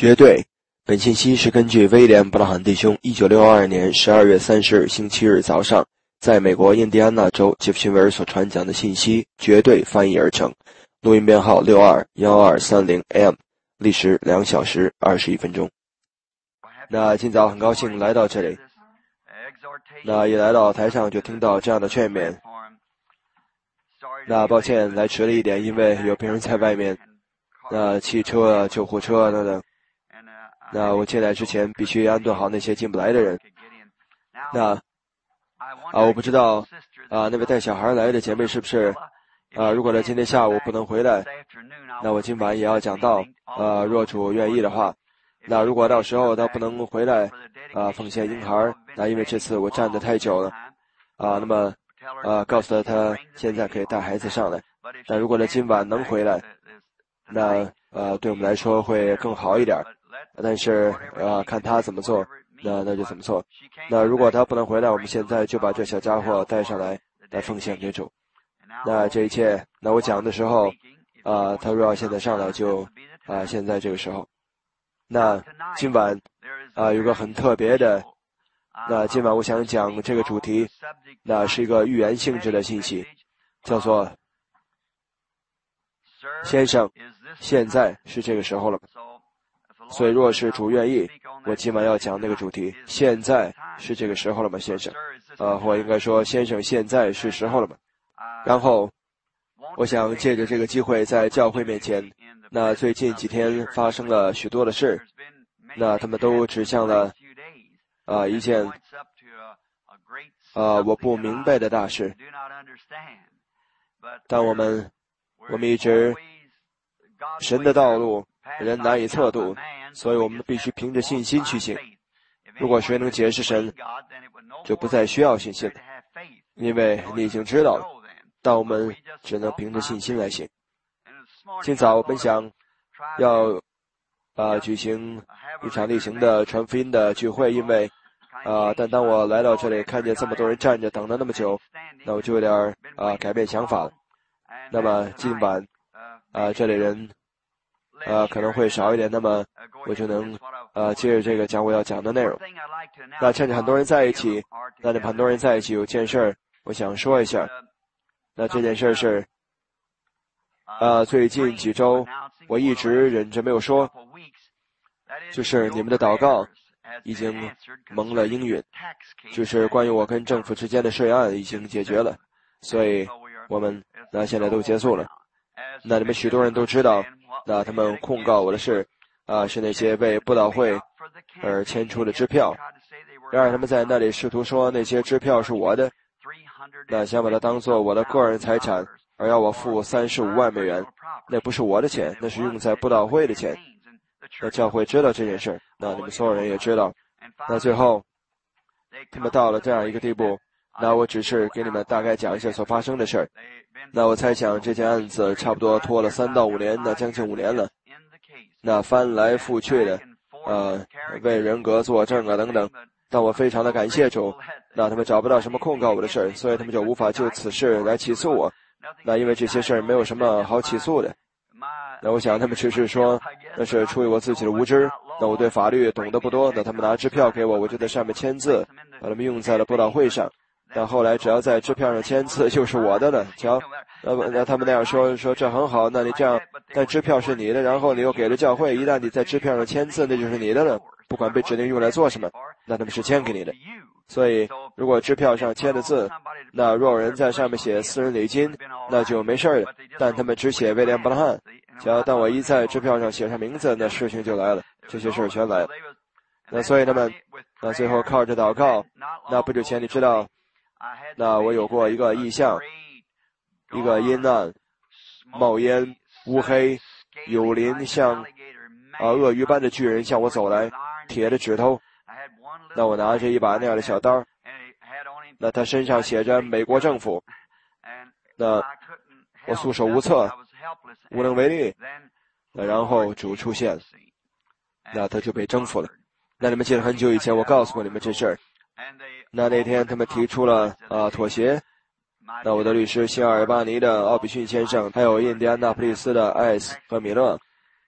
绝对。本信息是根据威廉·布拉罕弟兄1962年12月30日星期日早上在美国印第安纳州杰弗逊维尔所传讲的信息绝对翻译而成。录音编号621230M，历时2小时21分钟。那今早很高兴来到这里，那一来到台上就听到这样的劝勉。那抱歉来迟了一点，因为有别人在外面，那汽车、救护车等等。那我进来之前必须安顿好那些进不来的人。我不知道那位带小孩来的姐妹是不是如果她今天下午不能回来，那我今晚也要讲道若主愿意的话。那如果到时候她不能回来奉献婴孩，那因为这次我站得太久了那么告诉她现在可以带孩子上来。那如果她今晚能回来，那对我们来说会更好一点。但是看他怎么做，那就怎么做。那如果他不能回来，我们现在就把这小家伙带上来奉献给主。那这一切，那我讲的时候他若要现在上来就现在这个时候。那今晚有个很特别的，那今晚我想讲这个主题，那是一个预言性质的信息，叫做先生，现在是这个时候了。所以若是主愿意，我今晚要讲那个主题，现在是这个时候了吗，先生？或应该说，先生，现在是时候了吗？然后我想借着这个机会在教会面前，那最近几天发生了许多的事，那他们都指向了一件我不明白的大事。但我们一直神的道路人难以测度，所以我们必须凭着信心去行。如果谁能解释神，就不再需要信心了，因为你已经知道了。但我们只能凭着信心来行。今早我本想要举行一场例行的传福音的聚会，因为但当我来到这里看见这么多人站着等了那么久，那我就有点改变想法了。那么今晚这里人可能会少一点，那么我就能接着这个讲我要讲的内容。那趁着很多人在一起，有件事儿我想说一下。那这件事是最近几周我一直忍着没有说，就是你们的祷告已经蒙了应允，就是关于我跟政府之间的税案已经解决了，所以我们现在都结束了。那你们许多人都知道，那他们控告我的事是那些为布道会而签出的支票。然而他们在那里试图说那些支票是我的，那想把它当作我的个人财产，而要我付35万美元。那不是我的钱，那是用在布道会的钱。那教会知道这件事，那你们所有人也知道。那最后他们到了这样一个地步，那我只是给你们大概讲一下所发生的事儿。那我猜想这件案子差不多拖了3到5年，那将近5年了。那翻来覆去的为人格作证等等。但我非常的感谢主，那他们找不到什么控告我的事儿，所以他们就无法就此事来起诉我。那因为这些事儿没有什么好起诉的。那我想他们只是说那是出于我自己的无知，那我对法律懂得不多，那他们拿支票给我，我就在上面签字，把他们用在了布道会上。但后来只要在支票上签字就是我的了。瞧，那他们那样说这很好，那你这样，但支票是你的，然后你又给了教会，一旦你在支票上签字，那就是你的了，不管被指定用来做什么，那他们是签给你的。所以如果支票上签的字，那若有人在上面写私人礼金，那就没事了，但他们只写威廉·布拉汉。瞧，当我一在支票上写上名字，那事情就来了，这些事儿全来了。那所以他们最后靠着祷告，那不久前你知道，那我有过一个异象，一个阴暗、冒烟、乌黑、有鳞，像鳄鱼般的巨人向我走来，铁的指头。那我拿着一把那样的小刀，那他身上写着美国政府。那我束手无策，无能为力。那然后主出现了，那他就被征服了。那你们记得很久以前我告诉过你们这事儿。那天他们提出了妥协。那我的律师新阿尔巴尼的奥比逊先生，还有印第安纳普利斯的艾斯和米勒，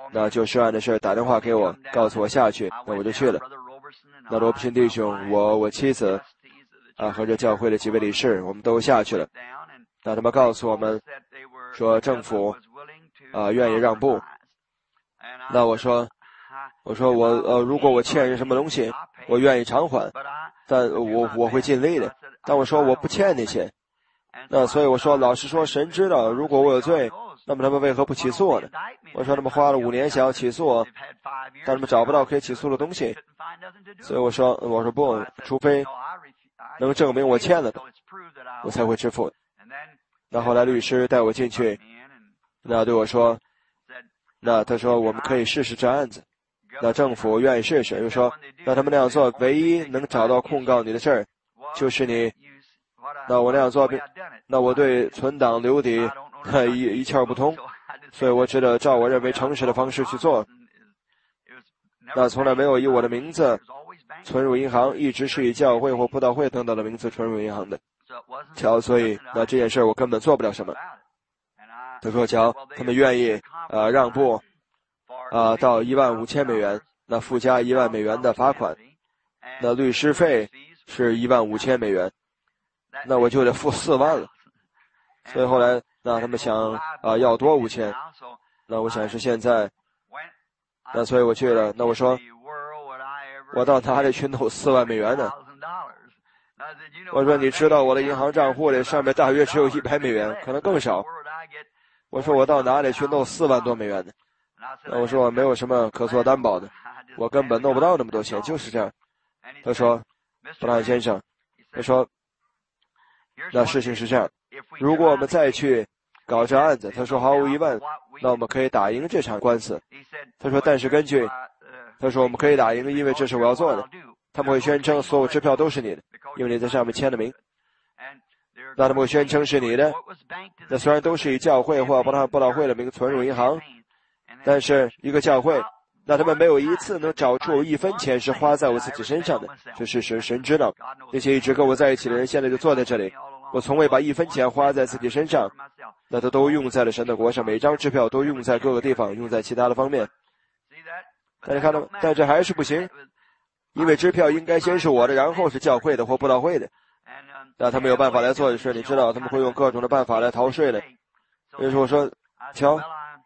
那就涉案的事打电话给我，告诉我下去，那我就去了。那罗伯逊弟兄，我妻子和这教会的几位理事，我们都下去了。那他们告诉我们说政府愿意让步。那我说如果我欠人什么东西，我愿意偿还，但我会尽力的。但我说我不欠你钱。那所以我说，老实说，神知道，如果我有罪，那么他们为何不起诉我呢？我说他们花了5年想要起诉我，但他们找不到可以起诉的东西。所以我说不，除非能证明我欠了的，我才会支付。那后来律师带我进去，那对我说，那他说我们可以试试这案子。那政府愿意试试，又说那他们那样做，唯一能找到控告你的事儿，就是你。那我那样做，那我对存档留底一窍不通，所以我只得照我认为诚实的方式去做。那从来没有以我的名字存入银行，一直是以教会或布道会等等的名字存入银行的。瞧，所以那这件事我根本做不了什么。他说瞧，他们愿意让步到15000美元，那附加1万美元的罚款，那律师费是15000美元，那我就得付4万了。所以后来那他们想要多5000，那我想是现在，那所以我去了。那我说我到哪里去弄4万美元呢？我说你知道我的银行账户里上面大约只有100美元，可能更少。我说我到哪里去弄4万多美元呢？那我说我没有什么可做担保的，我根本弄不到那么多钱，就是这样。他说布朗先生，他说那事情是这样，如果我们再去搞这案子，他说毫无疑问，那我们可以打赢这场官司。他说但是他说我们可以打赢，因为这是我要做的。他们会宣称所有支票都是你的，因为你在上面签了名。那他们会宣称是你的，那虽然都是以教会或布道会的名存入银行，但是一个教会，那他们没有一次能找出1分钱是花在我自己身上的，这事实神知道。那些一直跟我在一起的人现在就坐在这里，我从未把1分钱花在自己身上，那他都用在了神的国上，每张支票都用在各个地方，用在其他的方面。大家看到吗？但这还是不行，因为支票应该先是我的，然后是教会的或布道会的。那他们有办法来做的事，你知道他们会用各种的办法来逃税的。所以说我说瞧，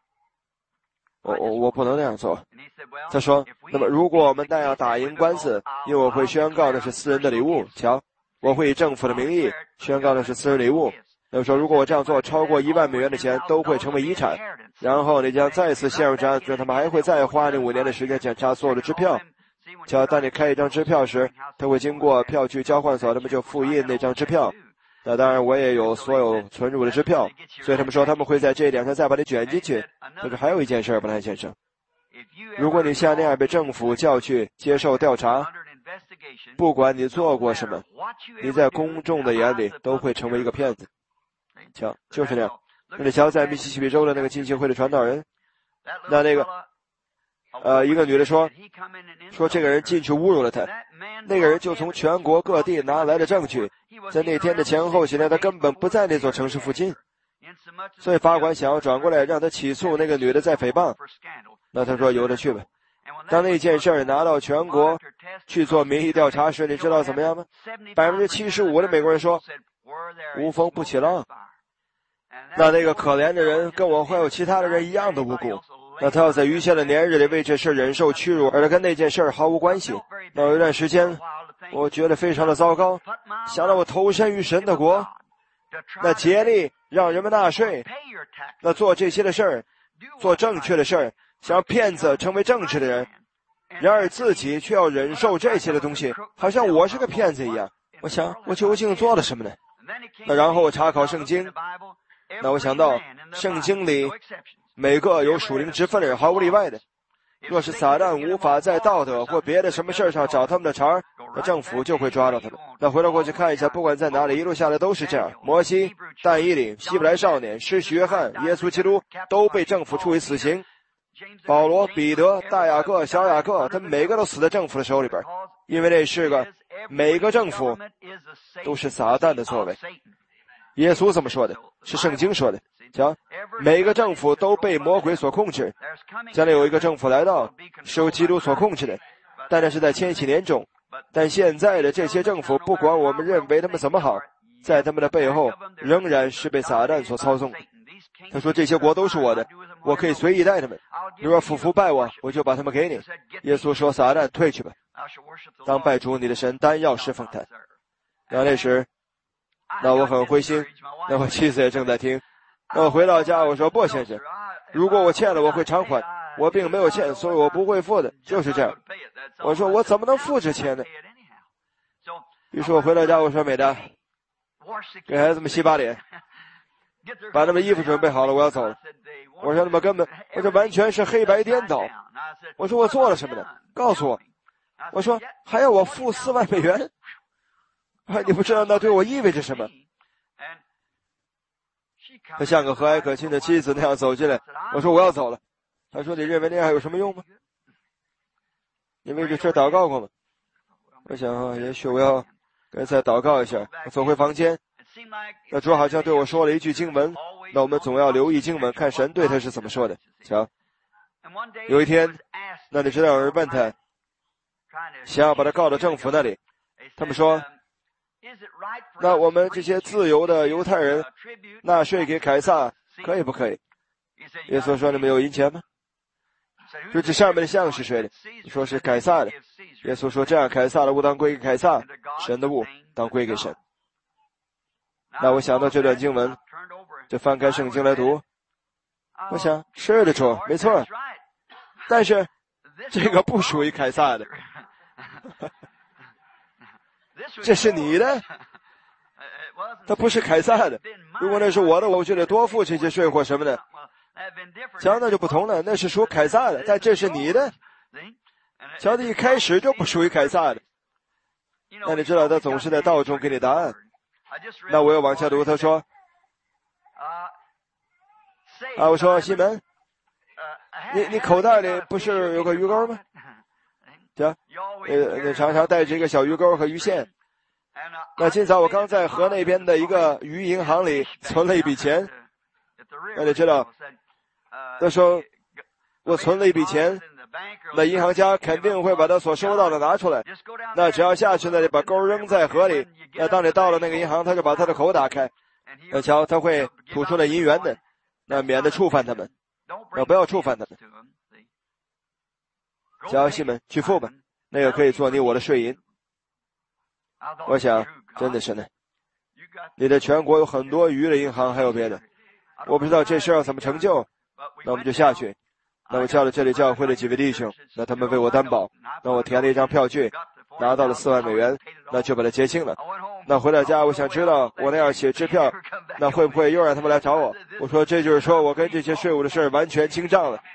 我不能那样做。他说那么如果我们那样打赢官司，因为我会宣告那是私人的礼物，瞧，我会以政府的名义宣告那是私人礼物。那么说如果我这样做，超过1万美元的钱都会成为遗产，然后你将再次陷入这案子，他们还会再花你5年的时间检查所有的支票。瞧，当你开一张支票时，他会经过票据交换所，他们就复印那张支票。那当然我也有所有存入的支票，所以他们说他们会在这一点上再把你卷进去。但是还有一件事，布莱先生，如果你像那样被政府叫去接受调查，不管你做过什么，你在公众的眼里都会成为一个骗子。瞧，就是那样。那你瞧，在密西西比州的那个浸信会的传道人，那个一个女的说这个人进去侮辱了他，那个人就从全国各地拿来的证据，在那天的前后几天他根本不在那座城市附近，所以法官想要转过来让他起诉那个女的在诽谤。那他说由着去吧。当那件事拿到全国去做民意调查时，你知道怎么样吗？75%的美国人说无风不起浪。那个可怜的人跟我还有其他的人一样的无辜，那他要在余下的年日里为这事忍受屈辱，而他跟那件事毫无关系。那有一段时间我觉得非常的糟糕，想到我投身于神的国，那竭力让人们纳税，那做这些的事儿，做正确的事儿，想让骗子成为正直的人，然而自己却要忍受这些的东西，好像我是个骗子一样。我想我究竟做了什么呢？那然后我查考圣经，那我想到圣经里每个有属灵职分的人毫无例外的，若是撒旦无法在道德或别的什么事上找他们的茬儿，那政府就会抓到他们。那回到过去看一下，不管在哪里一路下来都是这样。摩西、但以理、希伯来少年、施洗约翰、耶稣基督都被政府处以死刑。保罗、彼得、大雅各、小雅各，他们每个都死在政府的手里边，因为那是每个政府都是撒旦的作为。 耶稣这么说的，是圣经说的。瞧，每个政府都被魔鬼所控制。将来有一个政府来到，是由基督所控制的，但那是在千禧年中。但现在的这些政府，不管我们认为他们怎么好，在他们的背后仍然是被撒旦所操纵的。他说这些国都是我的，我可以随意待他们，你若服拜我，我就把他们给你。耶稣说，撒旦退去吧，当拜主你的神，单要侍奉他。那时那我很灰心，那我妻子也正在听。那我回到家，我说，不先生，如果我欠了我会偿还，我并没有欠，所以我不会付的，就是这样。我说我怎么能付这钱呢？于是我回到家，我说，美达，给孩子们洗把脸，把他们衣服准备好了，我要走了。我说他们根本，我这完全是黑白颠倒。我说我做了什么呢？告诉我。我说还要我付4万美元？你不知道那对我意味着什么。他像个和蔼可亲的妻子那样走进来。我说我要走了。他说你认为那样还有什么用吗？你为这事祷告过吗？我想也许我要该再祷告一下。我走回房间，那主好像对我说了一句经文，那我们总要留意经文，看神对他是怎么说的。瞧，有一天，那你知道有人问他，想要把他告到政府那里，他们说，那我们这些自由的犹太人纳税给凯撒可以不可以？耶稣说，你们有银钱吗？说这上面的像是谁的？你说是凯撒的。耶稣说，这样凯撒的物当归给凯撒，神的物当归给神。那我想到这段经文，就翻开圣经来读。我想，是的主，没错。但是这个不属于凯撒的。这是你的，它不是凯撒的。如果那是我的，我就得多付这些税或什么的。瞧，那就不同了，那是属凯撒的，但这是你的。瞧，他一开始就不属于凯撒的。那你知道他总是在道中给你答案。那我又往下读，他说，我说西门，你口袋里不是有个鱼钩吗？对，你常常带着一个小鱼钩和鱼线。那今早我刚在河那边的一个鱼银行里存了一笔钱。那你知道，那时候我存了一笔钱，那银行家肯定会把他所收到的拿出来。那只要下去那里把钩扔在河里，那当你到了那个银行，他就把他的口打开。那瞧，他会吐出那银元的，那免得触犯他们，那不要触犯他们。小西们去付吧，那个可以做你我的税银。我想真的是呢，你的全国有很多鱼的银行，还有别的，我不知道这事要怎么成就。那我们就下去。那我叫了这里教会的几位弟兄，那他们为我担保，那我填了一张票据，拿到了4万美元，那就把它结清了。那回到家，我想知道我那样写支票，那会不会又让他们来找我？我说这就是说我跟这些税务的事完全清账了。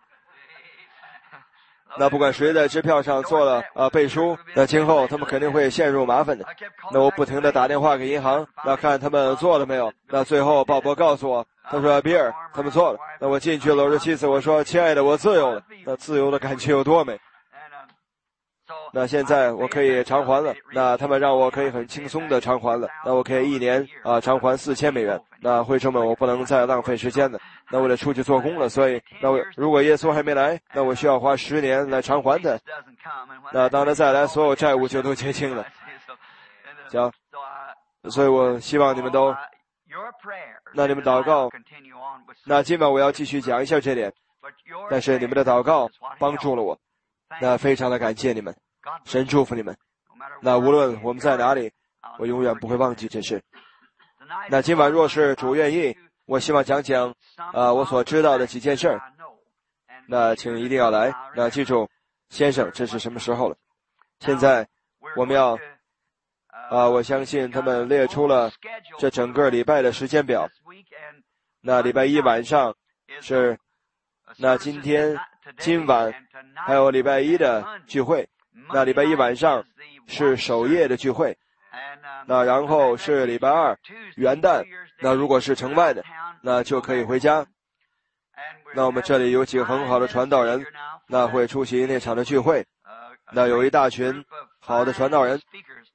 那不管谁在支票上做了背书，那今后他们肯定会陷入麻烦的。那我不停地打电话给银行，那看他们做了没有。那最后鲍勃告诉我，他说比尔他们做了。那我进去搂着妻子，我说亲爱的，我自由了。那自由的感觉有多美。那现在我可以偿还了，那他们让我可以很轻松的偿还了。那我可以1年偿还4000美元。那会众们，我不能再浪费时间了，那我得出去做工了。所以那我如果耶稣还没来，那我需要花10年来偿还他。那当他再来，所有债务就都结清了。行，所以我希望你们都，那你们祷告，那今晚我要继续讲一下这点，但是你们的祷告帮助了我，那非常的感谢你们，神祝福你们。那无论我们在哪里，我永远不会忘记这事。那今晚若是主愿意，我希望讲我所知道的几件事儿。那请一定要来。那记住，先生，这是什么时候了？现在我们要我相信他们列出了这整个礼拜的时间表。那礼拜一晚上是那今晚还有礼拜一的聚会。那礼拜一晚上是守夜的聚会。那然后是礼拜二元旦，那如果是城外的，那就可以回家。那我们这里有几个很好的传道人，那会出席那场的聚会。那有一大群好的传道人。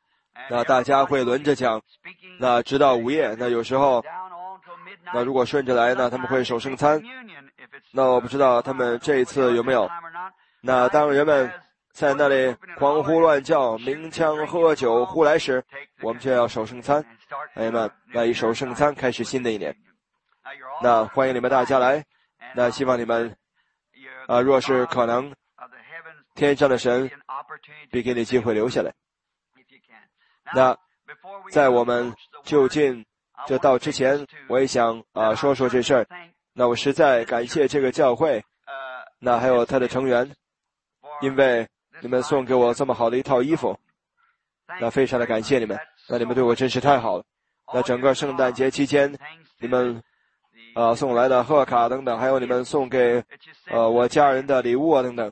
那大家会轮着讲，那直到午夜。那有时候，那如果顺着来呢，他们会守圣餐。那我不知道他们这一次有没有。那当人们在那里狂呼乱叫、鸣枪喝酒、呼来时，我们就要守圣餐。朋友们，那以守圣餐开始新的一年。那欢迎你们大家来。那希望你们若是可能，天上的神必给你机会留下来。那在我们就近这到之前，我也想说说这事儿。那我实在感谢这个教会，那还有他的成员，因为你们送给我这么好的一套衣服，那非常的感谢你们。那你们对我真是太好了。那整个圣诞节期间，你们送来的贺卡等等，还有你们送给我家人的礼物啊等等，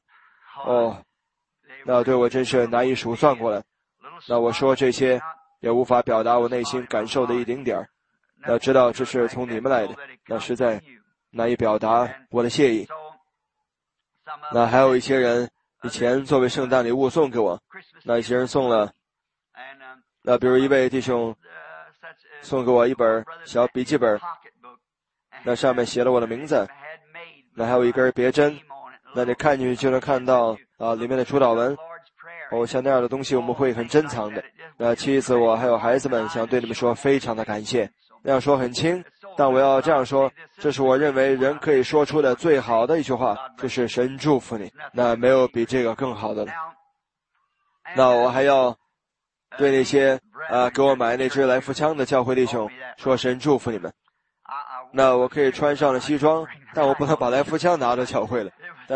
那对我真是难以数算过来。那我说这些也无法表达我内心感受的一丁点儿。那知道这是从你们来的，那实在难以表达我的谢意。那还有一些人以前作为圣诞礼物送给我，那一些人送了，那比如一位弟兄送给我一本小笔记本，那上面写了我的名字，那还有一根别针，那你看进去就能看到里面的主祷文。像那样的东西我们会很珍藏的。那妻子我还有孩子们想对你们说非常的感谢。那样说很轻，但我要这样说，这是我认为人可以说出的最好的一句话，就是神祝福你。那没有比这个更好的了。那我还要对那些给我买那支来福枪的教会弟兄说神祝福你们。那我可以穿上了西装，但我不能把来福枪拿到教会了。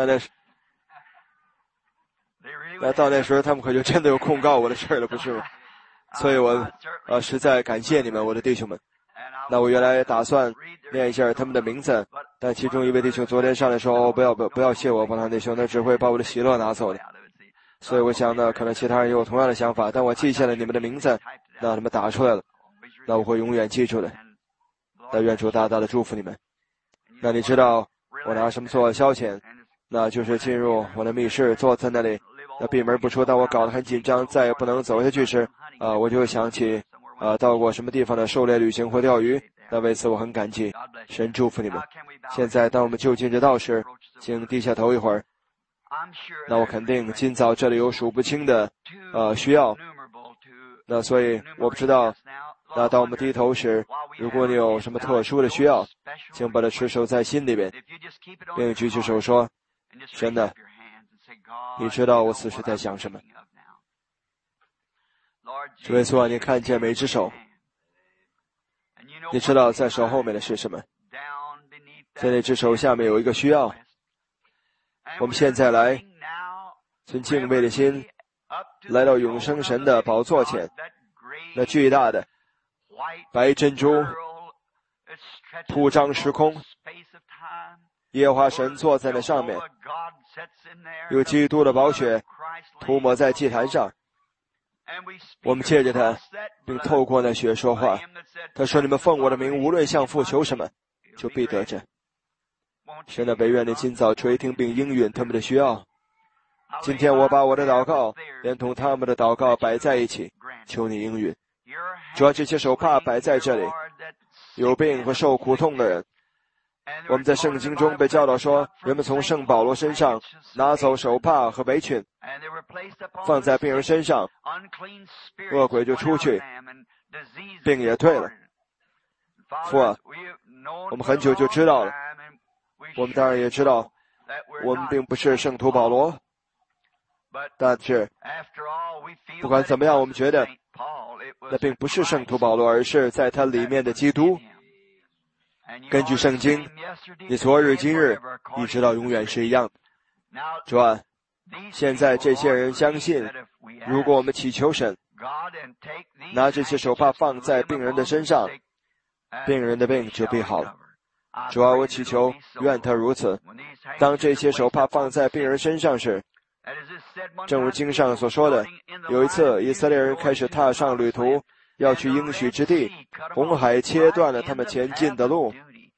那到那时候他们可就真的有控告我的事了，不是吗？所以我实在感谢你们，我的弟兄们。那我原来打算念一下他们的名字，但其中一位弟兄昨天上来说不要谢我，帮他弟兄，那只会把我的喜乐拿走的。所以我想呢，可能其他人有同样的想法，但我记下了你们的名字，那你们打出来了，那我会永远记住的。那愿主大大的祝福你们。那你知道我拿什么做消遣？那就是进入我的密室，坐在那里，那闭门不出。当我搞得很紧张，再也不能走下去时，我就会想起到过什么地方的狩猎旅行或钓鱼。那为此我很感激，神祝福你们。现在当我们就近这道时，请低下头一会儿。那我肯定今早这里有数不清的需要。那所以我不知道，那当我们低头时，如果你有什么特殊的需要，请把它持守在心里边，并举起手说，神的，你知道我此时在想什么。主耶稣啊，你看见每只手，你知道在手后面的是什么，在那只手下面有一个需要。我们现在来存敬畏的心来到永生神的宝座前，那巨大的白珍珠铺张时空，耶和华神坐在那上面，有基督的宝血涂抹在祭坛上。我们借着他，并透过那血说话。他说，你们奉我的名无论向父求什么，就必得着。神的惟愿你今早垂听并应允他们的需要。今天我把我的祷告连同他们的祷告摆在一起，求你应允。主要这些手帕摆在这里，有病和受苦痛的人。我们在圣经中被教导说，人们从圣保罗身上拿走手帕和围裙，放在病人身上，恶鬼就出去，病也退了。父啊，我们很久就知道了，我们当然也知道我们并不是圣徒保罗，但是不管怎么样，我们觉得那并不是圣徒保罗，而是在他里面的基督。根据圣经，你昨日今日一直到永远是一样的。主啊，现在这些人相信，如果我们祈求神拿这些手帕放在病人的身上，病人的病就必好了。主啊，我祈求愿他如此。当这些手帕放在病人身上时，正如经上所说的，有一次以色列人开始踏上旅途，要去应许之地，红海切断了他们前进的路。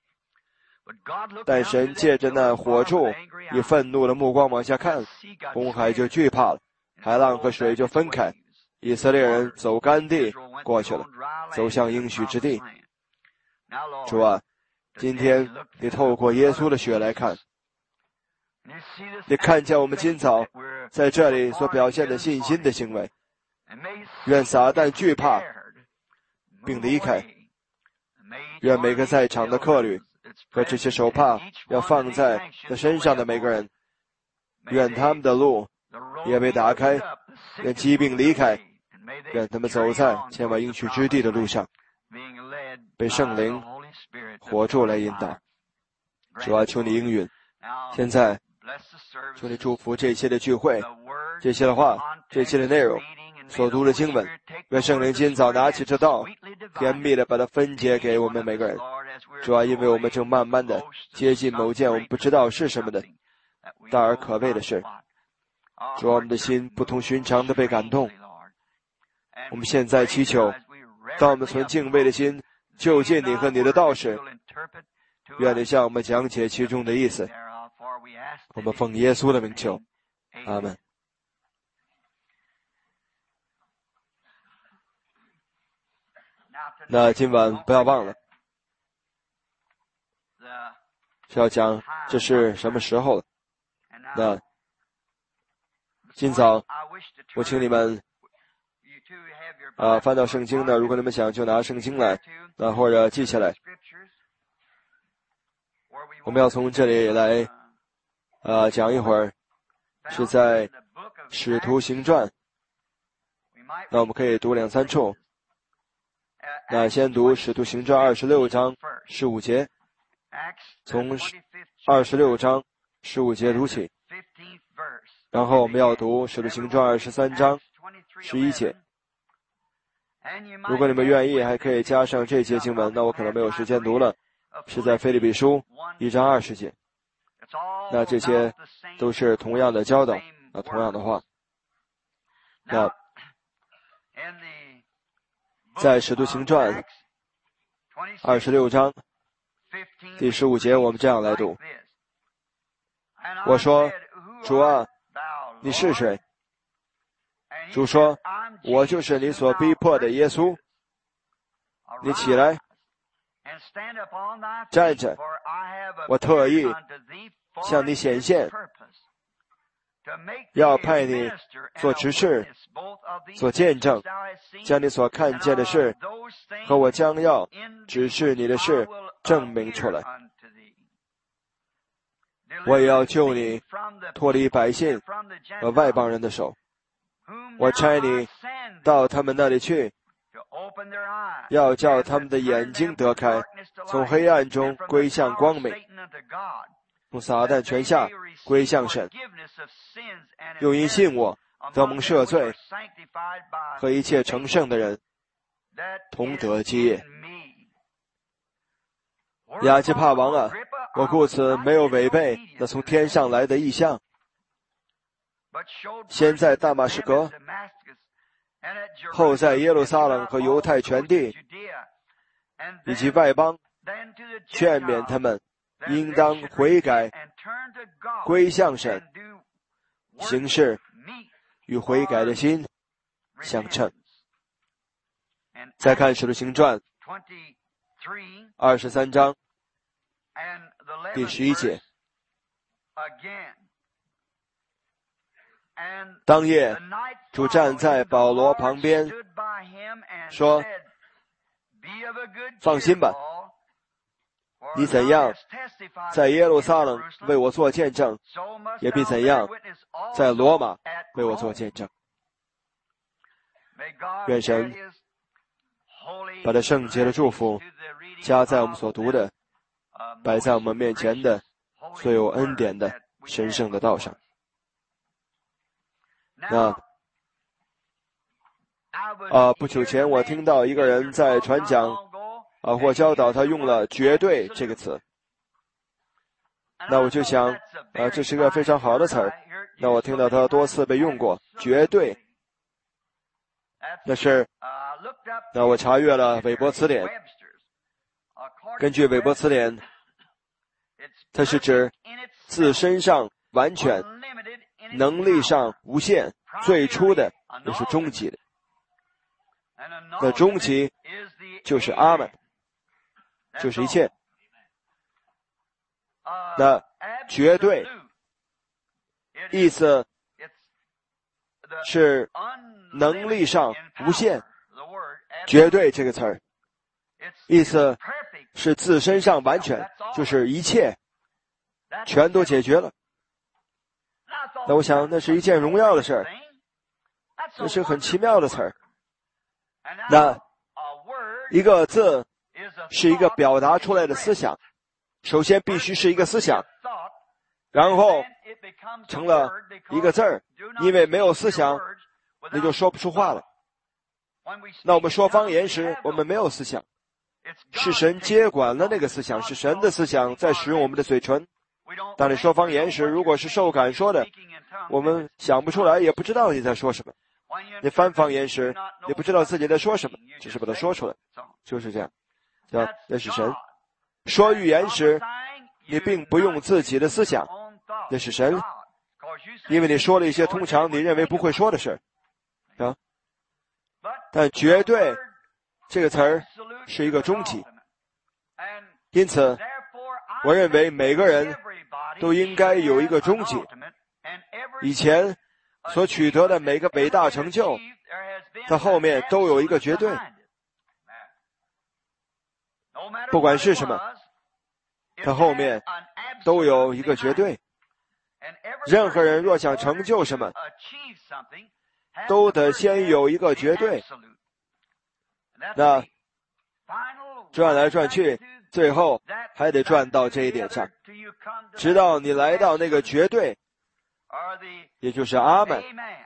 但神借着那火柱，以愤怒的目光往下看，红海就惧怕了，海浪和水就分开， 以色列人走干地过去了，走向应许之地。主啊，今天你透过耶稣的血来看，你看见我们今早在这里所表现的信心的行为，愿撒旦惧怕并离开，愿每个在场的客旅和这些手帕要放在他身上的每个人，愿他们的路也被打开，愿疾病离开，愿他们走在前往应许之地的路上，被圣灵活住来引导。主啊，求你应允。现在求你祝福这些的聚会，这些的话，这些的内容，所读的经文，愿圣灵今早拿起这道，甜蜜的把它分解给我们每个人。主啊，因为我们正慢慢的接近某件我们不知道是什么的大而可畏的事。主啊，我们的心不同寻常的被感动。我们现在祈求，当我们存敬畏的心就近你和你的道时，愿你向我们讲解其中的意思。我们奉耶稣的名求，阿们。那今晚不要忘了，是要讲这是什么时候了。那今早我请你们翻到圣经呢，如果你们想就拿圣经来，或者记下来。我们要从这里来讲一会儿，是在使徒行传。那我们可以读2-3处。那先读使徒行传26章15节，从26章15节读起，然后我们要读使徒行传23章11节。如果你们愿意还可以加上这节经文，那我可能没有时间读了，是在腓立比书1章20节。那这些都是同样的教导，同样的话。那在使徒行传26章第15节，我们这样来读：我说，主啊，你是谁？主说，我就是你所逼迫的耶稣。你起来，站着，我特意向你显现，要派你做执事，做见证，将你所看见的事和我将要指示你的事证明出来。我也要救你脱离百姓和外邦人的手。我差你到他们那里去，要叫他们的眼睛得开，从黑暗中归向光明，从撒旦权下归向神，又因信我得蒙赦罪，和一切成圣的人同得基业。亚基帕王啊，我故此没有违背那从天上来的异象，先在大马士革，后在耶路撒冷和犹太全地以及外邦，劝勉他们应当悔改，归向神，行事与悔改的心相称。再看使徒行传23章第11节，当夜主站在保罗旁边说，放心吧，你怎样在耶路撒冷为我做见证，也必怎样在罗马为我做见证。愿神把这圣洁的祝福加在我们所读的，摆在我们面前的所有恩典的神圣的道上。那不久前我听到一个人在传讲或教导，他用了绝对这个词。那我就想这是个非常好的词儿。那我听到他多次被用过绝对。那我查阅了韦伯词典，根据韦伯词典，它是指自身上完全，能力上无限，最初的也是终极的。 那终极就是阿们，就是一切。那绝对意思是能力上无限，绝对这个词儿意思是自身上完全，就是一切全都解决了。那我想那是一件荣耀的事儿，这是很奇妙的词儿。那一个字是一个表达出来的思想，首先必须是一个思想，然后成了一个字儿，因为没有思想你就说不出话了。那我们说方言时我们没有思想，是神接管了那个思想，是神的思想在使用我们的嘴唇。当你说方言时，如果是受感说的，我们想不出来，也不知道你在说什么。你翻方言时，也不知道自己在说什么，只是把它说出来，就是这样。那是神。说预言时，你并不用自己的思想，那是神，因为你说了一些通常你认为不会说的事啊。但绝对这个词儿是一个终极，因此我认为每个人都应该有一个终极。以前所取得的每个伟大成就，它后面都有一个绝对，不管是什么，它后面都有一个绝对。任何人若想成就什么，都得先有一个绝对。那转来转去，最后还得转到这一点上，直到你来到那个绝对，也就是阿们，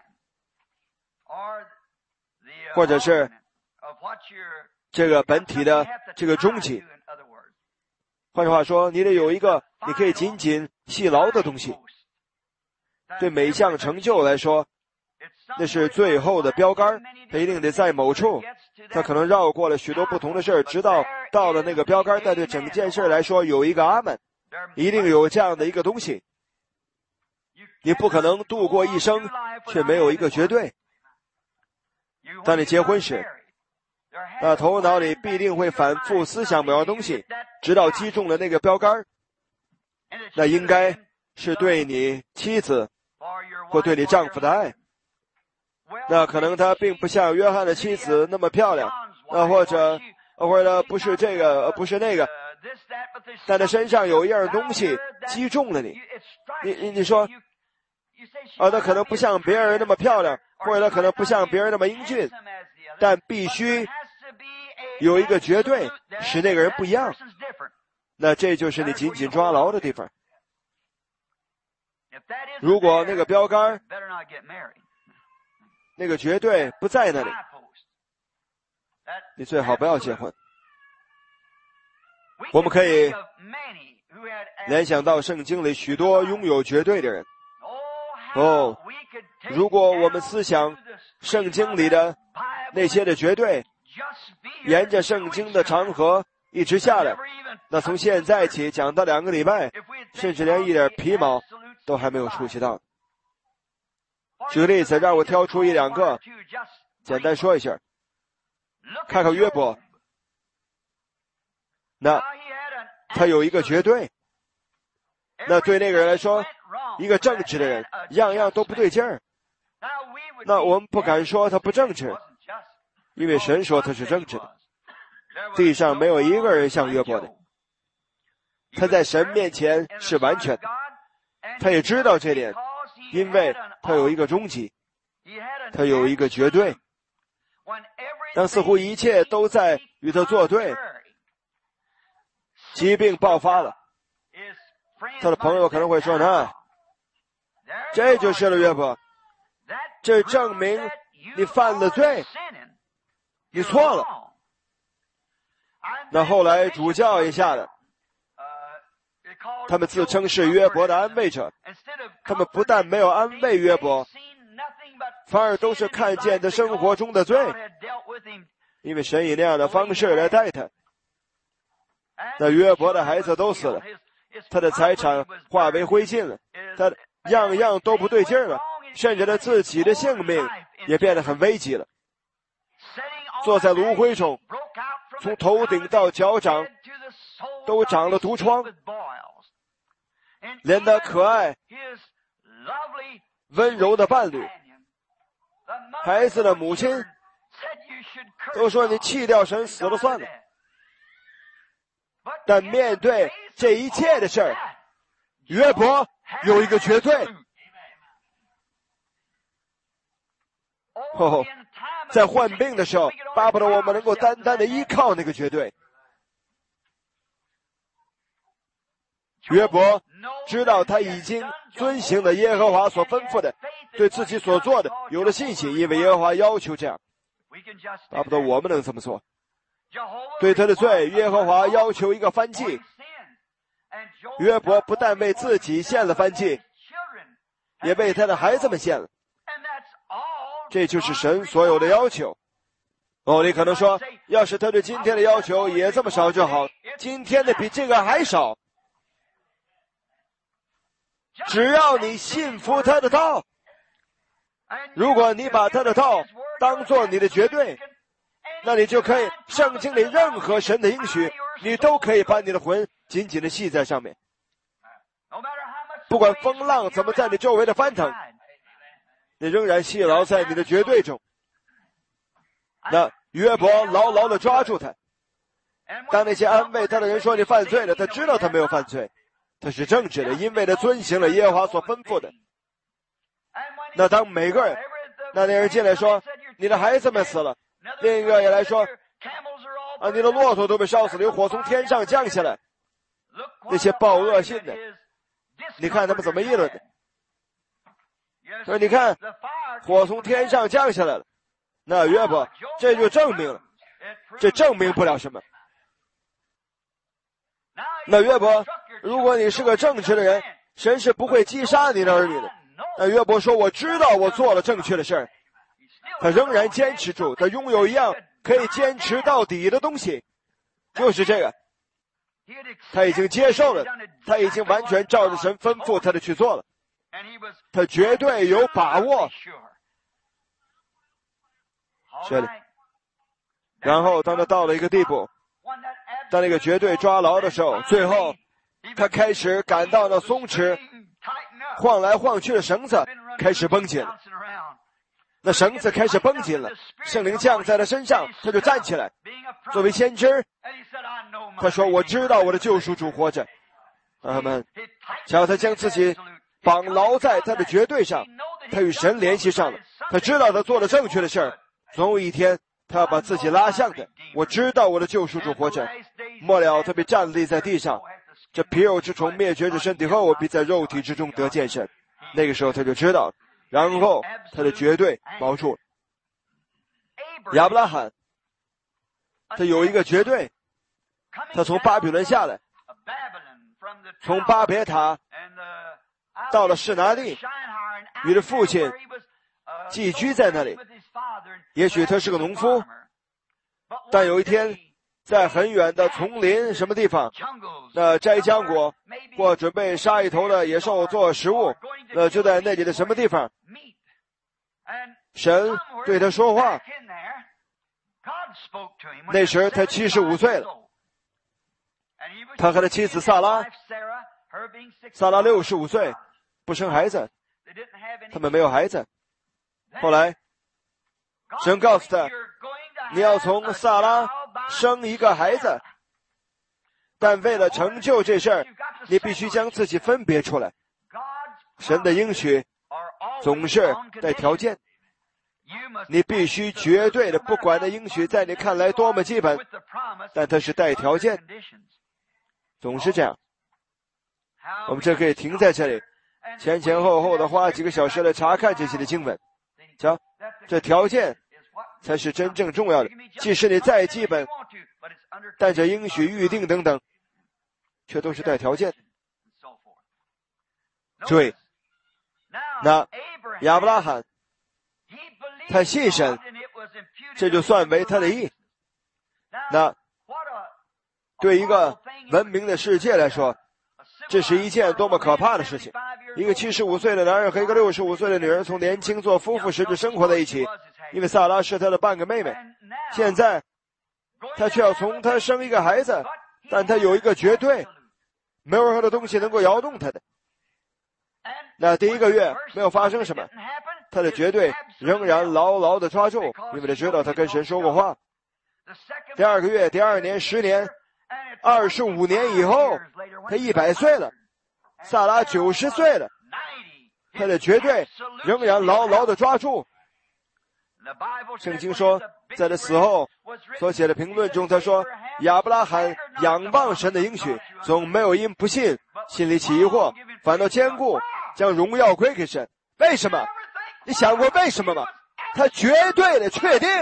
或者是这个本体的这个终极。换句话说，你得有一个你可以紧紧系牢的东西。对每项成就来说，那是最后的标杆，它一定得在某处，它可能绕过了许多不同的事儿，直到到了那个标杆。但对整件事来说，有一个阿们，一定有这样的一个东西。你不可能度过一生却没有一个绝对。当你结婚时，那头脑里必定会反复思想某样东西，直到击中了那个标杆。那应该是对你妻子或对你丈夫的爱。那可能他并不像约翰的妻子那么漂亮，或者不是这个不是那个，但他身上有一样东西击中了你。你说他可能不像别人那么漂亮，或者他可能不像别人那么英俊，但必须有一个绝对使那个人不一样。那这就是你紧紧抓牢的地方。如果那个标杆那个绝对不在那里，你最好不要结婚。我们可以联想到圣经里许多拥有绝对的人。如果我们思想圣经里的那些的绝对，沿着圣经的长河一直下来，那从现在起讲到2个礼拜，甚至连一点皮毛都还没有触及到。举个例子，让我挑出1-2个，简单说一下。看看约伯，那他有一个绝对，那对那个人来说，一个正直的人，样样都不对劲儿。那我们不敢说他不正直，因为神说他是正直的。地上没有一个人像约伯的，他在神面前是完全的，他也知道这点，因为他有一个终极，他有一个绝对。当似乎一切都在与他作对，疾病爆发了，他的朋友可能会说呢，这就是了约伯，这证明你犯了罪，你错了。那后来主教一下的，他们自称是约伯的安慰者，他们不但没有安慰约伯，反而都是看见他生活中的罪，因为神以那样的方式来待他。那约伯的孩子都死了，他的财产化为灰烬了，他样样都不对劲了，甚至他自己的性命也变得很危急了。 坐在炉灰中，从头顶到脚掌都长了毒疮，连那可爱温柔的伴侣，孩子的母亲都说你弃掉神死了算了。但面对这一切的事儿，约伯有一个绝对。在患病的时候，巴不得我们能够单单的依靠那个绝对。约伯知道他已经遵行了耶和华所吩咐的，对自己所做的有了信心，因为耶和华要求这样。巴不得我们能这么做。对他的罪，耶和华要求一个燔祭。约伯不但为自己献了燔祭，也为他的孩子们献了。这就是神所有的要求。你可能说，要是他对今天的要求也这么少就好，今天的比这个还少。只要你信服他的道，如果你把他的道当作你的绝对，那你就可以，圣经里任何神的应许，你都可以把你的魂紧紧地系在上面。不管风浪怎么在你周围的翻腾，你仍然系牢在你的绝对中。那约伯牢牢地抓住他。当那些安慰他的人说你犯罪了，他知道他没有犯罪，他是正直的，因为他遵行了耶和华所吩咐的。那当每个人，那人进来说你的孩子们死了，另一个也来说你的骆驼都被烧死了，有火从天上降下来。那些报恶信的，你看他们怎么议论的。说你看火从天上降下来了，那约伯这就证明了，这证明不了什么。那约伯，如果你是个正直的人，神是不会击杀你的儿女的。那约伯说我知道我做了正确的事儿，他仍然坚持住，他拥有一样可以坚持到底的东西，就是这个。他已经接受了，他已经完全照着神吩咐他的去做了，他绝对有把握。这里，然后当他到了一个地步，当那个绝对抓牢的时候，最后他开始感到那松弛晃来晃去的绳子开始绷紧了。那绳子开始绷紧了，圣灵降在他身上，他就站起来。作为先知，他说我知道我的救赎主活着。阿们。只要他将自己绑牢在他的绝对上，他与神联系上了，他知道他做了正确的事儿，总有一天他要把自己拉向的。我知道我的救赎主活着。末了他被站立在地上，这皮肉之虫灭绝之身体后，我必在肉体之中得见神。那个时候他就知道了，然后他的绝对保住了。亚伯拉罕他有一个绝对，他从巴比伦下来，从巴别塔到了示拿地，与他父亲寄居在那里。也许他是个农夫，但有一天在很远的丛林什么地方，那摘浆果或准备杀一头的野兽做食物，就在那里的什么地方，神对他说话。那时他75岁了，他和他妻子萨拉65岁，不生孩子，他们没有孩子。后来神告诉他，你要从萨拉生一个孩子，但为了成就这事儿，你必须将自己分别出来。神的应许总是带条件，你必须绝对的，不管那应许在你看来多么基本，但它是带条件，总是这样。我们这可以停在这里，前前后后的花几个小时来查看这些的经文。瞧，这条件才是真正重要的。即使你再基本，但这应许预定等等，却都是带条件。注意，那亚伯拉罕他信神，这就算为他的义。那对一个文明的世界来说，这是一件多么可怕的事情。一个75岁的男人和一个65岁的女人从年轻做夫妇时就生活在一起，因为萨拉是他的半个妹妹。 现在他却要从他生一个孩子，但他有一个绝对，没有任何的东西能够摇动他的。那第一个月没有发生什么，他的绝对仍然牢牢地抓住，因为他知道他跟神说过话。第二个月、第二年、10年、25年以后，他100岁了，撒拉90岁了，他的绝对仍然牢牢地抓住。圣经说，在他死后所写的评论中，他说亚伯拉罕仰望神的应许，总没有因不信心里起疑惑，反倒坚固，将荣耀归给神。为什么？你想过为什么吗？他绝对的确定，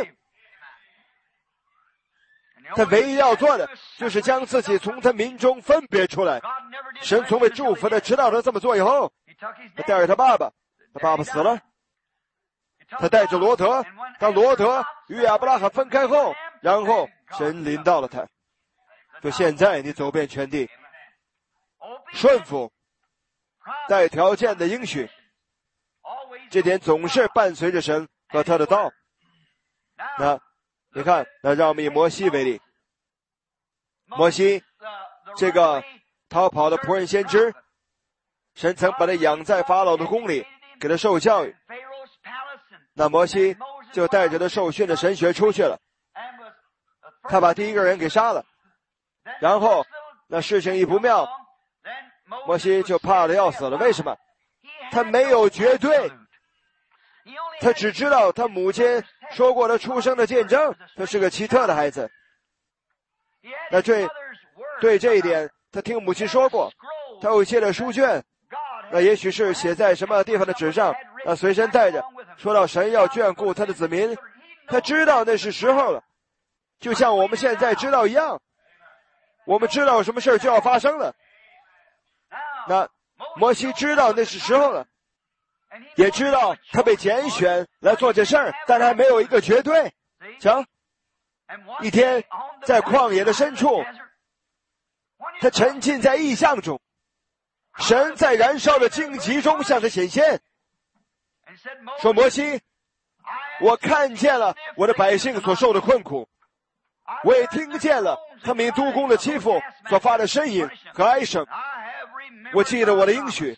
他唯一要做的就是将自己从他民中分别出来。神从未祝福他，直到他这么做以后，他带着他爸爸死了，他带着罗德，当罗德与亚伯拉罕分开后，然后神临到了他，说现在你走遍全地，顺服带条件的应许，这点总是伴随着神和他的道。那你看，那让我们以摩西为例，摩西这个逃跑的仆人先知，神曾把他养在法老的宫里，给他受教育。那摩西就带着他受训的神学出去了，他把第一个人给杀了，然后那事情一不妙，摩西就怕得要死了。为什么？他没有绝对，他只知道他母亲说过他出生的见证，他是个奇特的孩子。那对这一点，他听母亲说过，他有一些的书卷，那也许是写在什么地方的纸上，随身带着，说到神要眷顾他的子民，他知道那是时候了，就像我们现在知道一样，我们知道什么事就要发生了。那摩西知道那是时候了，也知道他被拣选来做这事儿，但还没有一个绝对。瞧，一天在旷野的深处，他沉浸在异象中，神在燃烧的荆棘中向他显现，说摩西，我看见了我的百姓所受的困苦，我也听见了他们督工的欺负所发的呻吟和哀声，我记得我的应许，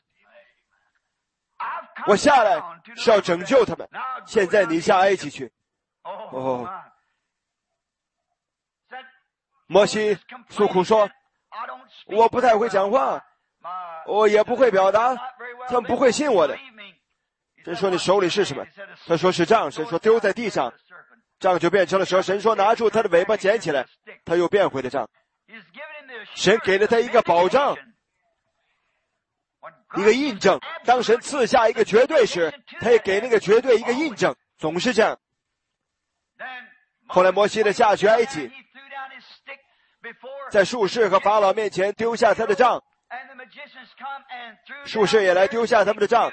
我下来是要拯救他们，现在你下埃及去。摩西诉苦说，我不太会讲话，我也不会表达，他们不会信我的。神说你手里是什么？他说是杖。神说丢在地上，杖就变成了蛇。神说拿住他的尾巴捡起来，他又变回了杖。神给了他一个保障，一个印证。当神赐下一个绝对时，他也给那个绝对一个印证，总是这样。后来摩西的下去埃及，在术士和法老面前丢下他的杖，术士也来丢下他们的杖。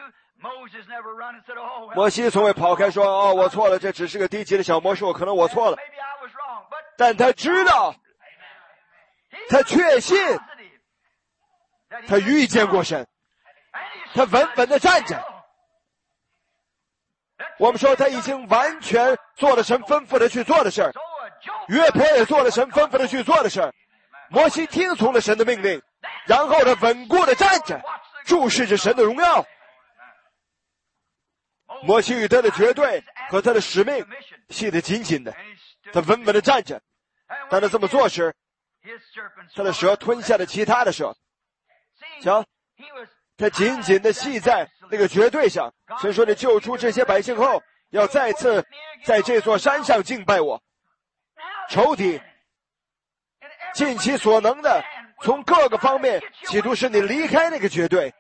摩西从未跑开说，我错了，这只是个低级的小魔术，可能我错了。但他知道，他确信，他遇见过神，他稳稳地站着。我们说他已经完全做了神吩咐的去做的事儿，约伯也做了神吩咐的去做的事儿。摩西听从了神的命令，然后他稳固地站着，注视着神的荣耀。摩西与他的绝对和他的使命系得紧紧的，他稳稳地站着。当他这么做时，他的蛇吞下了其他的蛇。瞧，他紧紧地系在那个绝对上。神说你救出这些百姓后，要再次在这座山上敬拜我。仇敌尽其所能的从各个方面企图使你离开那个绝对。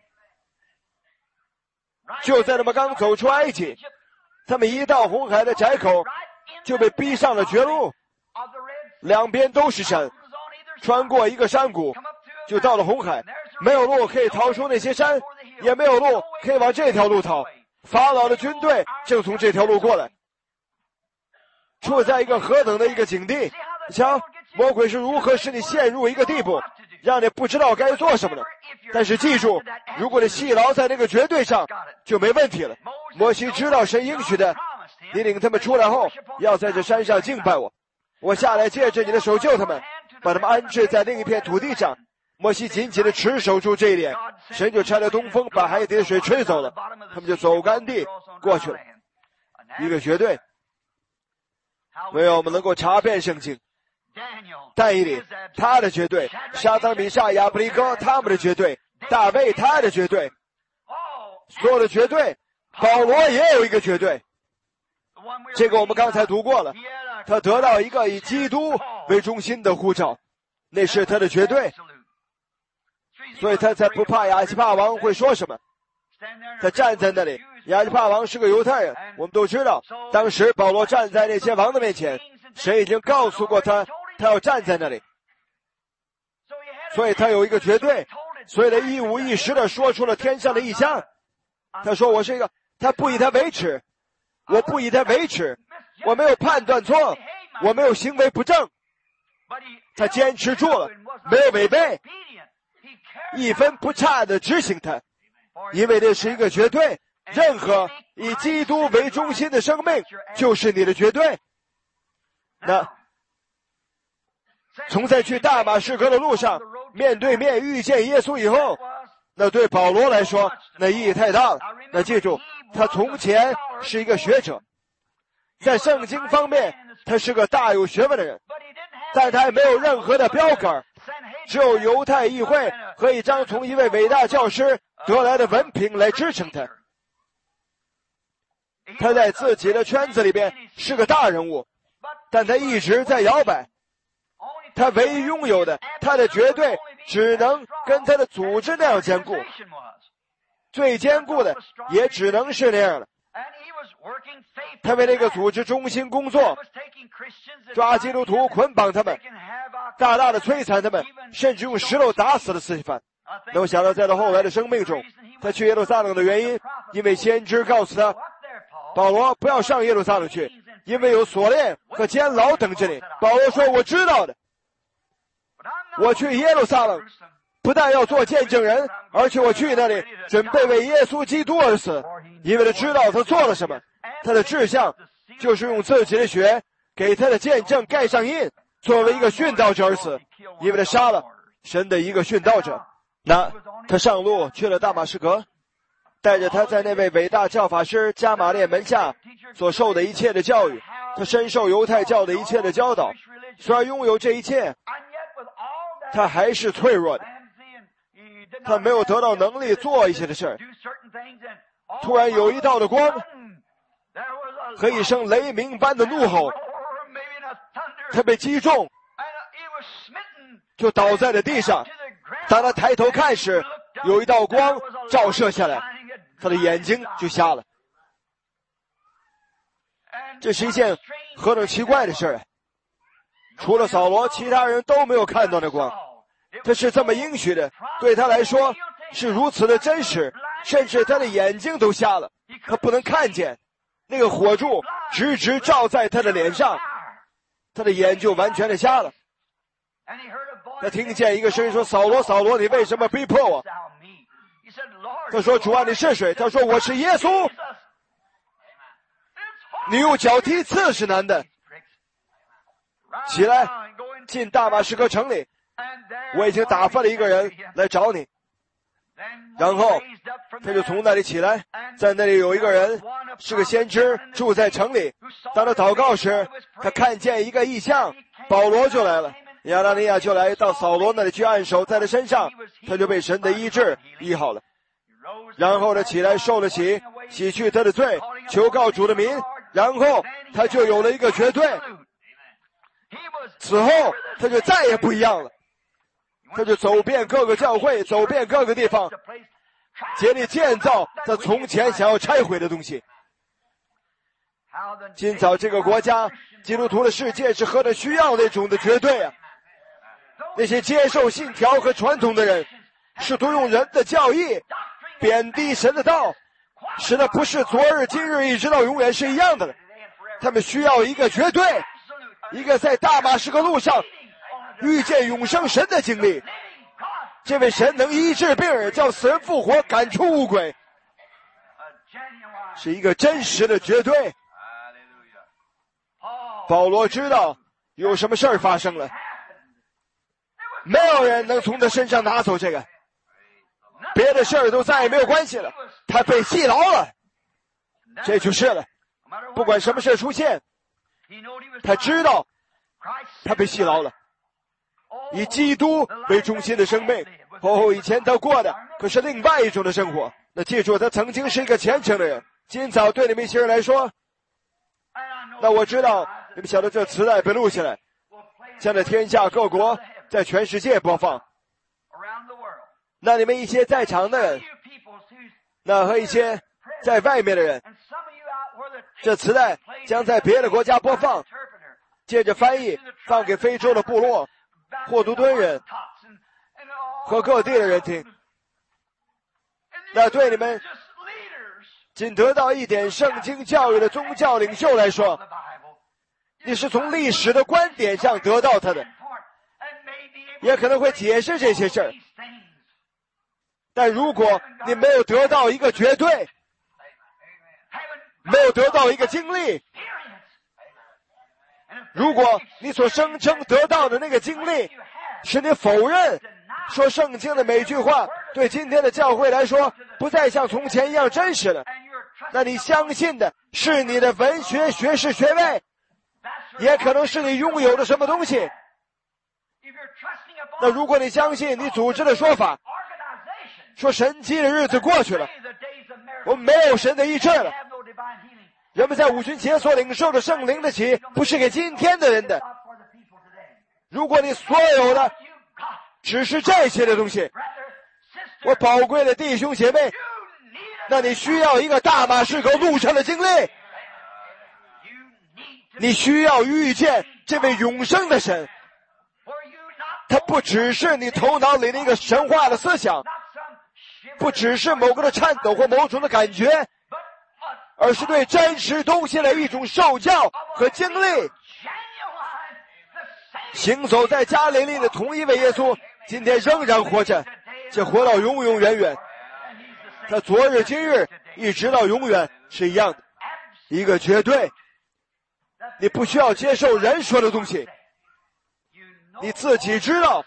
就在他们刚走出埃及，他们一到红海的窄口就被逼上了绝路，两边都是山，穿过一个山谷就到了红海，没有路可以逃出那些山，也没有路可以往这条路逃。法老的军队正从这条路过来，处在一个何等的一个境地。瞧，魔鬼是如何使你陷入一个地步，让你不知道该做什么了。但是记住，如果你系牢在那个绝对上，就没问题了。摩西知道神应许的，你领他们出来后，要在这山上敬拜我。 我下来借着你的手救他们，把他们安置在另一片土地上。摩西紧紧地持守住这一点，神就差了东风，把海底的水吹走了，他们就走干地过去了。一个绝对，唯有我们能够查遍圣经。但以理他的绝对，沙当米沙亚布利哥他们的绝对，大卫他的绝对，所有的绝对，保罗也有一个绝对。这个我们刚才读过了，他得到一个以基督为中心的呼召，那是他的绝对，所以他才不怕亚基帕王会说什么。他站在那里，亚基帕王是个犹太人，我们都知道，当时保罗站在那些王的面前，神已经告诉过他，他要站在那里，所以他有一个绝对，所以他一五一十地说出了天上的异象。他说我是一个，他不以他为耻，我不以他为耻，我没有判断错，我没有行为不正。他坚持住了，没有违背，一分不差地执行它，因为这是一个绝对，任何以基督为中心的生命就是你的绝对。那从在去大马士革的路上面对面遇见耶稣以后，那对保罗来说那意义太大了。那记住，他从前是一个学者，在圣经方面他是个大有学问的人，但他还没有任何的标杆，只有犹太议会和一张从一位伟大教师得来的文凭来支撑他。他在自己的圈子里边是个大人物，但他一直在摇摆。他唯一拥有的，他的绝对只能跟他的组织那样坚固，最坚固的也只能是那样的。他为那个组织中心工作，抓基督徒捆绑他们，大大的摧残他们，甚至用石头打死了司提反。那我想到在他后来的生命中，他去耶路撒冷的原因，因为先知告诉他，保罗不要上耶路撒冷去，因为有锁链和监牢等着你。保罗说我知道的，我去耶路撒冷不但要做见证人，而且我去那里准备为耶稣基督而死，因为他知道他做了什么。他的志向就是用自己的血给他的见证盖上印，作为一个殉道者而死，因为他杀了神的一个殉道者。那他上路去了大马士革，带着他在那位伟大教法师加马列门下所受的一切的教育，他深受犹太教的一切的教导。虽然拥有这一切，他还是脆弱的，他没有得到能力做一些的事儿。突然有一道的光和一声雷鸣般的怒吼，他被击中，就倒在了地上。当他抬头看时，有一道光照射下来，他的眼睛就瞎了。这是一件何等奇怪的事儿！除了扫罗，其他人都没有看到那光。他是这么应许的，对他来说是如此的真实，甚至他的眼睛都瞎了，他不能看见。那个火柱直直照在他的脸上，他的眼就完全的瞎了。他听见一个声音说，扫罗扫罗，你为什么逼迫我？他说，主啊，你是谁？他说，我是耶稣，你用脚踢刺是难的，起来进大马士革城里，我已经打发了一个人来找你。然后他就从那里起来，在那里有一个人是个先知，住在城里。当他祷告时，他看见一个异象，保罗就来了，亚拿尼亚就来到扫罗那里去按手在他身上，他就被神的医治医好了。然后他起来受了洗，洗去他的罪，求告主的名，然后他就有了一个绝对。此后他就再也不一样了，他就走遍各个教会，走遍各个地方，竭力建造他从前想要拆毁的东西。今早这个国家基督徒的世界是何等需要那种的绝对啊！那些接受信条和传统的人，试图用人的教义贬低神的道，使得不是昨日今日一直到永远是一样的了。他们需要一个绝对，一个在大马士革路上遇见永生神的经历。这位神能医治病人，叫死人复活，赶出污鬼，是一个真实的绝对。保罗知道有什么事儿发生了，没有人能从他身上拿走这个，别的事儿都再也没有关系了，他被系牢了，这就是了。不管什么事出现，他知道他被系牢了。以基督为中心的生命，以前他过的可是另外一种的生活。那记住，他曾经是一个虔诚的人。今早对你们一些人来说，那我知道你们晓得这磁带被录下来，将在天下各国，在全世界播放。那你们一些在场的人，那和一些在外面的人，这磁带将在别的国家播放，借着翻译放给非洲的部落、霍图敦人和各地的人听。那对你们仅得到一点圣经教育的宗教领袖来说，你是从历史的观点上得到它的，也可能会解释这些事儿。但如果你没有得到一个绝对，没有得到一个经历，如果你所声称得到的那个经历是你否认说圣经的每句话对今天的教会来说不再像从前一样真实了，那你相信的是你的文学学士学位，也可能是你拥有的什么东西。那如果你相信你组织的说法，说神迹的日子过去了，我们没有神的医治了，人们在五旬节所领受的圣灵的喜不是给今天的人的。如果你所有的只是这些的东西，我宝贵的弟兄姐妹，那你需要一个大马士革路上的经历，你需要遇见这位永生的神。他不只是你头脑里的一个神话的思想，不只是某个的颤抖或某种的感觉，而是对真实东西的一种受教和经历。行走在加利利的同一位耶稣今天仍然活着，且活到永永远远。他昨日今日一直到永远是一样的，一个绝对。你不需要接受人说的东西，你自己知道，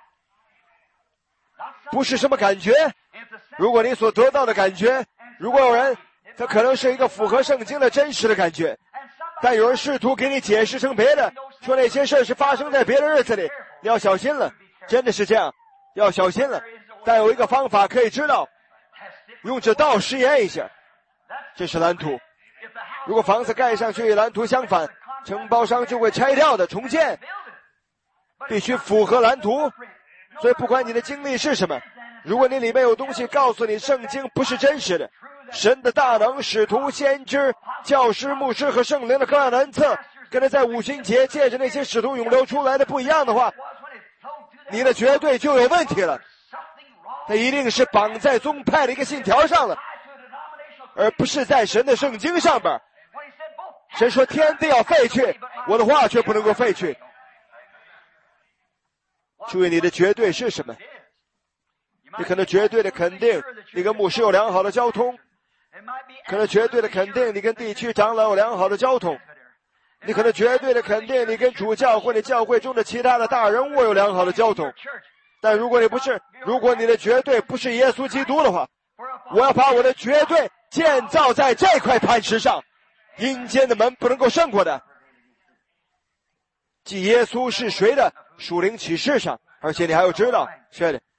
不是什么感觉。如果你所得到的感觉，如果有人他可能是一个符合圣经的真实的感觉，但有人试图给你解释成别的，说那些事是发生在别的日子里，你要小心了，真的是这样，要小心了。但有一个方法可以知道，用这道实验一下，这是蓝图。如果房子盖上去与蓝图相反，承包商就会拆掉的，重建必须符合蓝图。所以不管你的经历是什么，如果你里面有东西告诉你圣经不是真实的，神的大能、使徒、先知、教师、牧师和圣灵的各样的恩赐跟他在五旬节借着那些使徒涌流出来的不一样的话，你的绝对就有问题了。他一定是绑在宗派的一个信条上了，而不是在神的圣经上边。神说天地要废去，我的话却不能够废去。注意你的绝对是什么？你可能绝对的肯定你跟牧师有良好的交通，可能绝对的肯定你跟地区长老有良好的交通，你可能绝对的肯定你跟主教或者教会中的其他的大人物有良好的交通。但如果你不是，如果你的绝对不是耶稣基督的话，我要把我的绝对建造在这块磐石上，阴间的门不能够胜过的。即耶稣是谁的属灵启示上，而且你还要知道，是的。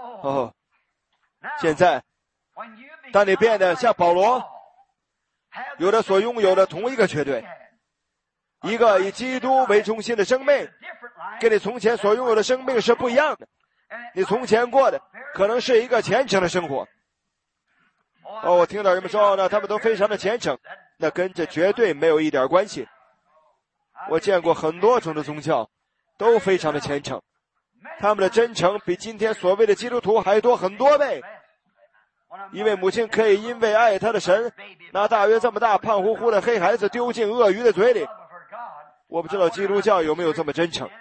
现在当你变得像保罗，有着所拥有的同一个绝对，一个以基督为中心的生命，跟你从前所拥有的生命是不一样的。你从前过的可能是一个虔诚的生活。我听到人们说呢，他们都非常的虔诚，那跟这绝对没有一点关系。我见过很多种的宗教都非常的虔诚，他们的真诚比今天所谓的基督徒还多很多倍。一位母亲可以因为爱她的神，拿大约这么大胖乎乎的黑孩子丢进鳄鱼的嘴里。我不知道基督教有没有这么真诚。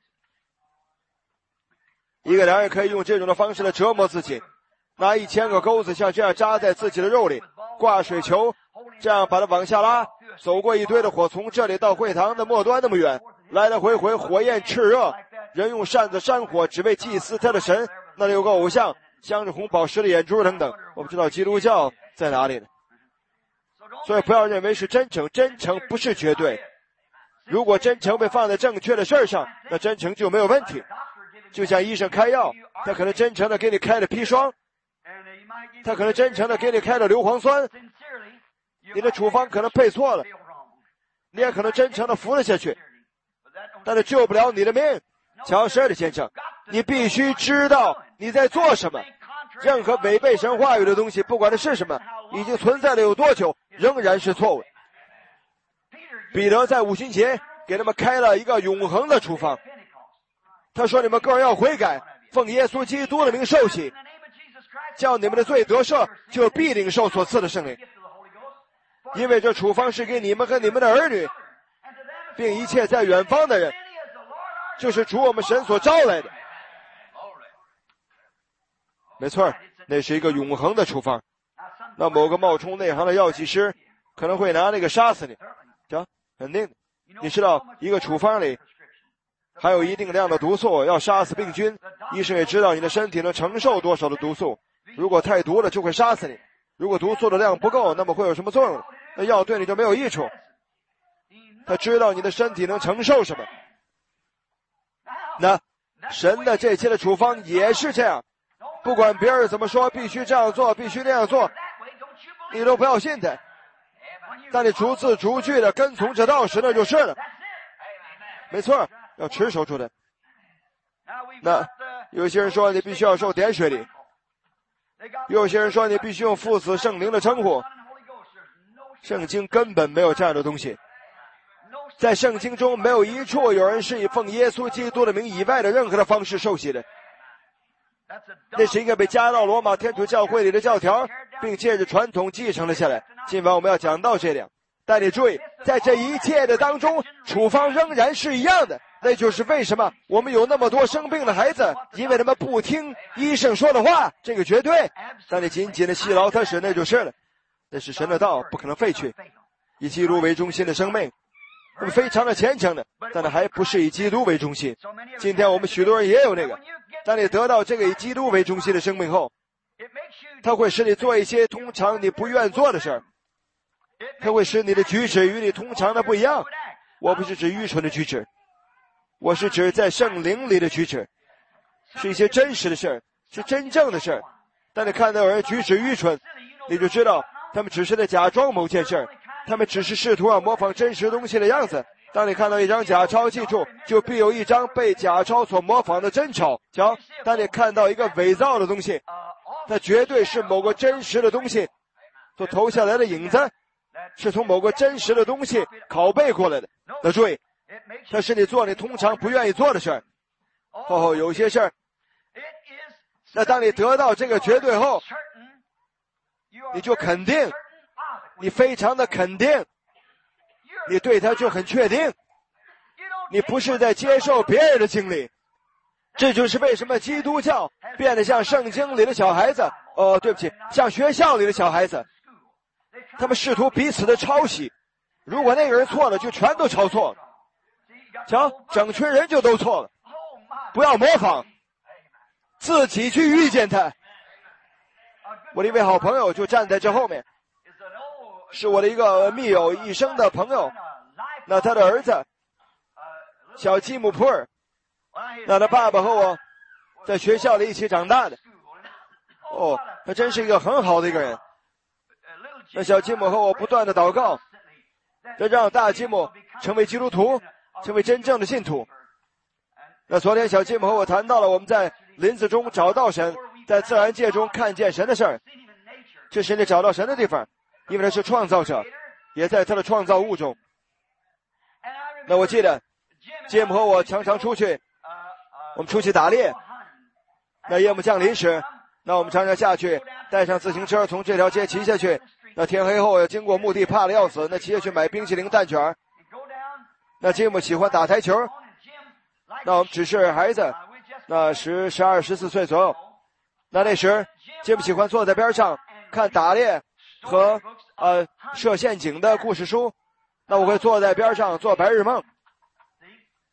一个男人可以用这种的方式来折磨自己，拿1000个钩子像这样扎在自己的肉里，挂水球，这样把它往下拉，走过一堆的火，从这里到会堂的末端那么远， 来来回回火焰炽热，人用扇子扇火，只为祭祀他的神。那里有个偶像，镶着红宝石的眼珠等等。我不知道基督教在哪里呢？所以不要认为是真诚，真诚不是绝对。如果真诚被放在正确的事儿上，那真诚就没有问题。就像医生开药，他可能真诚的给你开了砒霜，他可能真诚的给你开了硫磺酸，你的处方可能配错了，你也可能真诚的服了下去，但是救不了你的命。乔什的先生，你必须知道你在做什么。任何违背神话语的东西，不管它是什么，已经存在了有多久，仍然是错误的。彼得在五旬节给他们开了一个永恒的处方，他说你们个人要悔改，奉耶稣基督的名受洗，叫你们的罪得赦，就必领受所赐的圣灵。因为这处方是给你们和你们的儿女，并一切在远方的人，就是主我们神所招来的。没错，那是一个永恒的处方。那某个冒充内行的药剂师可能会拿那个杀死你，肯定的。你知道一个处方里还有一定量的毒素，要杀死病菌。医生也知道你的身体能承受多少的毒素，如果太毒了就会杀死你，如果毒素的量不够，那么会有什么作用？那药对你就没有益处。他知道你的身体能承受什么。那神的这些的处方也是这样，不管别人怎么说，必须这样做，必须那样做，你都不要信他，但你逐字逐句的跟从这道时，那就是了。没错，要持守住的。那有些人说你必须要受点水礼，有些人说你必须用父子圣灵的称呼。圣经根本没有这样的东西，在圣经中没有一处有人是以奉耶稣基督的名以外的任何的方式受洗的。那是一个被加到罗马天主教会里的教条，并借着传统继承了下来。今晚我们要讲到这点，但你注意，在这一切的当中，处方仍然是一样的。那就是为什么我们有那么多生病的孩子，因为他们不听医生说的话，这个绝对。但你紧紧的系牢它时，那就是了。那是神的道，不可能废去。以基督为中心的生命，他们非常的虔诚的，但那还不是以基督为中心。今天我们许多人也有那个，当你得到这个以基督为中心的生命后，它会使你做一些通常你不愿做的事儿，它会使你的举止与你通常的不一样。我不是指愚蠢的举止，我是指在圣灵里的举止，是一些真实的事儿，是真正的事儿。当你看到有人举止愚蠢，你就知道他们只是在假装某件事儿，他们只是试图要模仿真实东西的样子。当你看到一张假钞，记住，就必有一张被假钞所模仿的真钞。瞧，当你看到一个伪造的东西，它绝对是某个真实的东西所投下来的影子，是从某个真实的东西拷贝过来的。那注意，它使你做你通常不愿意做的事儿。有些事儿，那当你得到这个绝对后，你就肯定，你非常的肯定，你对他就很确定，你不是在接受别人的经历。这就是为什么基督教变得像圣经里的小孩子，对不起，像学校里的小孩子，他们试图彼此的抄袭，如果那个人错了，就全都抄错了。瞧，整群人就都错了。不要模仿，自己去遇见他。我的一位好朋友就站在这后面，是我的一个密友一生的朋友。那他的儿子小基姆普尔，那他爸爸和我在学校里一起长大的。他真是一个很好的一个人。那小基姆和我不断的祷告，要让大基姆成为基督徒，成为真正的信徒。那昨天小基姆和我谈到了我们在林子中找到神，在自然界中看见神的事儿。这是你找到神的地方，因为他是创造者，也在他的创造物中。那我记得吉姆和我常常出去，我们出去打猎。那夜幕降临时，那我们常常下去，带上自行车从这条街骑下去。那天黑后要经过墓地，怕了要死，那骑下去买冰淇淋蛋卷。那吉姆喜欢打台球，那我们只是孩子，那12、14岁左右。那时吉姆喜欢坐在边上看打猎和设陷阱的故事书，那我会坐在边上做白日梦。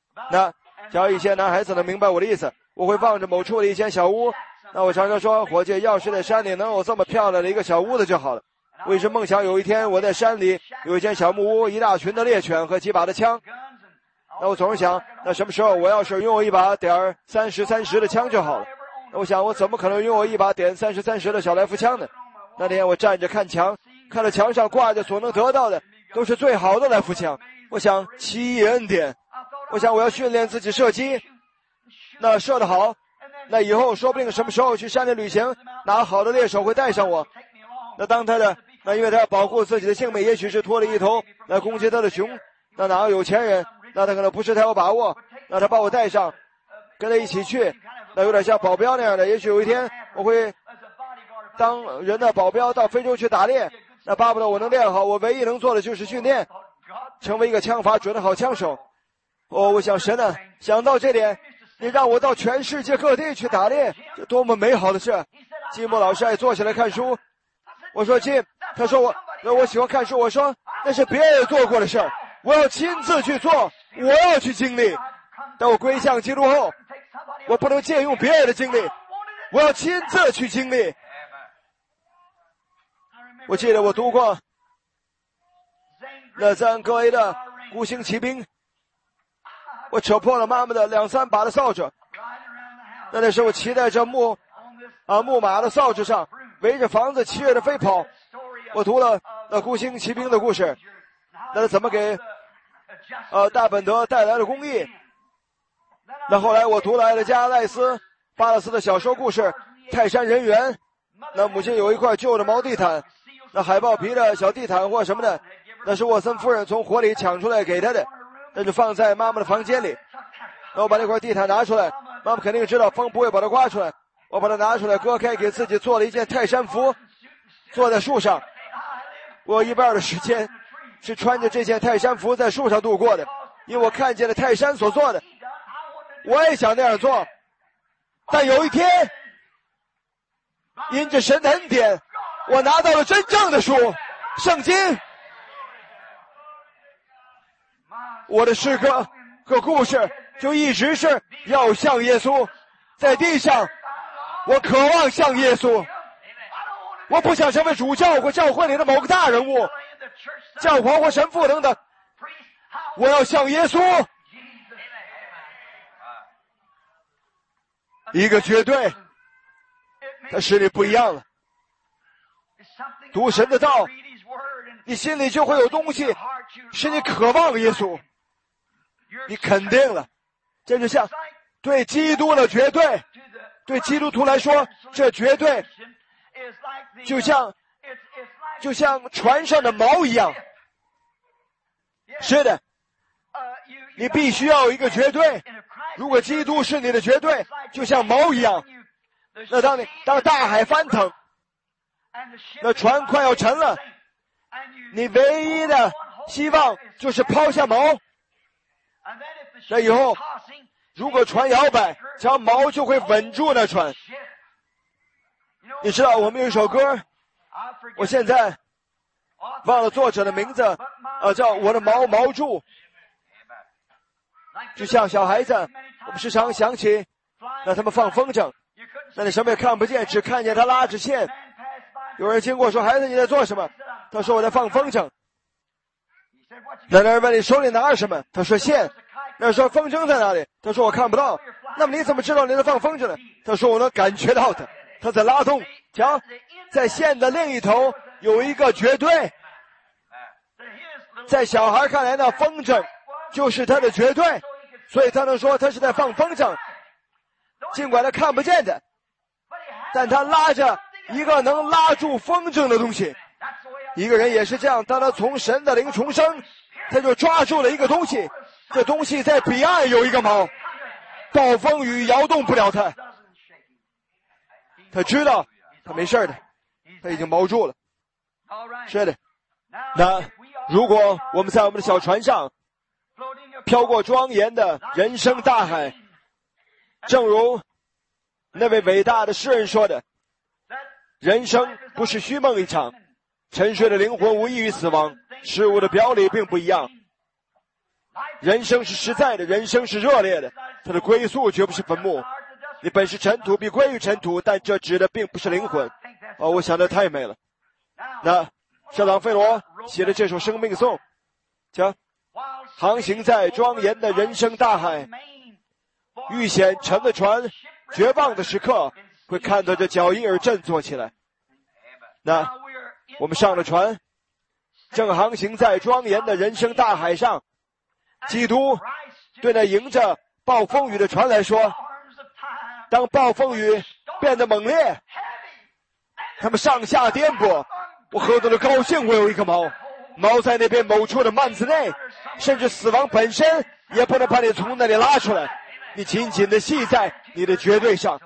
那假如一些男孩子能明白我的意思，我会望着某处的一间小屋。那我常常说，伙计，要是在山里能有这么漂亮的一个小屋子就好了。我一直梦想有一天我在山里有一间小木屋，一大群的猎犬和几把的枪。那我总是想，那什么时候我要是拥有一把点30-30的枪就好了。那我想，我怎么可能拥有一把点30-30的小来福枪呢？那天我站着看墙，看着墙上挂着所能得到的都是最好的来福枪。我想奇异恩典，我想我要训练自己射击，那射得好，那以后说不定什么时候去山里旅行，哪好的猎手会带上我。那当他的那因为他要保护自己的性命，也许是拖了一头来攻击他的熊，那哪个有钱人，那他可能不是太有把握，那他把我带上跟他一起去，那有点像保镖那样的。也许有一天我会当人的保镖到非洲去打猎，那巴不得我能练好，我唯一能做的就是训练，成为一个枪法准的好枪手。我想神呢，想到这点，你让我到全世界各地去打猎，这多么美好的事。季默老师爱坐下来看书，我说金，他说我喜欢看书，我说那是别人做过的事儿，我要亲自去做，我要去经历。当我归向基督后，我不能借用别人的经历，我要亲自去经历。我记得我读过那赞格雷的孤星骑兵，我扯破了妈妈的2-3把的扫帚，那时候我骑在这木马的扫帚上，围着房子骑着飞跑。我读了那孤星骑兵的故事，那怎么给大本德带来了公义。那后来我读了埃德加·赖斯·巴勒斯的小说故事《泰山人猿》，那母亲有一块旧的毛地毯，那海豹皮的小地毯或什么的，那是沃森夫人从火里抢出来给她的，那就放在妈妈的房间里。那我把那块地毯拿出来，妈妈肯定知道风不会把它刮出来，我把它拿出来割开，给自己做了一件泰山服，坐在树上。我一半的时间是穿着这件泰山服在树上度过的，因为我看见了泰山所做的，我也想那样做。但有一天，因着神的恩典，我拿到了真正的书，圣经。我的诗歌和故事就一直是要像耶稣。在地上，我渴望像耶稣，我不想成为主教或教会里的某个大人物，教皇或神父等等，我要像耶稣。一个绝对，它使你不一样了。读神的道，你心里就会有东西使你渴望耶稣，你肯定了。这就像对基督的绝对，对基督徒来说，这绝对就像船上的锚一样。是的，你必须要有一个绝对。如果基督是你的绝对，就像锚一样，那当大海翻腾，那船快要沉了，你唯一的希望就是抛下锚。那以后如果船摇摆，只要锚就会稳住那船。你知道我们有一首歌，我现在忘了作者的名字，叫我的锚锚住。就像小孩子，我们时常想起让他们放风筝，那你什么也看不见，只看见他拉着线。有人经过说，孩子你在做什么？他说我在放风筝。那人问你手里拿着什么？他说线。那人说风筝在哪里？他说我看不到。那么你怎么知道你在放风筝呢？他说我能感觉到的，他在拉动。瞧，在线的另一头有一个绝对。在小孩看来呢，风筝就是他的绝对，所以他能说他是在放风筝，尽管他看不见的，但他拉着一个能拉住风筝的东西。一个人也是这样，当他从神的灵重生，他就抓住了一个东西，这东西在彼岸有一个锚，暴风雨摇动不了他。他知道他没事的，他已经锚住了。是的，那如果我们在我们的小船上飘过庄严的人生大海，正如那位伟大的诗人说的，人生不是虚梦一场，沉睡的灵魂无异于死亡，事物的表里并不一样。 人生是实在的，人生是热烈的，它的归宿绝不是坟墓。你本是尘土，必归于尘土，但这指的并不是灵魂。我想的太美了。那社长费罗写的这首生命颂，讲航行在庄严的人生大海，遇险沉的船，绝望的时刻，会看到这脚印而振作起来。那我们上了船，正航行在庄严的人生大海上。基督对那迎着暴风雨的船来说，当暴风雨变得猛烈，他们上下颠簸，我何等的高兴，我有一个锚在那边某处的幔子内，甚至死亡本身也不能把你从那里拉出来，你紧紧地系在你的绝对上。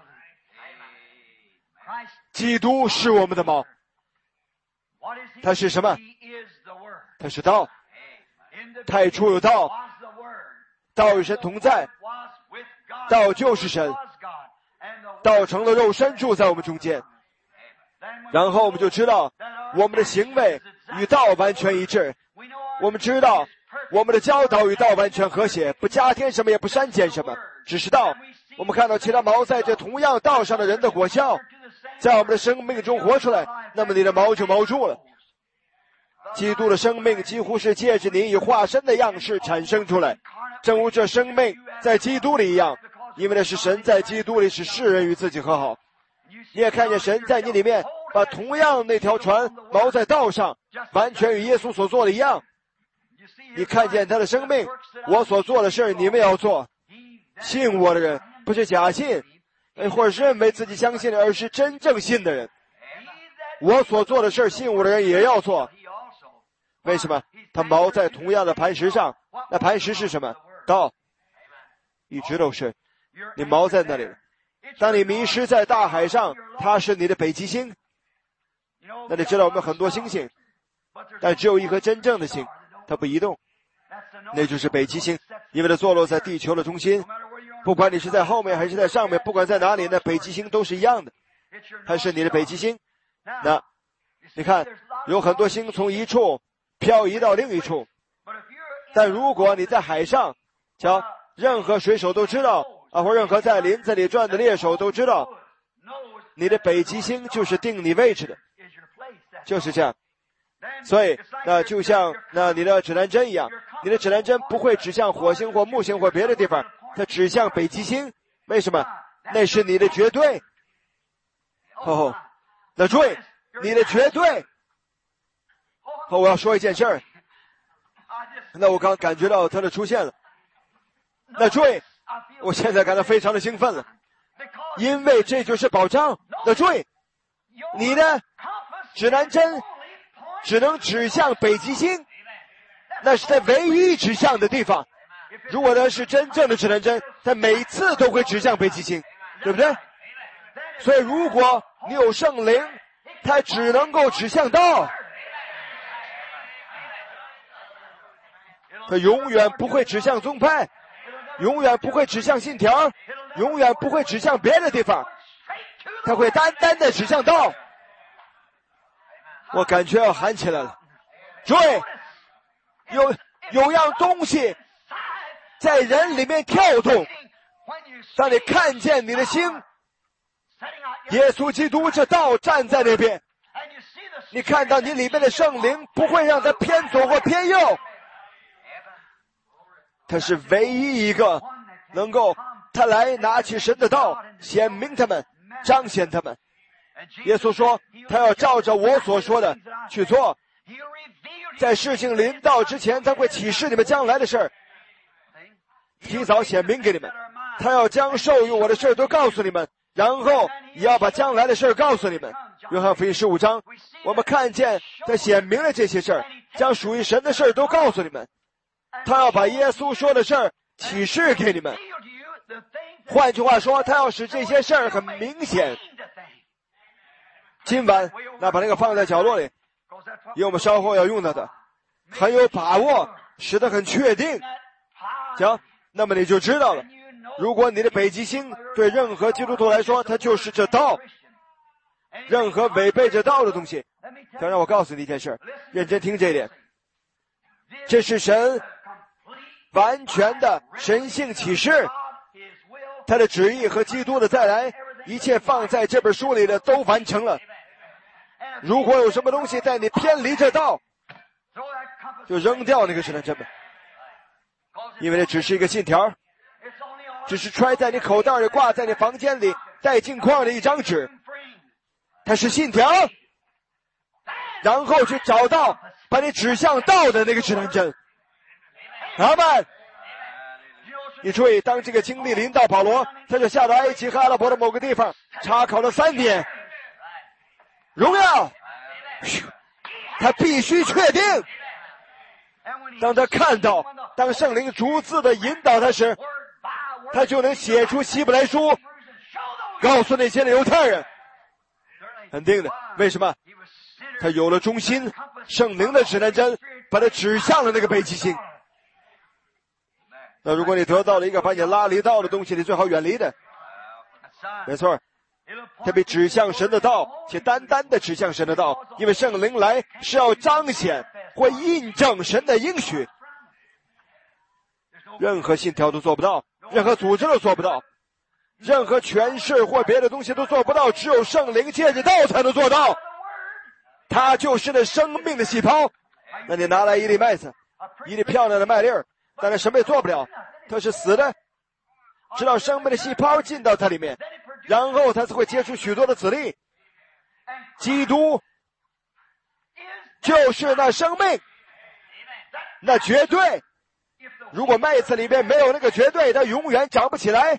基督是我们的锚，他是什么？他是道，太初有道，道与神同在，道就是神，道成了肉身住在我们中间。然后我们就知道我们的行为与道完全一致，我们知道我们的教导与道完全和谐，不加添什么也不删减什么，只是道。我们看到其他锚在这同样道上的人的果效在我们的生命中活出来，那么你的锚就锚住了。基督的生命几乎是借着你以化身的样式产生出来，正如这生命在基督里一样，因为那是神在基督里使世人与自己和好。你也看见神在你里面把同样那条船锚在道上，完全与耶稣所做的一样。你看见他的生命，我所做的事你们要做。信我的人不是假信，或者是认为自己相信的，而是真正信的人。我所做的事信我的人也要做。为什么？他锚在同样的磐石上，那磐石是什么？道，一直都是。你锚在那里了。当你迷失在大海上，它是你的北极星。那你知道我们很多星星，但只有一颗真正的星，它不移动，那就是北极星，因为它坐落在地球的中心。不管你是在后面还是在上面，不管在哪里，那北极星都是一样的，它是你的北极星。那你看，有很多星从一处漂移到另一处，但如果你在海上，瞧，任何水手都知道或任何在林子里转的猎手都知道，你的北极星就是定你位置的，就是这样。所以那就像你的指南针一样，你的指南针不会指向火星或木星或别的地方，它指向北极星。为什么？那是你的绝对。那注意，你的绝对。我要说一件事儿，那我刚感觉到它的出现了。那注意，我现在感到非常的兴奋了，因为这就是保障。那注意，你的指南针只能指向北极星，那是在唯一指向的地方。如果它是真正的指南针，它每次都会指向北极星，对不对？所以如果你有圣灵，它只能够指向道，它永远不会指向宗派，永远不会指向信条，永远不会指向别的地方，它会单单的指向道。我感觉要喊起来了。注意，有样东西在人里面跳动，当你看见你的心，耶稣基督这道站在那边，你看到你里面的圣灵不会让它偏左或偏右，他是唯一一个能够他来拿起神的道，显明他们，彰显他们。耶稣说他要照着我所说的去做，在事情临到之前，他会启示你们将来的事儿，提早显明给你们。他要将受用我的事儿都告诉你们，然后也要把将来的事儿告诉你们。约翰福音15章，我们看见他显明了这些事儿，将属于神的事儿都告诉你们。他要把耶稣说的事儿启示给你们。换句话说，他要使这些事儿很明显。今晚把那个放在角落里，因为我们稍后要用到的，很有把握，使得很确定。行，那么你就知道了。如果你的北极星对任何基督徒来说，它就是这道。任何违背这道的东西，想让我告诉你一件事，认真听这一点。这是神完全的神性启示，他的旨意和基督的再来，一切放在这本书里的都完成了。如果有什么东西在你偏离这道，就扔掉那个指南针吧，因为那只是一个信条，只是揣在你口袋里，挂在你房间里带镜框的一张纸，它是信条，然后去找到把你指向道的那个指南针。阿们。你注意，当这个经历临到保罗，他就下到埃及和阿拉伯的某个地方查考了3年。荣耀，他必须确定，当他看到，当圣灵逐字的引导他时，他就能写出希伯来书，告诉那些的犹太人。肯定的，为什么？他有了中心，圣灵的指南针把他指向了那个北极星。那如果你得到了一个把你拉离道的东西，你最好远离的。没错，他被指向神的道，且单单的指向神的道，因为圣灵来是要彰显或印证神的应许。任何信条都做不到，任何组织都做不到，任何权势或别的东西都做不到，只有圣灵借着道才能做到。它就是那生命的细胞。那你拿来一粒麦子，一粒漂亮的麦粒儿，但是什么也做不了，它是死的，直到生命的细胞进到它里面，然后它才会结出许多的子粒。基督就是那生命，那绝对。如果麦子里面没有那个绝对，它永远长不起来。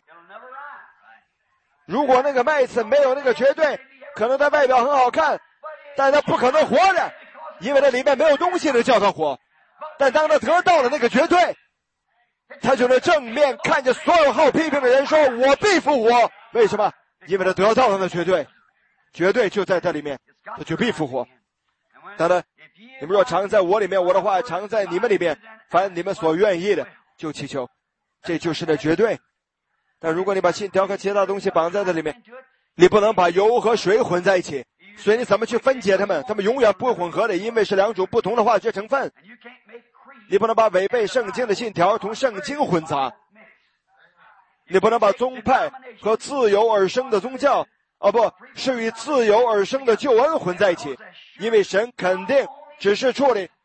如果那个麦子没有那个绝对，可能它外表很好看，但它不可能活着，因为它里面没有东西能叫它活。但当它得到了那个绝对，他就能正面看着所有好批评的人说，我必复活。为什么？因为他得到了那绝对，绝对就在这里面，他就必复活。当然，你们若常在我里面，我的话常在你们里面，凡你们所愿意的就祈求，这就是那绝对。但如果你把信条和其他东西绑在这里面，你不能把油和水混在一起，所以你怎么去分解它们？它们永远不会混合的，因为是2种不同的化学成分。你不能把违背圣经的信条同圣经混杂，你不能把宗派和自由而生的宗教，是与自由而生的救恩混在一起，因为神肯定只是处理。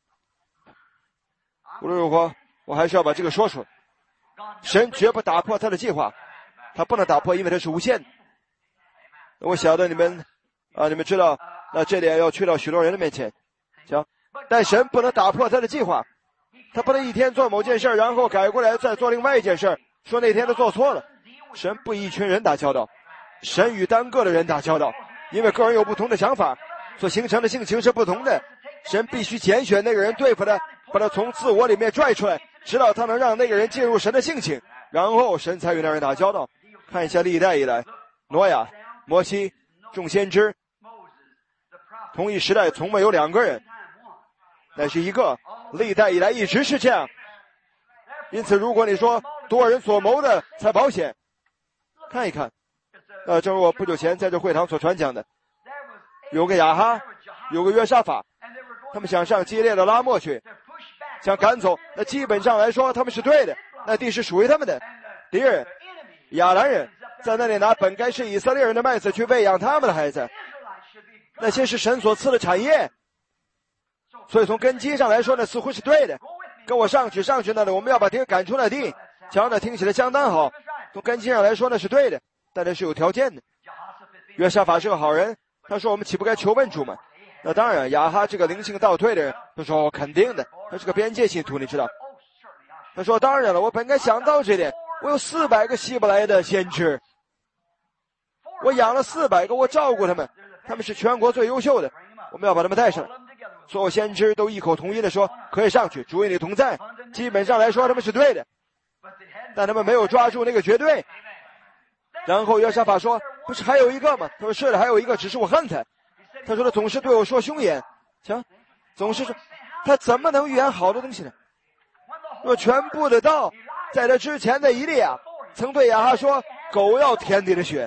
无论如何，我还是要把这个说出来。神绝不打破他的计划，他不能打破，因为他是无限的。我晓得你们知道，那这点要去到许多人的面前，行。但神不能打破他的计划，他不能一天做某件事，然后改过来再做另外一件事，说那天他做错了。神不与一群人打交道，神与单个的人打交道，因为个人有不同的想法，所形成的性情是不同的。神必须拣选那个人对付他，把他从自我里面拽出来，直到他能让那个人进入神的性情，然后神才与那人打交道。看一下历代以来，挪亚、摩西、众先知，同一时代从没有2个人，那是一个，历代以来一直是这样。因此如果你说多人所谋的才保险，看一看，正如我不久前在这会堂所传讲的，有个亚哈，有个约沙法，他们想上基列的拉末去，想赶走，那基本上来说他们是对的，那地是属于他们的。敌人亚兰人在那里拿本该是以色列人的麦子去喂养他们的孩子，那些是神所赐的产业，所以从根基上来说呢，似乎是对的。跟我上去那里，我们要把敌人赶出那地，瞧那听起来相当好，从根基上来说那是对的，但那是有条件的。约沙法是个好人，他说我们岂不该求问主吗？那当然，亚哈这个灵性倒退的人，他说肯定的，他是个边界信徒，你知道。他说当然了，我本该想到这点，我有400个希伯来的先知，我养了400个，我照顾他们，他们是全国最优秀的，我们要把他们带上来。所有先知都异口同音的说可以上去，主与你同在。基本上来说他们是对的，但他们没有抓住那个绝对。然后约沙法说不是还有一个吗？他说是的，还有一个，只是我恨他。他说他总是对我说凶言，行，总是说他怎么能预言好的东西呢？若全部的道在他之前的以利亚曾对亚哈说狗要舔你的血，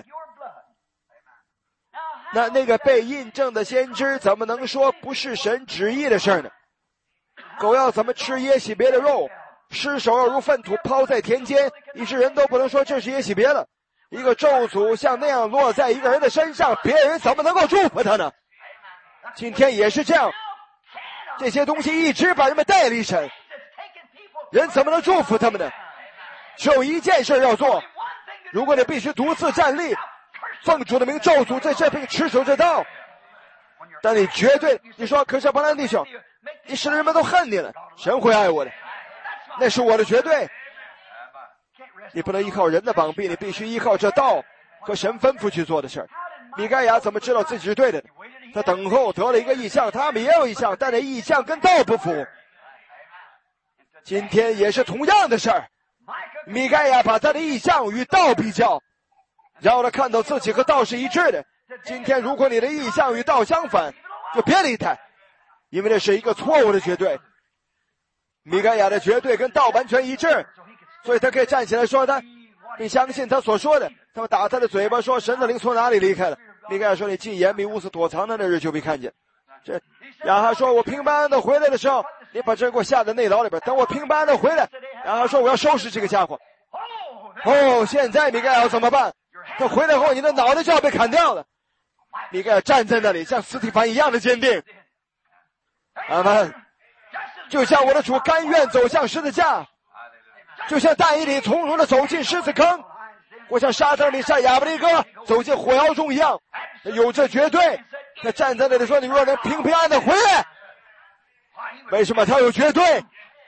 那个被印证的先知怎么能说不是神旨意的事呢？狗要怎么吃耶洗别的肉， 尸首要如粪土抛在田间，以致人都不能说这是耶洗别了。一个咒诅像那样落在一个人的身上，别人怎么能够祝福他呢？今天也是这样，这些东西一直把人们带离神，人怎么能祝福他们呢？只有一件事要做，如果你必须独自站立，奉主的名咒诅在这并持守这道，但你绝对，你说可是伯兰弟兄，你使得人们都恨你了，神会爱我的，那是我的绝对。你不能依靠人的膀臂，你必须依靠这道和神吩咐去做的事儿。米该亚怎么知道自己是对的？他等候得了一个异象，他们也有异象，但这异象跟道不符。今天也是同样的事儿，米该亚把他的异象与道比较，然后他看到自己和道是一致的。今天如果你的异象与道相反，就别理他，因为这是一个错误的绝对。米该亚的绝对跟道完全一致，所以他可以站起来说他，并相信他所说的。他们打他的嘴巴说神的灵从哪里离开了。米该亚说你进严密屋子躲藏的那日就被看见。这亚哈说我平安安的回来的时候，你把这给我下在内牢里边，等我平安安的回来。亚哈说我要收拾这个家伙。现在米该亚要怎么办？他回来后你的脑袋就要被砍掉了。米该亚站在那里像司提反一样的坚定。阿们，就像我的主甘愿走向十字架，就像但以理从容的走进狮子坑，或像沙特米沙亚伯利哥走进火窑中一样，有这绝对。他站在那里说你若能平平安的回来，为什么他有绝对？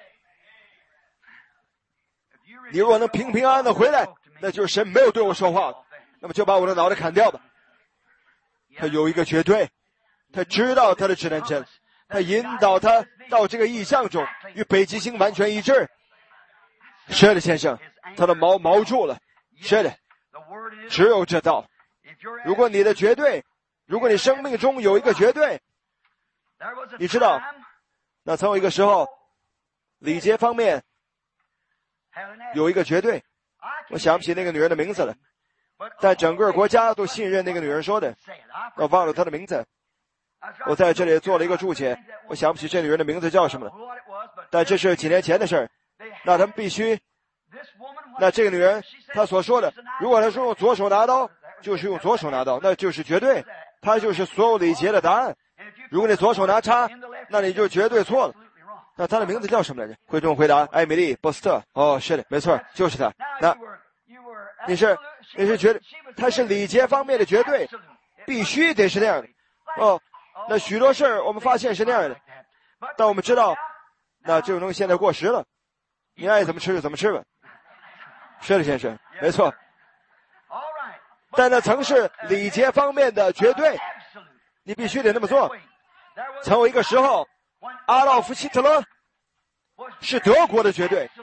你若能平平安安的回来，那就是神没有对我说话了，那么就把我的脑袋砍掉吧。他有一个绝对，他知道他的指南针，他引导他到这个异象中，与北极星完全一致。是的，先生，他的毛住了。是的，只有这道。如果你的绝对，如果你生命中有一个绝对，你知道，那曾有一个时候，礼节方面有一个绝对，我想不起那个女人的名字了，但整个国家都信任那个女人说的，我忘了她的名字。我在这里做了一个注解，我想不起这女人的名字叫什么了，但这是几年前的事儿。那他们必须，那这个女人她所说的，如果她说用左手拿刀，就是用左手拿刀，那就是绝对，她就是所有礼节的答案。如果你左手拿叉，那你就绝对错了。那她的名字叫什么来着？会众回答艾米丽·波斯特。是的，没错，就是她。那你是绝对，她是礼节方面的绝对，必须得是那样的。那许多事儿我们发现是那样的，但我们知道，那这种东西现在过时了，你爱怎么吃就怎么吃吧。是的，先生，没错。但那曾是礼节方面的绝对，你必须得那么做。曾有一个时候，阿道夫·希特勒是德国的绝对，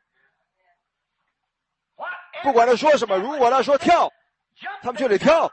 不管他说什么，如果他说跳，他们就得跳；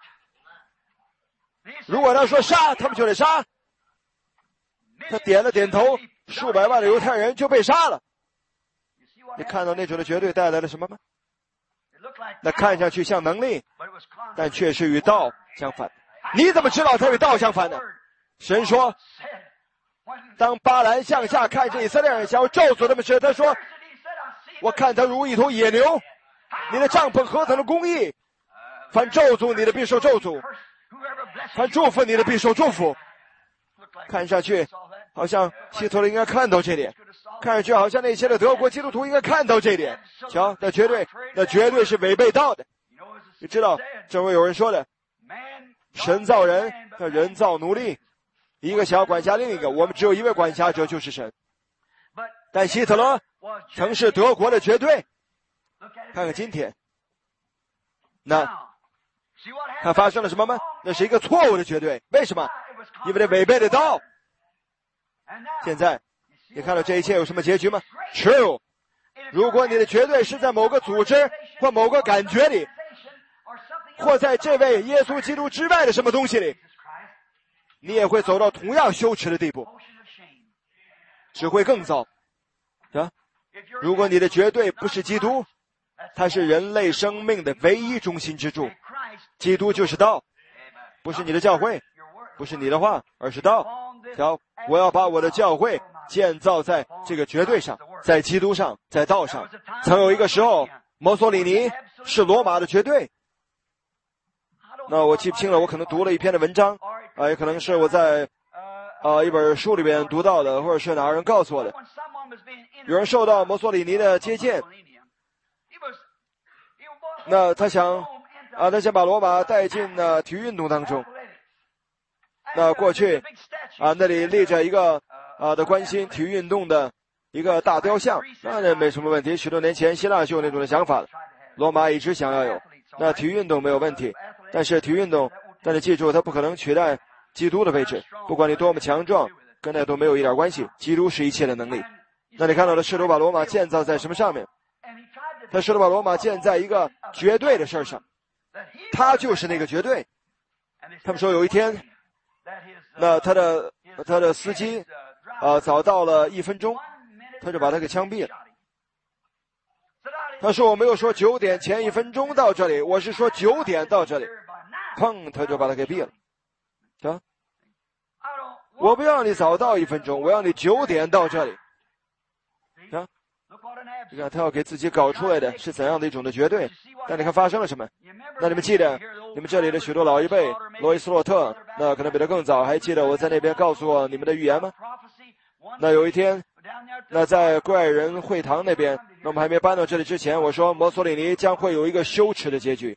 如果他说杀，他们就得杀。他点了点头，数百万的犹太人就被杀了。你看到那种的绝对带来了什么吗？那看上去像能力，但却是与道相反。你怎么知道它与道相反呢？神说，当巴兰向下看着以色列人，想要咒诅他们时，他说，我看他如一头野牛，你的帐篷何等的公义，凡咒诅你的必受咒诅，凡祝福你的必受祝福。看上去好像希特勒应该看到这点，看上去好像那些的德国基督徒应该看到这点。瞧，那绝对是违背道的。你知道，正如有人说的，神造人，人造奴隶，一个想要管辖另一个，我们只有一位管辖者，就是神。但希特勒曾是德国的绝对。看看今天，那他发生了什么吗？那是一个错误的绝对。为什么？因为这违背了道。现在你看到这一切有什么结局吗？ True。 如果你的绝对是在某个组织或某个感觉里，或在这位耶稣基督之外的什么东西里，你也会走到同样羞耻的地步，只会更糟。如果你的绝对不是基督，它是人类生命的唯一中心支柱，基督就是道，不是你的教会，不是你的话，而是道。我要把我的教会建造在这个绝对上， 在基督上，在道上，曾有一个时候，墨索里尼是罗马的绝对。那我记不清了，我可能读了一篇的文章，也可能是我在一本书里边读到的，或者是哪个人告诉我的。有人受到墨索里尼的接见，那他想把罗马带进体育运动当中。那过去那里立着一个的关心体育运动的一个大雕像，那没什么问题。许多年前希腊就有那种的想法了，罗马一直想要有。那体育运动没有问题，但是体育运动，但是记住，它不可能取代基督的位置。不管你多么强壮，跟那都没有一点关系。基督是一切的能力。那你看到的试图把罗马建造在什么上面？他试图把罗马建在一个绝对的事上，他就是那个绝对。他们说有一天，那他的司机早到了1分钟，他就把他给枪毙了。他说我没有说9点前1分钟到这里，我是说9点到这里，砰，他就把他给毙了。我不要你早到1分钟，我要你9点到这里。你看他要给自己搞出来的是怎样的一种的绝对。那你看发生了什么？那你们记得你们这里的许多老一辈，罗伊斯洛特，那可能比他更早，还记得我在那边告诉过你们的预言吗？那有一天，那在怪人会堂那边，那我们还没搬到这里之前，我说墨索里尼将会有一个羞耻的结局。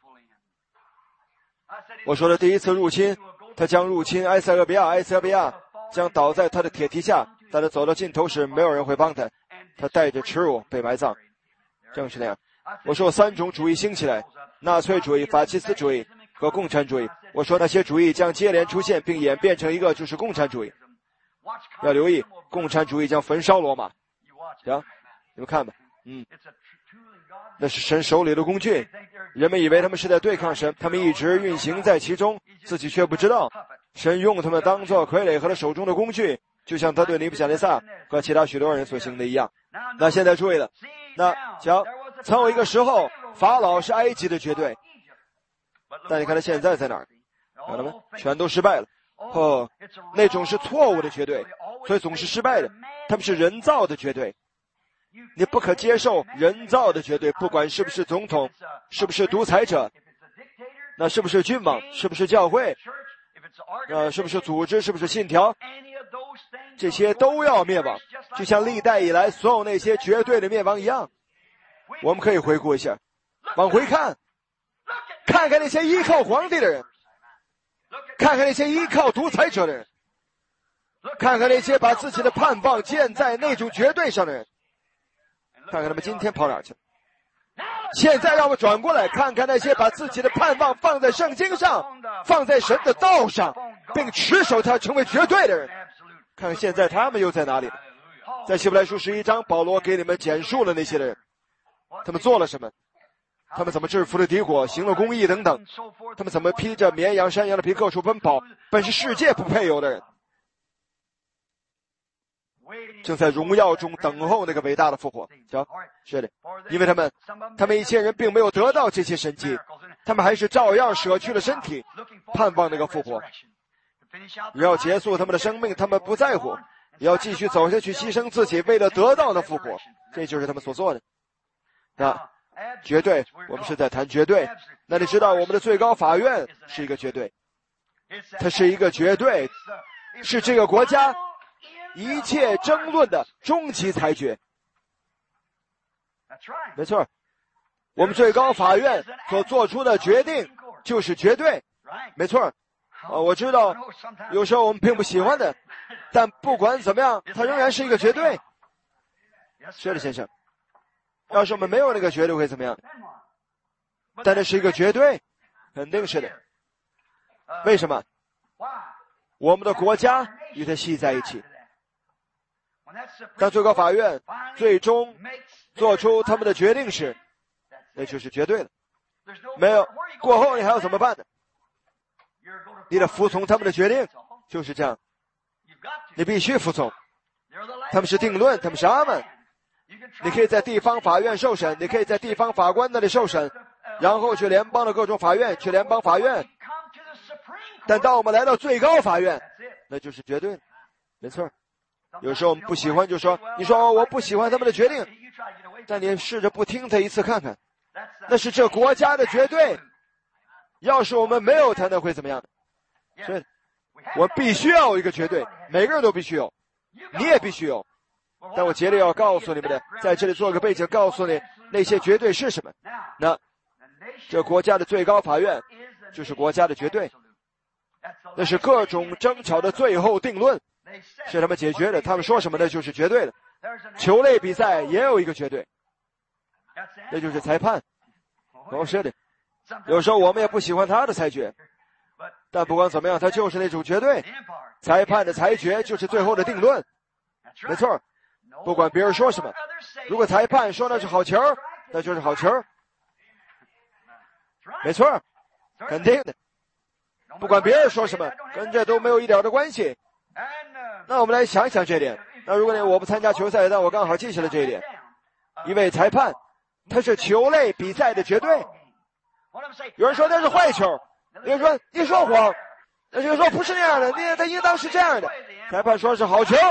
我说的第一次入侵，他将入侵埃塞俄比亚将倒在他的铁蹄下，但他走到尽头时没有人会帮他，他带着耻辱被埋葬。正是那样。我说3种主义兴起来，纳粹主义、法西斯主义和共产主义。我说那些主义将接连出现并演变成一个，就是共产主义。要留意，共产主义将焚烧罗马。行，你们看吧。那是神手里的工具，人们以为他们是在对抗神，他们一直运行在其中，自己却不知道神用他们当作傀儡和他手中的工具，就像他对尼布甲尼撒和其他许多人所行的一样。那现在注意了，那瞧，曾有一个时候，法老是埃及的绝对，但你看他现在在哪儿？看到吗？全都失败了。那种是错误的绝对，所以总是失败的。他们是人造的绝对，你不可接受人造的绝对，不管是不是总统，是不是独裁者，那是不是君王，是不是教会，是不是组织，是不是信条，这些都要灭亡，就像历代以来所有那些绝对的灭亡一样。我们可以回顾一下，往回看，看看那些依靠皇帝的人，看看那些依靠独裁者的人，看看那些把自己的盼望建在那种绝对上的人，看看他们今天跑哪儿去了。现在让我们转过来，看看那些把自己的盼望放在圣经上，放在神的道上，并持守它成为绝对的人，看看现在他们又在哪里了。在希伯来书11章，保罗给你们简述了那些人，他们做了什么，他们怎么制服了敌国，行了公义等等，他们怎么披着绵羊山羊的皮各处奔跑，本是世界不配有的人，正在荣耀中等候那个伟大的复活。瞧，是的，因为他们一些人并没有得到这些神迹，他们还是照样舍去了身体，盼望那个复活。也要结束他们的生命，他们不在乎，也要继续走下去，牺牲自己，为了得到的复活。这就是他们所做的。绝对，我们是在谈绝对。那你知道我们的最高法院是一个绝对，它是一个绝对，是这个国家一切争论的终极裁决。没错，我们最高法院所做出的决定就是绝对。没错，我知道有时候我们并不喜欢的，但不管怎么样，它仍然是一个绝对。是的，先生。要是我们没有那个绝对会怎么样？但这是一个绝对，肯定是的。为什么？我们的国家与它系在一起。当最高法院最终做出他们的决定时，那就是绝对了。没有过后你还要怎么办呢？你得服从他们的决定，就是这样，你必须服从。他们是定论，他们是阿们。你可以在地方法院受审，你可以在地方法官那里受审，然后去联邦的各种法院，去联邦法院。但当我们来到最高法院，那就是绝对了。没错， 有时候我们不喜欢就说，你说我不喜欢他们的决定，但你试着不听他一次看看，那是这国家的绝对。要是我们没有他，那会怎么样？所以我必须要有一个绝对，每个人都必须有，你也必须有。但我竭力要告诉你们的，在这里做个背景，告诉你那些绝对是什么。那这国家的最高法院就是国家的绝对，那是各种争吵的最后定论，是他们解决的，他们说什么那就是绝对的。球类比赛也有一个绝对，那就是裁判。是的，有时候我们也不喜欢他的裁决，但不管怎么样，他就是那种绝对。裁判的裁决就是最后的定论，没错。不管别人说什么，如果裁判说那是好球，那就是好球，没错，肯定的。不管别人说什么，跟这都没有一点的关系。那我们来想想这点。那如果我不参加球赛，但我刚好记下了这一点，因为裁判他是球类比赛的绝对。有人说那是坏球，有人说你说谎，有人说不是那样的，他应当是这样的。裁判说是好球，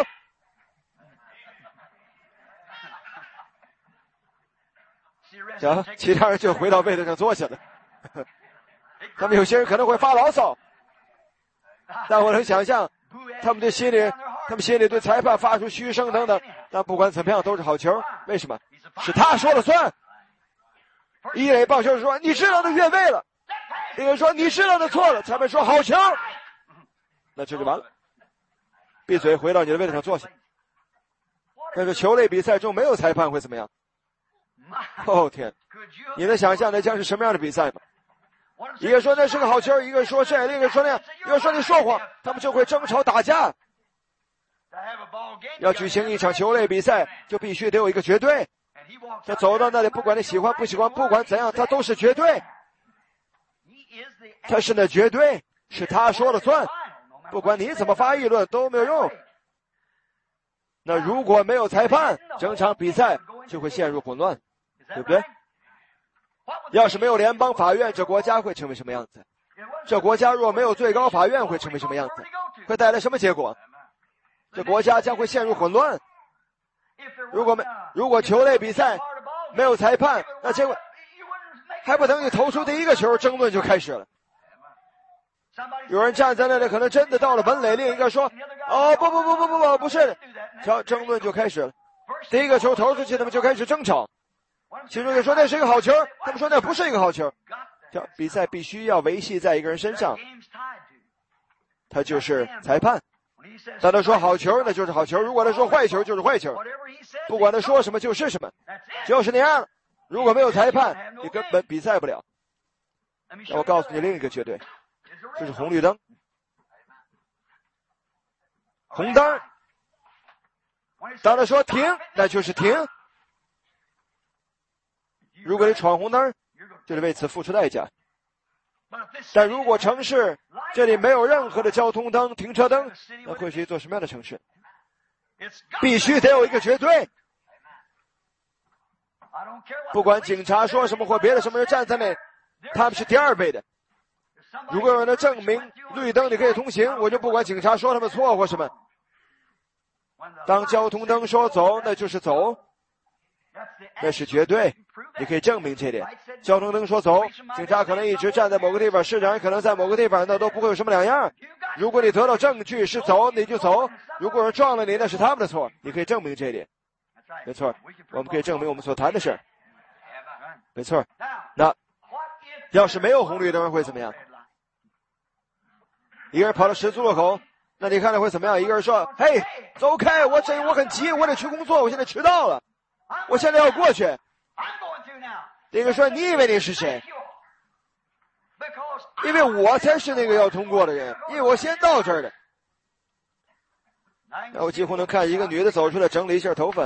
行，其他人就回到位子上坐下了。他们有些人可能会发牢骚，但我能想象他们心里对裁判发出嘘声等等，但不管怎么样都是好球。为什么？是他说了算。一垒棒球说你知道的越位了，那个说你知道的错了，裁判说好球，那这就完了。闭嘴，回到你的位置上坐下。但是球类比赛中没有裁判会怎么样？天，你能想象那将是什么样的比赛吗？一个说那是个好球，一个说这，另一个说那样，一个说你说谎，他们就会争吵打架。要举行一场球类比赛，就必须得有一个绝对。他走到那里，不管你喜欢不喜欢，不管怎样，他都是绝对。他是那绝对，是他说了算，不管你怎么发议论都没有用。那如果没有裁判，整场比赛就会陷入混乱，对不对？要是没有联邦法院，这国家会成为什么样子？这国家若没有最高法院，会成为什么样子？会带来什么结果？这国家将会陷入混乱。如果球类比赛没有裁判，那结果还不等你投出第一个球，争论就开始了。有人站在那里，可能真的到了本垒，另一个说不是，争论就开始了。第一个球投出去，他们就开始争吵。其中就说那是一个好球，他们说那不是一个好球。比赛必须要维系在一个人身上，他就是裁判。当他说好球，那就是好球；如果他说坏球，就是坏球。不管他说什么就是什么，就是那样。如果没有裁判，你根本比赛不了。让我告诉你另一个绝对，就是红绿灯。红灯，当他说停，那就是停。如果你闯红灯，就得为此付出代价。但如果城市这里没有任何的交通灯、停车灯，那会是一座什么样的城市？必须得有一个绝对。不管警察说什么或别的什么人站在那，他们是第二位的。如果有人能证明绿灯你可以通行，我就不管警察说他们错或什么。当交通灯说走，那就是走，那是绝对。你可以证明这点。交通灯说走，警察可能一直站在某个地方，市长可能在某个地方，那都不会有什么两样。如果你得到证据是走，你就走。如果人撞了你，那是他们的错，你可以证明这一点。没错，我们可以证明我们所谈的事。没错。那要是没有红绿灯会怎么样？一个人跑到十字路口，那你看了会怎么样？一个人说嘿，走开，我很急，我得去工作，我现在迟到了，我现在要过去。另一个说你以为你是谁？因为我才是那个要通过的人，因为我先到这儿的。那我几乎能看一个女的走出来整理一下头发。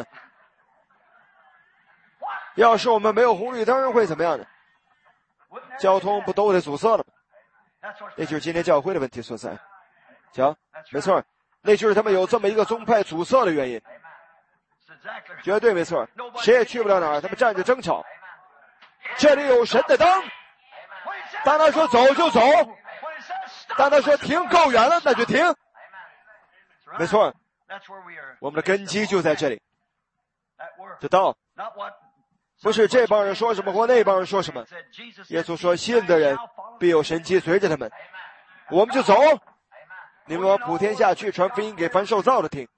要是我们没有红绿灯会怎么样呢？交通不都得阻塞了吗？那就是今天教会的问题所在。瞧，没错，那就是他们有这么一个宗派阻塞的原因。绝对没错，谁也去不了哪儿，他们站着争吵。这里有神的灯，当他说走就走，当他说停够远了那就停。没错， 我们的根基就在这里。这道不是这帮人说什么或那帮人说什么，耶稣说信的人必有神迹随着他们，我们就走。你们往普天下去，传福音给凡受造的听。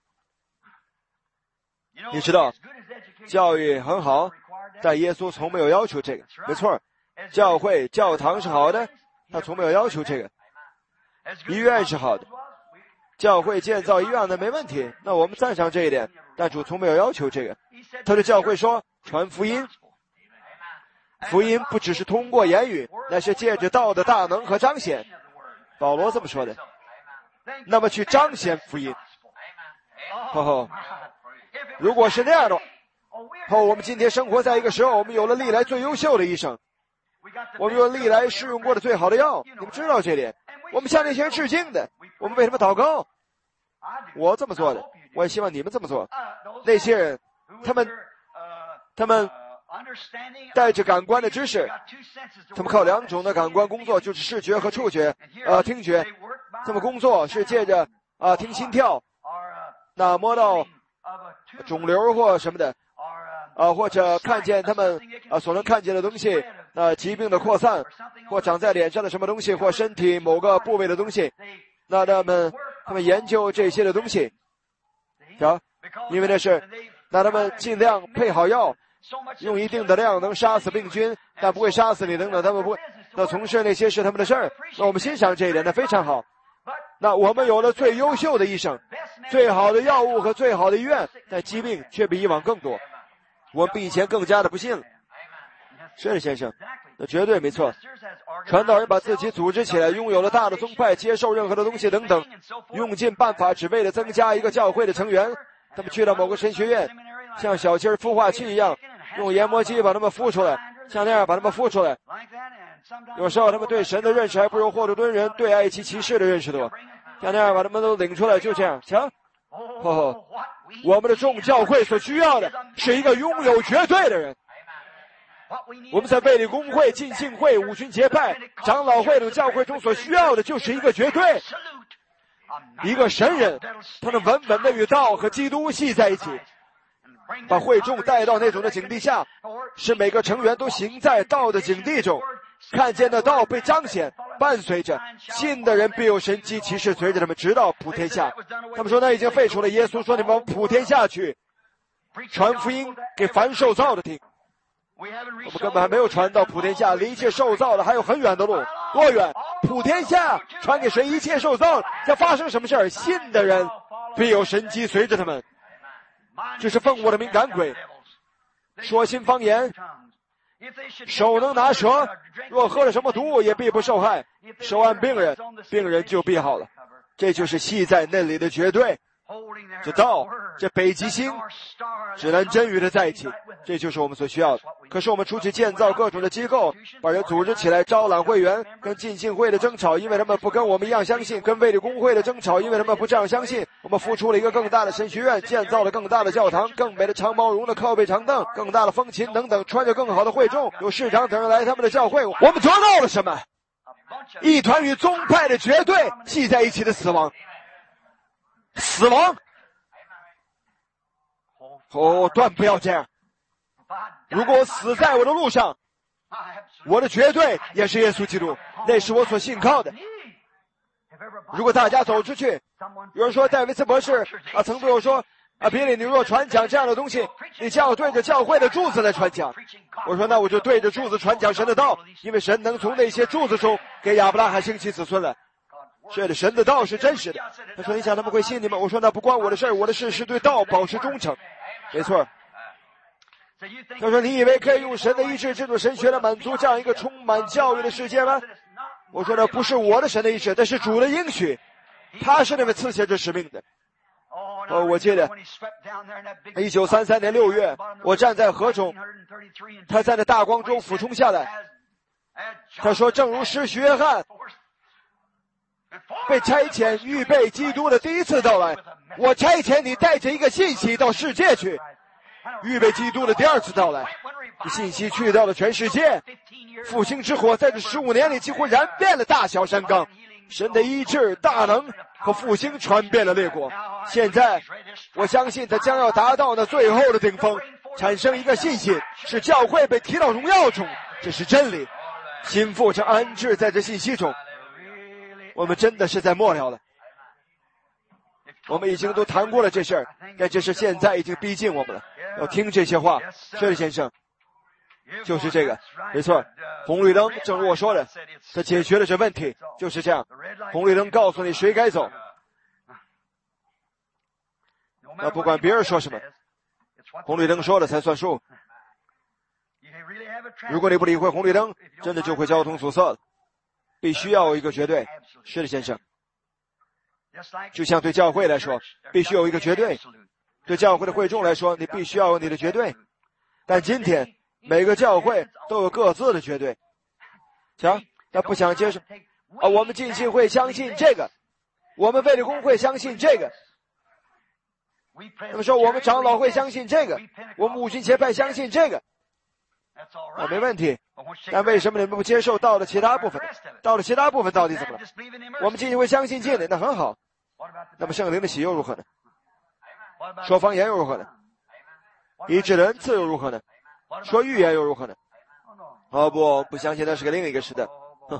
你知道教育很好，但耶稣从没有要求这个。没错，教会教堂是好的，他从没有要求这个。医院是好的，教会建造医院的没问题，那我们赞赏这一点，但主从没有要求这个。他对教会说，传福音，福音不只是通过言语，那是借着道的大能和彰显。保罗这么说的。那么去彰显福音。如果是那样的话，我们今天生活在一个时候，我们有了历来最优秀的医生，我们有了历来试用过的最好的药，你们知道这点。我们向那些人致敬的，我们为他们祷告。我这么做的，我也希望你们这么做。那些人，他们带着感官的知识，他们靠两种的感官工作，就是视觉和触觉，听觉。他们工作是借着听心跳，那摸到肿瘤或什么的，或者看见他们所能看见的东西，疾病的扩散，或长在脸上的什么东西，或身体某个部位的东西。那他们研究这些的东西，因为那他们尽量配好药，用一定的量能杀死病菌，但不会杀死你等等，他们不会从事那些是他们的事儿。那我们欣赏这一点，那非常好。那我们有了最优秀的医生，最好的药物和最好的医院，但疾病却比以往更多，我们比以前更加的不信了。是的，先生，那绝对没错。传道人把自己组织起来，拥有了大的宗派，接受任何的东西等等，用尽办法只为了增加一个教会的成员。他们去到某个神学院，像小鸡儿孵化器一样，用研磨机把他们孵出来，像那样把他们孵出来。有时候他们对神的认识还不如霍顿敦人对爱奇骑士的认识多，像那样把他们都领出来，就这样。瞧，我们的众教会所需要的是一个拥有绝对的人。我们在卫理公会、浸信会、五旬节派、长老会等教会中所需要的就是一个绝对，一个神人，他能稳稳的与道和基督系在一起，把会众带到那种的境地下，使每个成员都行在道的境地中，看见的道被彰显，伴随着信的人必有神迹奇事随着他们直到普天下。他们说那已经废除了耶稣说你们往普天下去，传福音给凡受造的听。我们根本还没有传到普天下，离一切受造的还有很远的路。多远？普天下传给谁？一切受造将发生什么事儿？信的人必有神迹随着他们。这是奉我的名赶鬼，说新方言，手能拿蛇，若喝了什么毒也必不受害，手按病人，病人就必好了。这就是系在那里的绝对。这道，这北极星，指南针与它在一起，这就是我们所需要的。可是我们出去建造各种的机构，把人组织起来招揽会员，跟浸信会的争吵，因为他们不跟我们一样相信；跟卫理公会的争吵，因为他们不这样相信。我们付出了一个更大的神学院，建造了更大的教堂，更美的长毛绒的靠背长凳，更大的风琴等等，穿着更好的会众，有市长等人来他们的教会。我们得到了什么？一团与宗派的绝对系在一起的死亡。死亡！断不要这样！如果我死在我的路上，我的绝对也是耶稣基督，那是我所信靠的。如果大家走出去，有人说戴维斯博士曾对我说比利，你若传讲这样的东西，你将要对着教会的柱子来传讲。我说那我就对着柱子传讲神的道，因为神能从那些柱子中给亚伯拉罕兴起子孙来。是的，神的道是真实的。他说你想他们会信你吗？我说那不关我的事儿，我的事是对道保持忠诚。没错。他说你以为可以用神的医治这种神学来满足这样一个充满教育的世界吗？我说那不是我的神的医治，那是主的应许，他是那位赐下这使命的。我记得1933年6月，我站在河中，他在那大光中俯冲下来。他说正如施洗约翰被差遣预备基督的第一次到来，我差遣你带着一个信息到世界去，预备基督的第二次到来。信息去到了全世界，复兴之火在这15年里几乎燃遍了大小山冈， 神的医治、大能和复兴传遍了列国。现在，我相信他将要达到那最后的顶峰，产生一个信心，使教会被提到荣耀中。这是真理，心腹正安置在这信息中。我们真的是在末了了。我们已经都谈过了这事儿，但这事现在已经逼近我们了。要听这些话，这位先生，就是这个，没错。红绿灯，正如我说的，它解决了这问题，就是这样。红绿灯告诉你谁该走，那不管别人说什么，红绿灯说了才算数。如果你不理会红绿灯，真的就会交通阻塞了。必须要有一个绝对。是的，先生。就像对教会来说，必须有一个绝对。对教会的会众来说，你必须要有你的绝对。但今天每个教会都有各自的绝对。瞧，他不想接受我们浸信会相信这个，我们卫理公会相信这个，那么说我们长老会相信这个，我们五旬节派相信这个，没问题。但为什么你们不接受到了其他部分？到了其他部分到底怎么了？我们浸信会相信进来，那很好。那么圣灵的喜又如何呢？说方言又如何呢？医治的恩赐又如何呢？说预言又如何呢？不相信那是个另一个时代。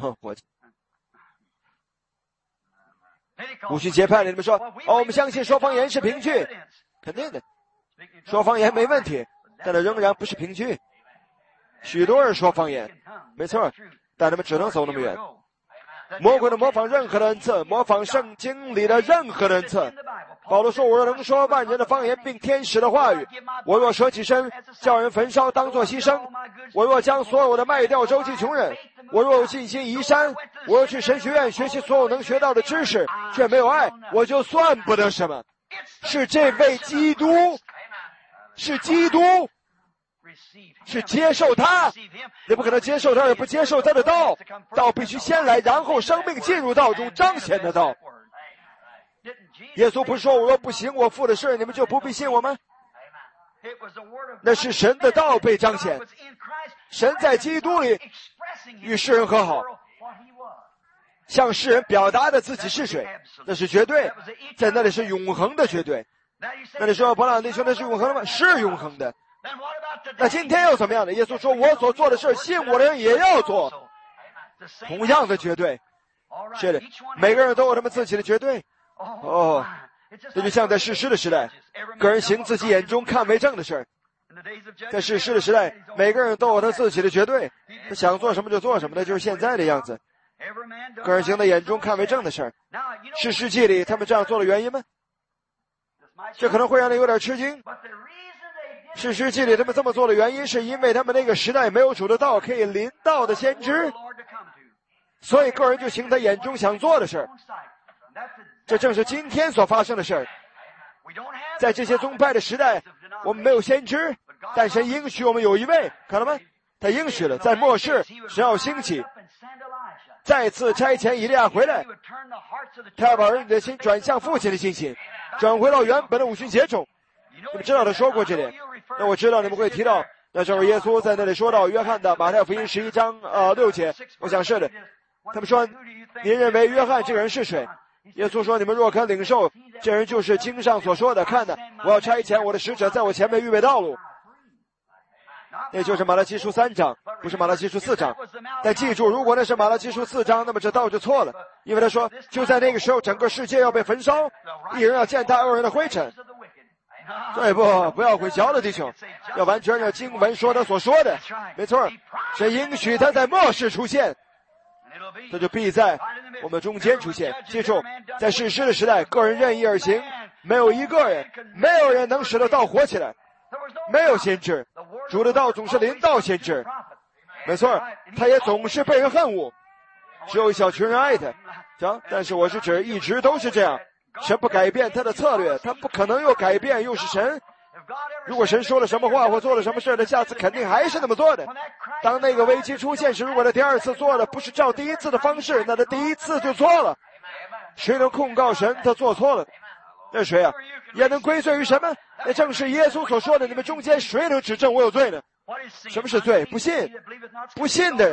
五旬节派你们说我们相信说方言是凭据，肯定的，说方言没问题，但它仍然不是凭据。许多人说方言，没错，但他们只能走那么远。魔鬼的模仿任何的恩赐，模仿圣经里的任何的恩赐。保罗说，我若能说万人的方言并天使的话语，我若舍己身叫人焚烧当作牺牲，我若将所有的卖掉周济穷人，我若有信心移山，我若去神学院学习所有能学到的知识，却没有爱，我就算不得什么。是这位基督，是基督，是接受他。你不可能接受他而不接受他的道，道必须先来，然后生命进入道中彰显的道。耶稣不是说我若不行我父的事你们就不必信我吗？那是神的道被彰显，神在基督里与世人和好，向世人表达的自己是谁，那是绝对，在那里是永恒的绝对。那你说伯朗弟兄那是永恒的吗？是永恒的。那今天又怎么样呢？耶稣说我所做的事信我的人也要做，同样的绝对。是的，每个人都有他们自己的绝对。这就像在士师的时代，个人行自己眼中看为正的事儿。在士师的时代，每个人都有他自己的绝对，他想做什么就做什么，那就是现在的样子。个人行的眼中看为正的事儿。士师记里他们这样做的原因吗？这可能会让你有点吃惊。士师记里他们这么做的原因，是因为他们那个时代没有主的道可以临到的先知，所以个人就行他眼中想做的事儿。这正是今天所发生的事儿。在这些宗派的时代，我们没有先知，但神应许我们有一位，看到吗？他应许了，在末世神要兴起，再次差遣以利亚回来，他要把儿女的心转向父亲的信心，转回到原本的五旬节中。你们知道他说过这点，那我知道你们会提到，那时候耶稣在那里说到约翰的马太福音11章6节，我想是的。他们说，您认为约翰这个人是谁？耶稣说，你们若肯领受，这人就是经上所说的，看的，我要差遣我的使者在我前面预备道路。那就是马拉基书3章，不是马拉基书4章。但记住，如果那是马拉基书4章，那么这道就错了，因为他说就在那个时候整个世界要被焚烧，一人要践踏恶人的灰尘。对不要混淆了，弟兄，要完全让经文说他所说的，没错，神应许他在末世出现，这就必在我们中间出现。记住，在士师的时代，个人任意而行，没有一个人，没有人能使得道活起来，没有先知，主的道总是临到先知，没错，他也总是被人恨恶，只有一小群人爱他。行，但是我是指一直都是这样，神不改变他的策略，他不可能又改变，又是神。如果神说了什么话或做了什么事，他下次肯定还是那么做的。当那个危机出现时，如果他第二次做的不是照第一次的方式，那他第一次就错了。谁能控告神他做错了？那谁啊？也能归罪于什么？那正是耶稣所说的，你们中间谁能指证我有罪呢？什么是罪？不信。不信的人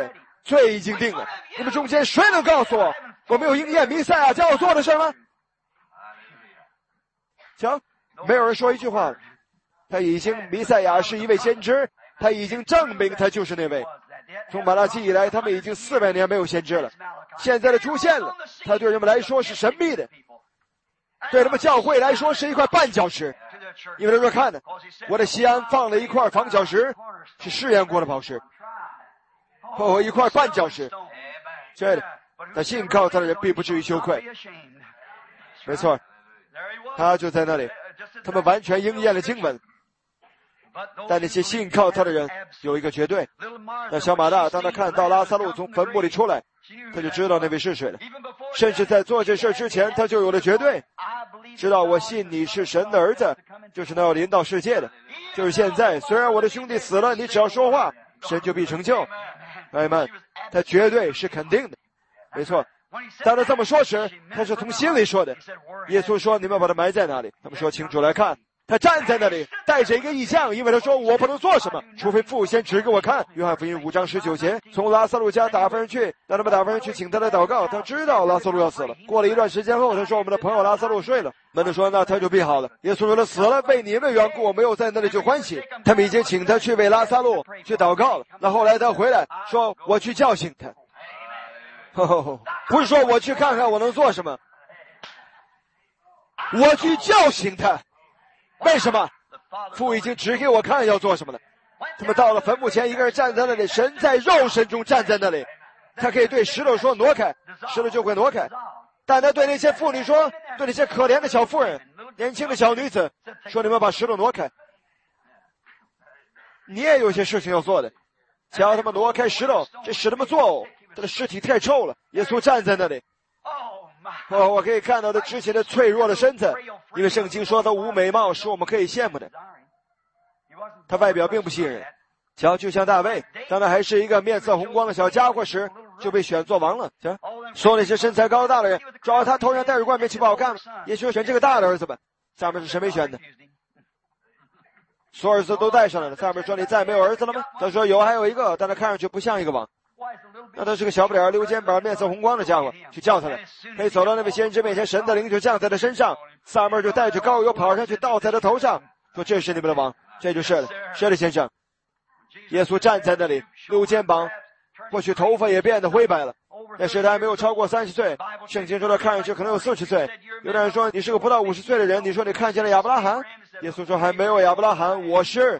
罪已经定了。你们中间谁能告诉我，我没有应验弥赛亚叫我做的事吗？瞧，没有人说一句话。弥赛亚是一位先知，他已经证明他就是那位。从马拉基以来，他们已经400年没有先知了。现在的出现了，他对人们来说是神秘的，对他们教会来说是一块绊脚石。因为他说看呢，我在西安放了一块防脚石，是试验过的宝石，一块绊脚石。亲爱的，他信靠他的人必不至于羞愧。没错，他就在那里，他们完全应验了经文。但那些信靠他的人有一个绝对。那小马大当他看到拉撒路从坟墓里出来，他就知道那位是谁了。甚至在做这事之前，他就有了绝对，知道我信你是神的儿子，就是那要临到世界的，就是现在。虽然我的兄弟死了，你只要说话，神就必成就。阿们，他绝对是肯定的。没错，当他这么说时，他是从心里说的。耶稣说，你们把他埋在哪里？他们说，请主来看。他站在那里带着一个异象，因为他说我不能做什么，除非父先指给我看。约翰福音5章19节，从拉撒路家打发人去，让他们打发人去请他来祷告。他知道拉撒路要死了。过了一段时间后，他说我们的朋友拉撒路睡了。门徒说那他就必好了。耶稣说他死了，为你们的缘故我没有在那里就欢喜。他们已经请他去为拉撒路去祷告了。那后来他回来说我去叫醒他，不是说我去看看我能做什么，我去叫醒他。为什么？父已经指给我看要做什么了。他们到了坟墓前，一个人站在那里，神在肉身中站在那里，他可以对石头说挪开，石头就会挪开。但他对那些妇女说，对那些可怜的小妇人、年轻的小女子说，你们把石头挪开。你也有些事情要做的，叫他们挪开石头，这使他们作呕，他的尸体太臭了。耶稣站在那里，我可以看到他之前的脆弱的身子，因为圣经说他无美貌是我们可以羡慕的。他外表并不吸引人，瞧，就像大卫，当他还是一个面色红光的小家伙时，就被选做王了。瞧，说那些身材高大的人，主要他头上戴着冠冕岂不好看吗？也许选这个大的儿子吧。下面是谁没选的？所有儿子都带上来了。下面说你再没有儿子了吗？他说有，还有一个，但他看上去不像一个王。那他是个小不点溜肩膀面色红光的家伙，去叫他来。他一走到那位先知面前，神的灵就降在他身上，撒母耳就带着膏油跑上去倒在他头上，说这是你们的王。这就是了，是的先生。耶稣站在那里溜肩膀，或许头发也变得灰白了，那时他还没有超过30岁。圣经说他看上去可能有40岁。有的人说你是个不到50岁的人，你说你看见了亚伯拉罕？耶稣说还没有亚伯拉罕，我是。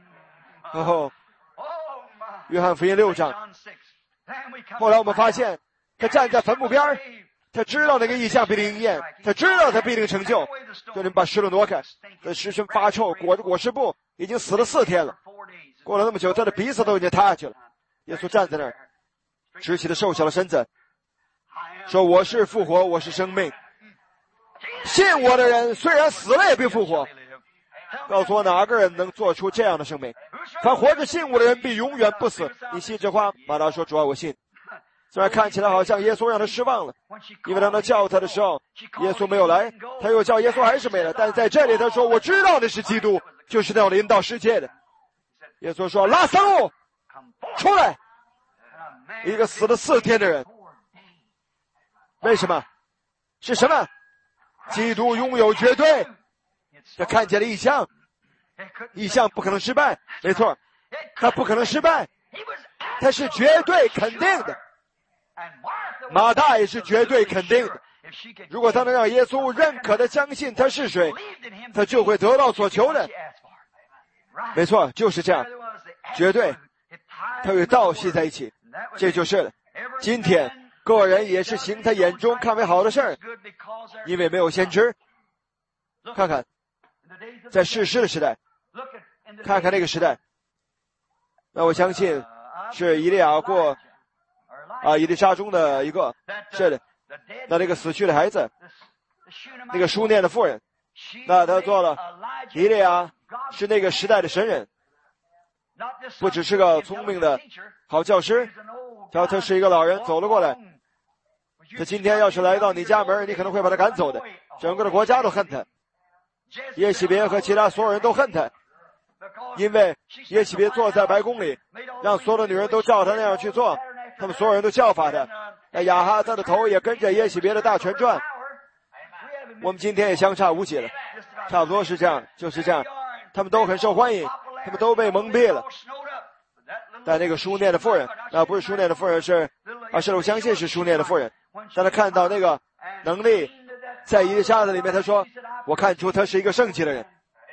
约翰福音6章。后来我们发现他站在坟墓边，他知道那个异象必定应验，他知道他必定成就。就你们把石头挪开。他尸身发臭，裹着裹尸布，已经死了4天了。过了那么久，他的鼻子都已经塌下去了。耶稣站在那儿，直起了瘦小的身子，说我是复活，我是生命，信我的人虽然死了也必复活。告诉我哪个人能做出这样的生命？凡活着信我的人必永远不死。你信这话？马大说主啊，我信。虽然看起来好像耶稣让他失望了，因为当他叫他的时候，耶稣没有来，他又叫耶稣还是没来。但在这里他说我知道的是基督，就是那要临到世界的。耶稣说拉撒路出来。一个死了4天的人，为什么？是什么？基督拥有绝对。他看见了异象，异象不可能失败。没错，他不可能失败，他是绝对肯定的。马大也是绝对肯定的。如果他能让耶稣认可的相信他是谁，他就会得到所求的。没错，就是这样，绝对，他与道系在一起，这就是了。今天个人也是行他眼中看为好的事儿，因为没有先知。看看在士师的时代，看看那个时代，那我相信是以利亚或以利沙中的一个，是的。那个死去的孩子，那个书念的妇人，那他做了以利亚是那个时代的神人，不只是个聪明的好教师，他是一个老人走了过来。他今天要是来到你家门，你可能会把他赶走的，整个的国家都恨他。耶洗别和其他所有人都恨他，因为耶洗别坐在白宫里，让所有的女人都照他那样去做。 他们所有人都效法他，那亚哈他的头也跟着耶洗别的大权转。我们今天也相差无几了，差不多是这样，就是这样。他们都很受欢迎，他们都被蒙蔽了。但那个书念的妇人，不是书念的妇人，是我相信是书念的妇人。当他看到那个能力在以利沙的里面，他说：“我看出他是一个圣洁的人。”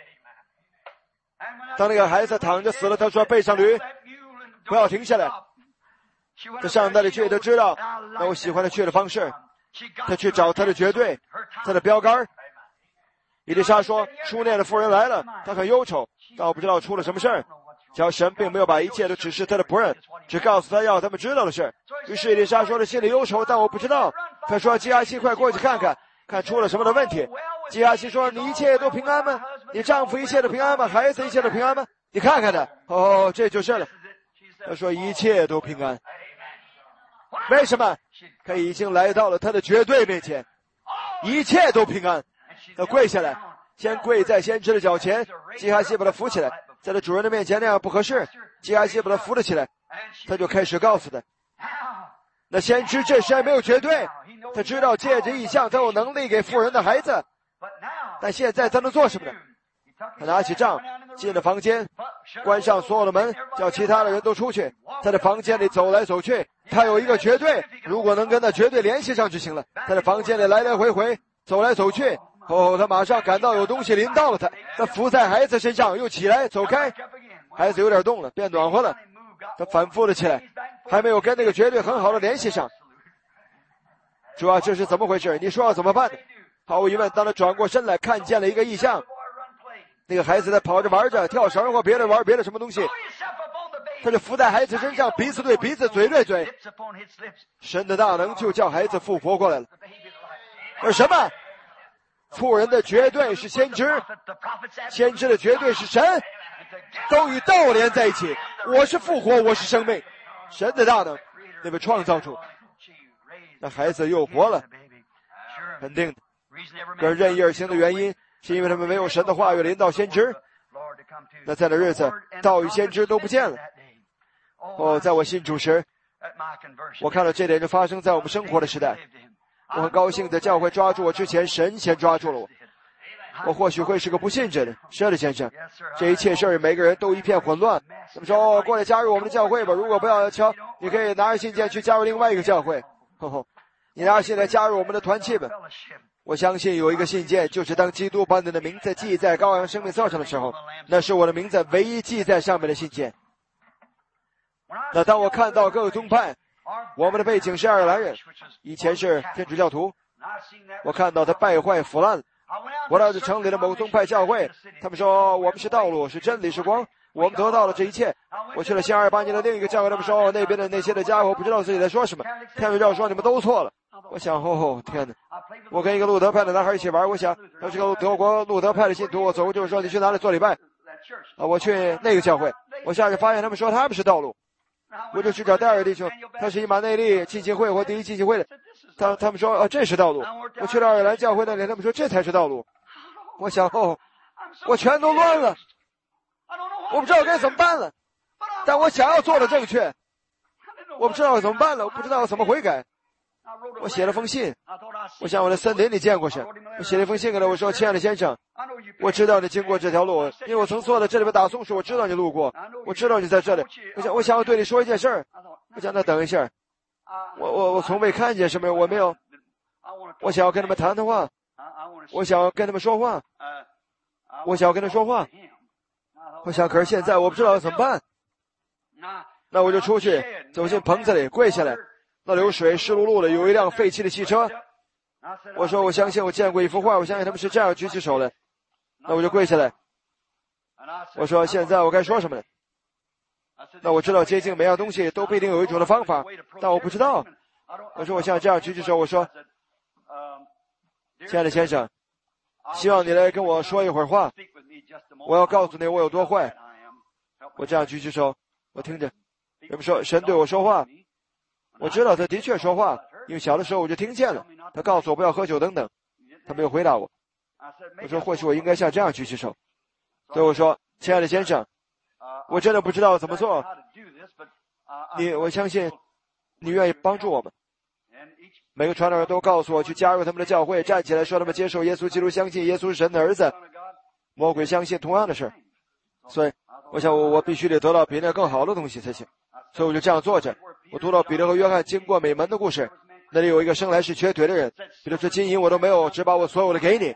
当那个孩子躺着死了，他说：“背上驴，不要停下来。”他上那里去，他知道那我喜欢他去的方式，他去找他的绝对，他的标杆。以利沙说：“书念的妇人来了，他很忧愁，但我不知道出了什么事儿。”只要神并没有把一切都指示他的仆人，只告诉他要他们知道的事。于是以利沙说：“他心里忧愁，但我不知道。”他说：“基哈西，快过去看看，看出了什么的问题。”基哈西说：“你一切都平安吗？你丈夫一切都平安吗？孩子一切都平安吗？你看看他。”哦，这就是了。他说：“一切都平安。”为什么？他已经来到了他的绝对面前，一切都平安。他跪下来，先跪在先知的脚前，基哈西把他扶起来。在他主人的面前那样不合适，基哈西把他扶了起来，他就开始告诉他，那先知这时还没有绝对，他知道借着异象他有能力给妇人的孩子，但现在他能做什么呢？他拿起杖进了房间，关上所有的门，叫其他的人都出去，他在房间里走来走去，他有一个绝对，如果能跟那绝对联系上就行了。他在房间里来来回回走来走去，他马上感到有东西临到了他，他伏在孩子身上，又起来走开，孩子有点动了，变暖和了，他反复了起来，还没有跟那个绝对很好的联系上。主啊，这是怎么回事？你说要怎么办呢？毫无疑问，当他转过身来，看见了一个异象，那个孩子在跑着玩着，跳绳或别的什么东西，他就伏在孩子身上，鼻子对鼻子，嘴对嘴，神的大能就叫孩子复活过来了。而什么？妇人的绝对是先知，先知的绝对是神，都与道连在一起。我是复活，我是生命，神的大能那被创造出，那孩子又活了。肯定的，跟任意而行的原因是因为他们没有神的话语临到先知。那在那日子，道与先知都不见了。在我信主时，我看到这点就发生在我们生活的时代。我很高兴在教会抓住我之前，神先抓住了我。我或许会是个不信者的，是的，先生。这一切事儿，每个人都一片混乱。他们说：“过来加入我们的教会吧。如果不要瞧，你可以拿着信件去加入另外一个教会。你拿着信来加入我们的团契吧。”我相信有一个信件，就是当基督把你的名字记在羔羊生命册上的时候，那是我的名字唯一记在上面的信件。那当我看到各个宗派，我们的背景是爱尔兰人，以前是天主教徒，我看到他败坏腐烂了。我到这城里的某个宗派教会，他们说我们是道路，是真理，是光，我们得到了这一切。我去了新28年的另一个教会，他们说那边的那些的家伙不知道自己在说什么，天主教说你们都错了。我想，天哪！我跟一个路德派的男孩一起玩，我想他是个德国路德派的信徒，我走过就是说你去哪里做礼拜？我去那个教会，我下去发现他们说他们是道路。我就去找第二个弟兄，他是以马内利浸信会或第一浸信会的，他们说这是道路。我去了爱尔兰教会那里，他们说这才是道路。我想我全都乱了，我不知道该怎么办了，但我想要做的正确，我不知道怎么办了，我不知道怎么悔改。我写了封信，我想我在森林里见过谁，我写了一封信给他，我说：“亲爱的先生，我知道你经过这条路，因为我曾坐在这里边打松鼠，我知道你路过，我知道你在这里。我想要对你说一件事儿。我想那等一下，我从未看见什么，我没有，我想要跟他们谈谈话，我想要跟他们说话，我想要跟他说话。我想可是现在我不知道怎么办。那我就出去，走进棚子里，跪下来。那里有水，湿漉漉的，有一辆废弃的汽车。我说我相信我见过一幅画，我相信他们是这样举起手的。那我就跪下来。我说现在我该说什么呢？那我知道接近每样东西都不一定有一种的方法，但我不知道。我说我像这样举起手，我说亲爱的先生，希望你来跟我说一会儿话，我要告诉你我有多坏。我这样举起手，我听着人们说神对我说话，我知道他的确说话，因为小的时候我就听见了，他告诉我不要喝酒等等。他没有回答我。我说或许我应该像这样举起手。对我说亲爱的先生，我真的不知道怎么做，我相信你愿意帮助我们？每个传道人都告诉我去加入他们的教会，站起来说他们接受耶稣基督，相信耶稣是神的儿子。魔鬼相信同样的事，所以我想我必须得得到比那更好的东西才行。所以我就这样做着。我读到彼得和约翰经过美门的故事，那里有一个生来是瘸腿的人，彼得说金银我都没有，只把我所有的给你。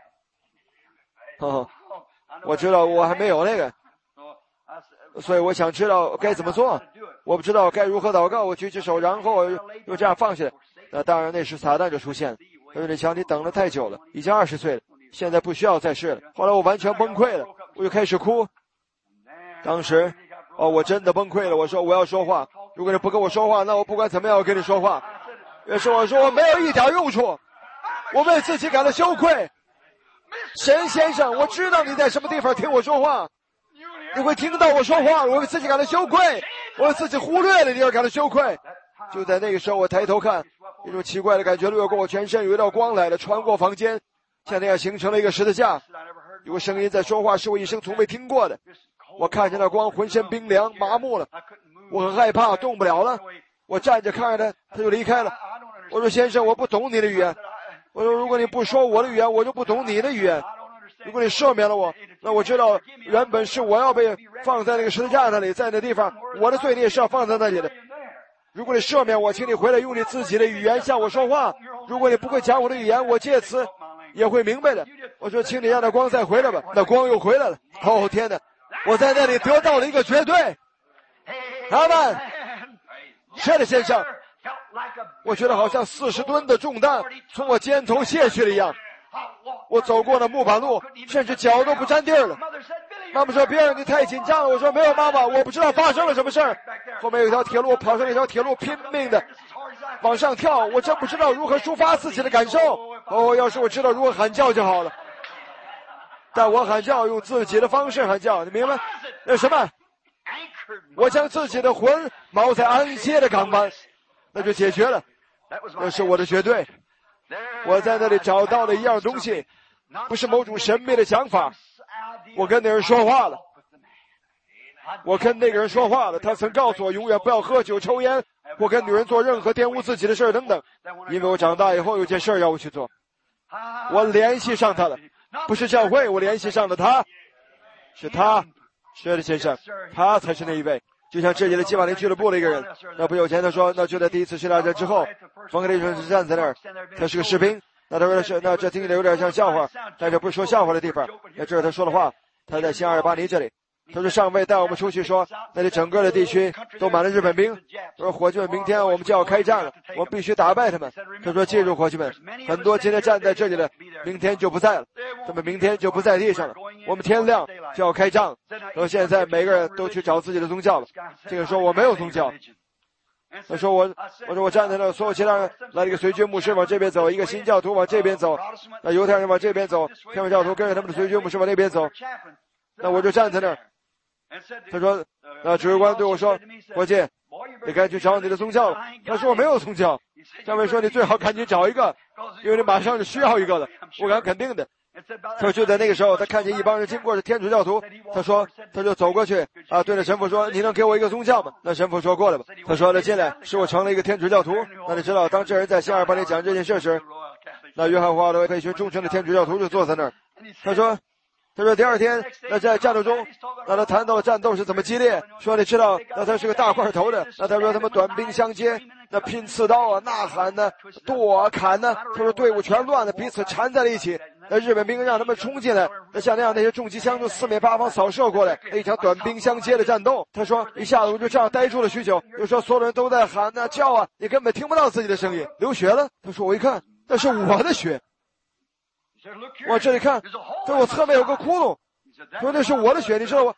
我知道我还没有那个，所以我想知道该怎么做。我不知道该如何祷告，我举起手，然后又这样放下来。那当然那时撒旦就出现了，因为你瞧你等了太久了，已经20岁了，现在不需要再试了。后来我完全崩溃了，我就开始哭。当时我真的崩溃了，我说我要说话，如果你不跟我说话，那我不管怎么样我跟你说话。于是我说我没有一点用处，我为自己感到羞愧。神先生，我知道你在什么地方听我说话，你会听到我说话，我为自己感到羞愧，我为自己忽略了你而感到羞愧。就在那个时候，我抬头看，一种奇怪的感觉掠过我全身，有一道光来了，穿过房间，像那样形成了一个十字架。有个声音在说话，是我一生从未听过的。我看见那光，浑身冰凉，麻木了，我很害怕，动不了了。我站着看着他，他就离开了。我说先生，我不懂你的语言。我说如果你不说我的语言，我就不懂你的语言。如果你赦免了我，那我知道原本是我要被放在那个十字架那里，在那地方我的罪孽是要放在那里的。如果你赦免我，请你回来用你自己的语言向我说话。如果你不会讲我的语言，我借此也会明白的。我说请你让那光再回来吧。那光又回来了。天哪，我在那里得到了一个绝对。阿们。是的先生，我觉得好像40吨的重担从我肩头卸去了一样。我走过那木板路，甚至脚都不沾地儿了。妈妈说比尔你太紧张了。我说没有妈妈，我不知道发生了什么事儿。后面有一条铁路，跑上那条铁路，拼命的往上跳，我真不知道如何抒发自己的感受。要是我知道如何喊叫就好了。但我喊叫用自己的方式喊叫，你明白？那什么？我将自己的魂锚在安歇的港湾，那就解决了。那是我的绝对。我在那里找到了一样东西，不是某种神秘的想法。我跟那人说话了，我跟那个人说话了。他曾告诉我永远不要喝酒抽烟或跟女人做任何玷污自己的事儿等等。因为我长大以后有件事要我去做，我联系上他了，不是教会，我联系上了他，是他。是的先生，他才是那一位。就像这里的基瓦林俱乐部的一个人，那不有钱，他说那就在第一次世界大战之后，冯克利是站在那儿，他是个士兵。那他说那这听起来有点像笑话，但这不是说笑话的地方。那这是他说的话。他在新阿尔巴尼这里，他说上尉带我们出去说，那里整个的地区都满了日本兵。他说伙计们，明天我们就要开战了，我们必须打败他们。他说记住伙计们，很多今天站在这里的明天就不在了，他们明天就不在地上了，我们天亮就要开仗。说现在每个人都去找自己的宗教了。这个说我没有宗教。他说我说我站在那，所有其他人来了一个随军牧师往这边走，一个新教徒往这边走，那犹太人往这边走，天主教徒跟着他们的随军牧师往那边走。那我就站在那儿。他说那指挥官对我说，伙计，你该去找你的宗教了。他说我没有宗教。上面说你最好赶紧找一个，因为你马上就需要一个了。我敢肯定的。他说就在那个时候，他看见一帮人经过是天主教徒，他就走过去对着神父说，你能给我一个宗教吗？那神父说过来吧。他说那进来使我成了一个天主教徒。那你知道当这人在新阿尔巴尼讲这件事时，那约翰华德一群忠诚的天主教徒就坐在那儿。他说第二天那在战斗中，那他谈到了战斗是怎么激烈，说你知道那他是个大块头的，那他说他们短兵相接，那拼刺刀呐喊呢，剁砍呢，他说队伍全乱了，彼此缠在了一起。那日本兵让他们冲进来，那像那样那些重机枪从四面八方扫射过来，一场短兵相接的战斗。他说一下子我就这样呆住了许久，有时候所有人都在喊叫你根本听不到自己的声音。流血了。他说我一看那是我的血。我这里看，在我侧面有个窟窿。说那是我的血，你知道吗？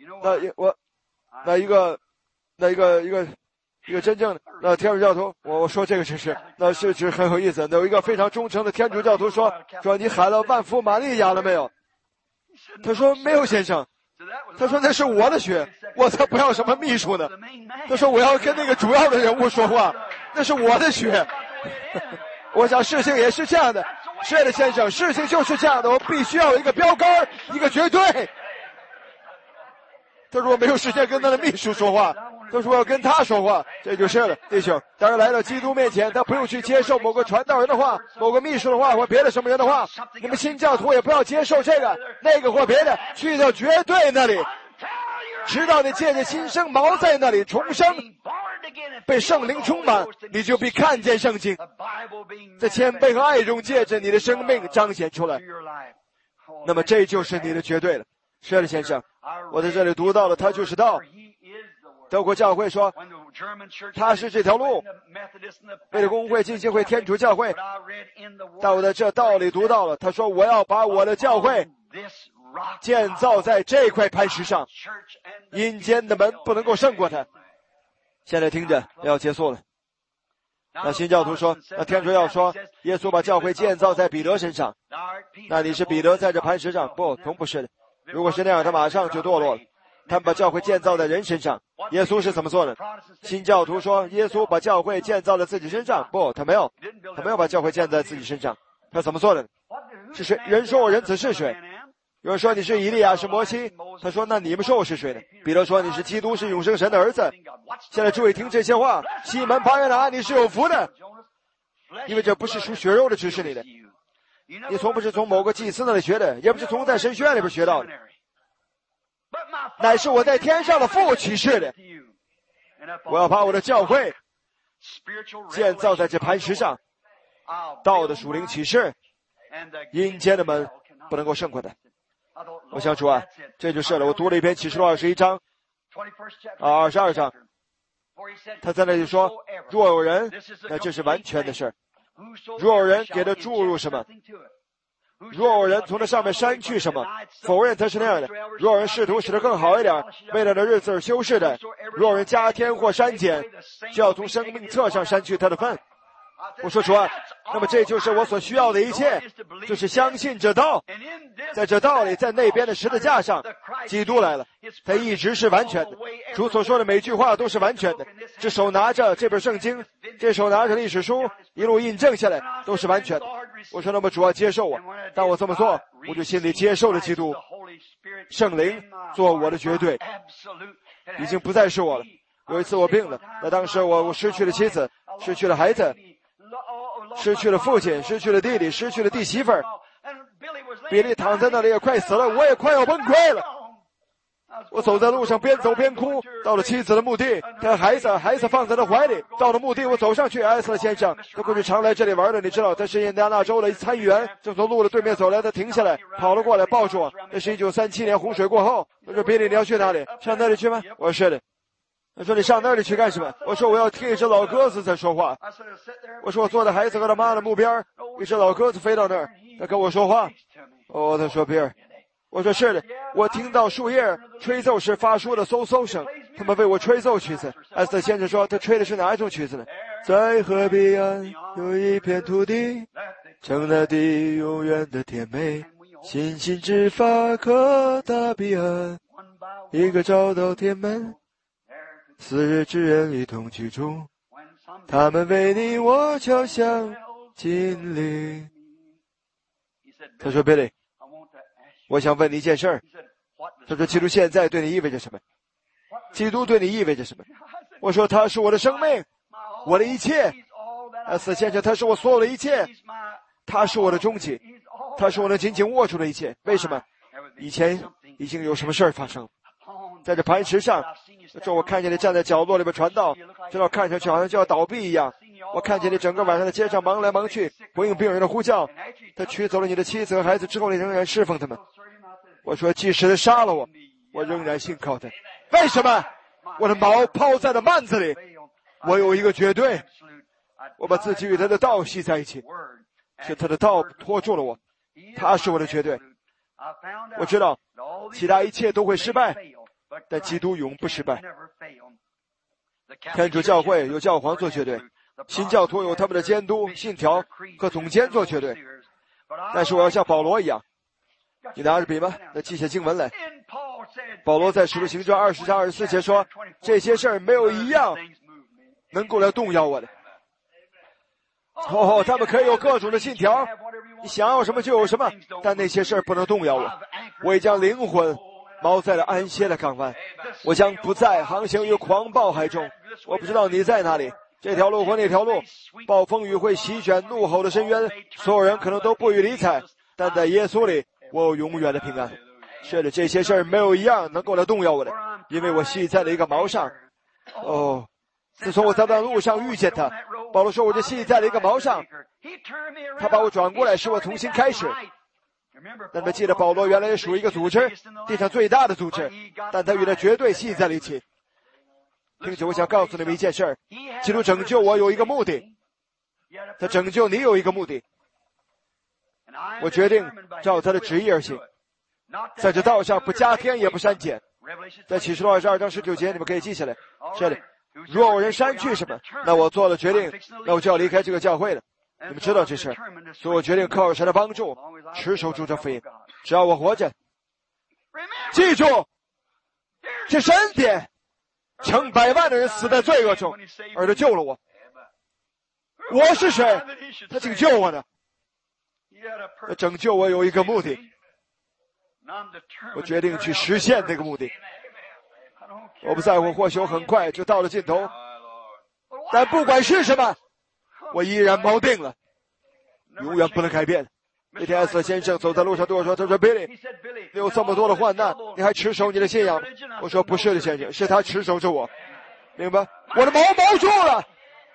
一个真正的天主教徒，我说这个是那是很有意思。有一个非常忠诚的天主教徒说你喊了万福玛利亚了没有？他说没有先生。他说那是我的血，我才不要什么秘书呢。他说我要跟那个主要的人物说话，那是我的血。我想事情也是这样的。是的先生，事情就是这样的，我必须要有一个标杆，一个绝对。他说我没有时间跟他的秘书说话， 他说我要跟他说话，这就是了，弟兄。当然来到基督面前，他不用去接受某个传道人的话、某个秘书的话或别的什么人的话。你们新教徒也不要接受这个、那个或别的，去到绝对那里，直到你借着新生锚在那里重生，被圣灵充满，你就必看见圣经，在谦卑和爱中借着你的生命彰显出来。那么这就是你的绝对了。是的，先生，我在这里读到了，他就是道。德国教会说他是这条路，为了公会、浸信会、天主教会。但我在这道里读到了，他说我要把我的教会建造在这块磐石上，阴间的门不能够胜过它。现在听着，要结束了。那新教徒说，那天主要说耶稣把教会建造在彼得身上，那你是彼得在这磐石上？不，同不是的。如果是那样，他马上就堕落了。他们把教会建造在人身上，耶稣是怎么做的？新教徒说耶稣把教会建造在自己身上，不，他没有把教会建在自己身上。他怎么做的？是谁？人说我人子是谁？有人说你是以利亚，是摩西。他说那你们说我是谁呢？彼得说你是基督，是永生神的儿子。现在诸位听这些话，西门巴约拿，你是有福的，因为这不是属血肉的指示你的，你从不是从某个祭司那里学的，也不是从在神学院里边学到的，乃是我在天上的父启示的。我要把我的教会建造在这磐石上，道的属灵启示，阴间的门不能够胜过的。我想主啊，这就是了。我读了一篇启示录21章22章，他在那里说，若有人，那这是完全的事儿。若有人给他注入什么，若有人从他上面删去什么，否认他是那样的；若有人试图使得更好一点，为了那日子而修饰的；若有人加添或删减，就要从生命册上删去他的份。我说主啊，那么这就是我所需要的一切，就是相信这道。在这道里，在那边的十字架上，基督来了，他一直是完全的。主所说的每句话都是完全的。这手拿着这本圣经，这手拿着历史书，一路印证下来，都是完全的。我说那么主要接受我，当我这么做，我就心里接受了基督，圣灵做我的绝对，已经不再是我了。有一次我病了，那当时我失去了妻子，失去了孩子，失去了父亲，失去了弟弟，失去了弟媳妇儿。比利躺在那里也快死了，我也快要崩溃了。我走在路上边走边哭，到了妻子的墓地，他孩子放在他怀里。到了墓地，我走上去，埃斯特先生，他过去常来这里玩的，你知道，他是印第安纳州的参议员，正从路的对面走来，他停下来，跑了过来，抱住我。那是1937年洪水过后。他说比利，你要去哪里？上那里去吗？我说是的。他说你上那里去干什么？我说我要听一只老鸽子在说话。我说我坐在孩子和他妈的墓边，一只老鸽子飞到那儿，他跟我说话。哦，他说比尔。我说是的，我听到树叶吹奏时发出的嗖嗖声，他们为我吹奏曲子。埃斯特先生说他吹的是哪一种曲子呢？在河彼岸有一片土地，成那地永远的甜美，星星之发可达彼岸，一个找到天门，四日之人一同居住，他们为你我敲响金铃。他说 Billy，我想问你一件事儿。他说基督现在对你意味着什么？基督对你意味着什么？我说他是我的生命，我的一切。埃斯特先生，他是我所有的一切，他是我的终极，他是我能紧紧握住的一切。为什么？以前已经有什么事儿发生，在这磐石上，这我看见你站在角落里边传道，直到看上去好像就要倒闭一样。我看见你整个晚上在街上忙来忙去，回应病人的呼叫。他取走了你的妻子和孩子之后，你仍然侍奉他们。我说即使他杀了我，我仍然信靠他。为什么？我的锚抛在了幔子里，我有一个绝对，我把自己与他的道系在一起，是他的道拖住了我，他是我的绝对。我知道其他一切都会失败，但基督永不失败。天主教会有教皇做绝对，新教徒有他们的监督、信条和总监做绝对。但是我要像保罗一样，你拿着笔吗？那记下经文来。保罗在使徒行传20章24节说，这些事儿没有一样能够来动摇我的。他们可以有各种的信条，你想要什么就有什么，但那些事儿不能动摇我。我已将灵魂锚在了安歇的港湾。我将不再航行于狂暴海中。我不知道你在哪里，这条路或那条路，暴风雨会席卷怒吼的深渊，所有人可能都不予理睬，但在耶稣里，我有永远的平安。是的，这些事儿没有一样能够来动摇我的，因为我系在了一个锚上。哦，自从我在那路上遇见他，保罗说我就系在了一个锚上，他把我转过来，使我重新开始。那么记得保罗原来也属于一个组织，地上最大的组织，但他与他绝对系在了一起。并且我想告诉你们一件事儿，基督拯救我有一个目的，他拯救你有一个目的。我决定照他的旨意而行，在这道上不加添也不删减。在启示录22章19节，你们可以记下来。这里，若有人删去什么，那我做了决定，那我就要离开这个教会了。你们知道这事，所以我决定靠神的帮助，持守住这福音。只要我活着，记住，这是恩典，成百万的人死在罪恶中，而他救了我。我是谁？他竟救我呢？他拯救我有一个目的，我决定去实现这个目的。我不在乎或许我很快就到了尽头，但不管是什么，我依然锚定了，永远不能改变。那天艾瑟先生走在路上对我说，他说 Billy， 你有这么多的患难，你还持守你的信仰吗？我说不是的先生，是他持守着我，明白？我的锚住了。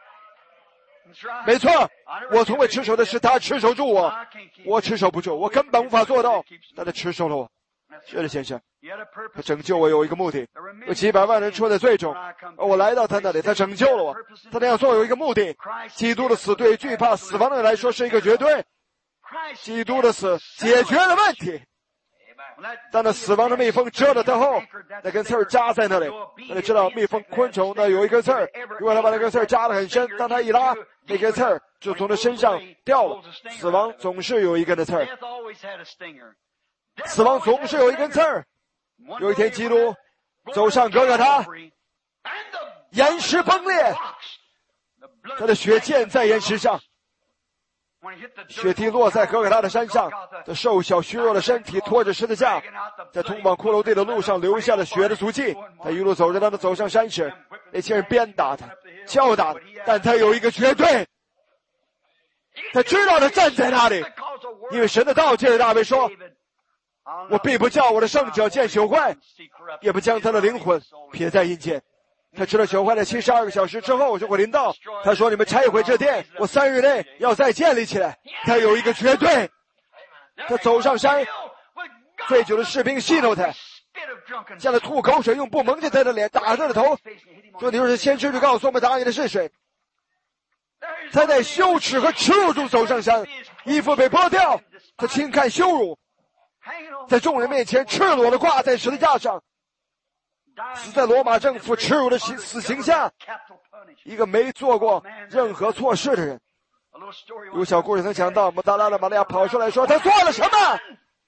没错，我从未持守的是他持守住我，我持守不住，我根本无法做到，但他持守了我。是的先生，他拯救我有一个目的，有几百万人处在罪中，而我来到他那里，他拯救了我。他那样做有一个目的，基督的死对惧怕死亡的人来说是一个绝对，基督的死解决了问题。当那死亡的蜜蜂蛰了他后，那根刺儿扎在那里，那你知道蜜蜂昆虫呢有一根刺儿，如果他把那根刺儿扎得很深，当他一拉，那根刺儿就从他身上掉了。死亡总是有一根的刺儿，死亡总是有一根刺儿。有一天基督走上哥哥他，岩石崩裂，他的血溅在岩石上，血滴落在哥哥他的山上，这瘦小虚弱的身体拖着十字架，在通往骷髅地的路上留下了血的足迹。他一路走着，当他走上山时，那些人鞭打他敲打他，但他有一个绝对，他知道他站在那里，因为神的道借着大卫说，我必不叫我的圣者见朽坏，也不将他的灵魂撇在阴间。他知道朽坏的72个小时之后就会临到。他说，你们拆毁这殿，我3日内要再建立起来。他有一个绝对，他走上山，醉酒的士兵戏弄他，向他吐口水，用布蒙着他的脸，打他的头，说，你若是先知就告诉我们打你的是谁。他在羞耻和耻辱中走上山，衣服被剥掉，他轻看羞辱，在众人面前赤裸地挂在十字架上，死在罗马政府耻辱的死刑下，一个没做过任何错事的人。有小故事曾讲到，抹大拉的玛利亚跑出来说，他做了什么？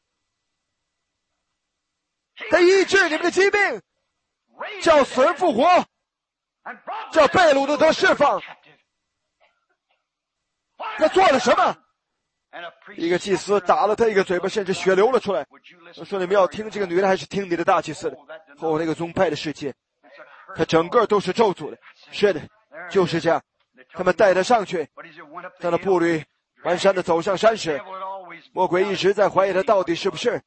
他医治你们的疾病，叫死人复活，叫被掳的得释放。他做了什么？一个祭司打了他一个嘴巴，甚至血流了出来。我说，你们要听这个女人还是听你的大祭司的？那个宗派的世界，他整个都是咒诅的。是的，就是这样。他们带他上去，当他步履蹒跚地走上山时，魔鬼一直在怀疑他到底是不是。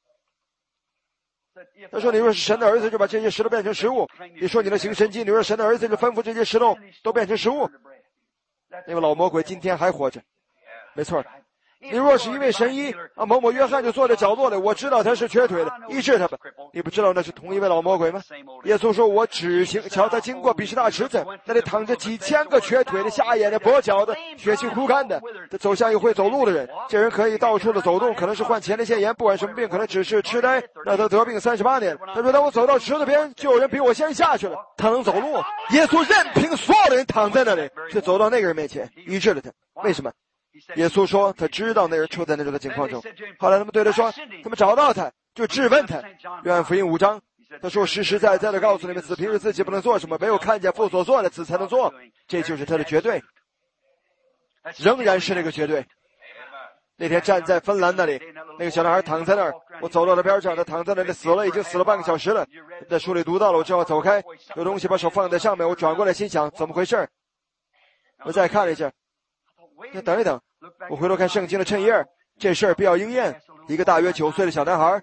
他说，你若是神的儿子，就把这些石头变成食物。你说你能行神迹，你若是神的儿子，就吩咐这些石头都变成食物。那个老魔鬼今天还活着，没错。你若是一位神医某某约翰就坐在角落里，我知道他是瘸腿的，医治他吧。你不知道那是同一位老魔鬼吗？耶稣说，我只瞧他经过比士大池子，那里躺着几千个瘸腿的、瞎眼的、跛脚的、血气枯干的。他走向一个会走路的人，这人可以到处的走动，可能是患前列腺炎，不管什么病，可能只是痴呆，让他得病38年。他说，当我走到池子边，就有人比我先下去了，他能走路。耶稣任凭所有的人躺在那里，却走到那个人面前，医治了他。为什么？耶稣说，他知道那人处在那种的情况中。后来他们对他说，他们找到他，就质问他。约翰福音5章，他说，实实在在的告诉你们，子平日自己不能做什么，唯有看见父所做的，子才能做。这就是他的绝对，仍然是那个绝对。 那天站在芬兰那里，那个小男孩躺在那儿，我走到了边上，他躺在那里死了，已经死了半个小时了。在书里读到了，我正好走开，有东西把手放在上面，我转过来心想怎么回事？我再看了一下，那等一等，我回头看圣经的衬页，这事儿必要应验。一个大约9岁的小男孩，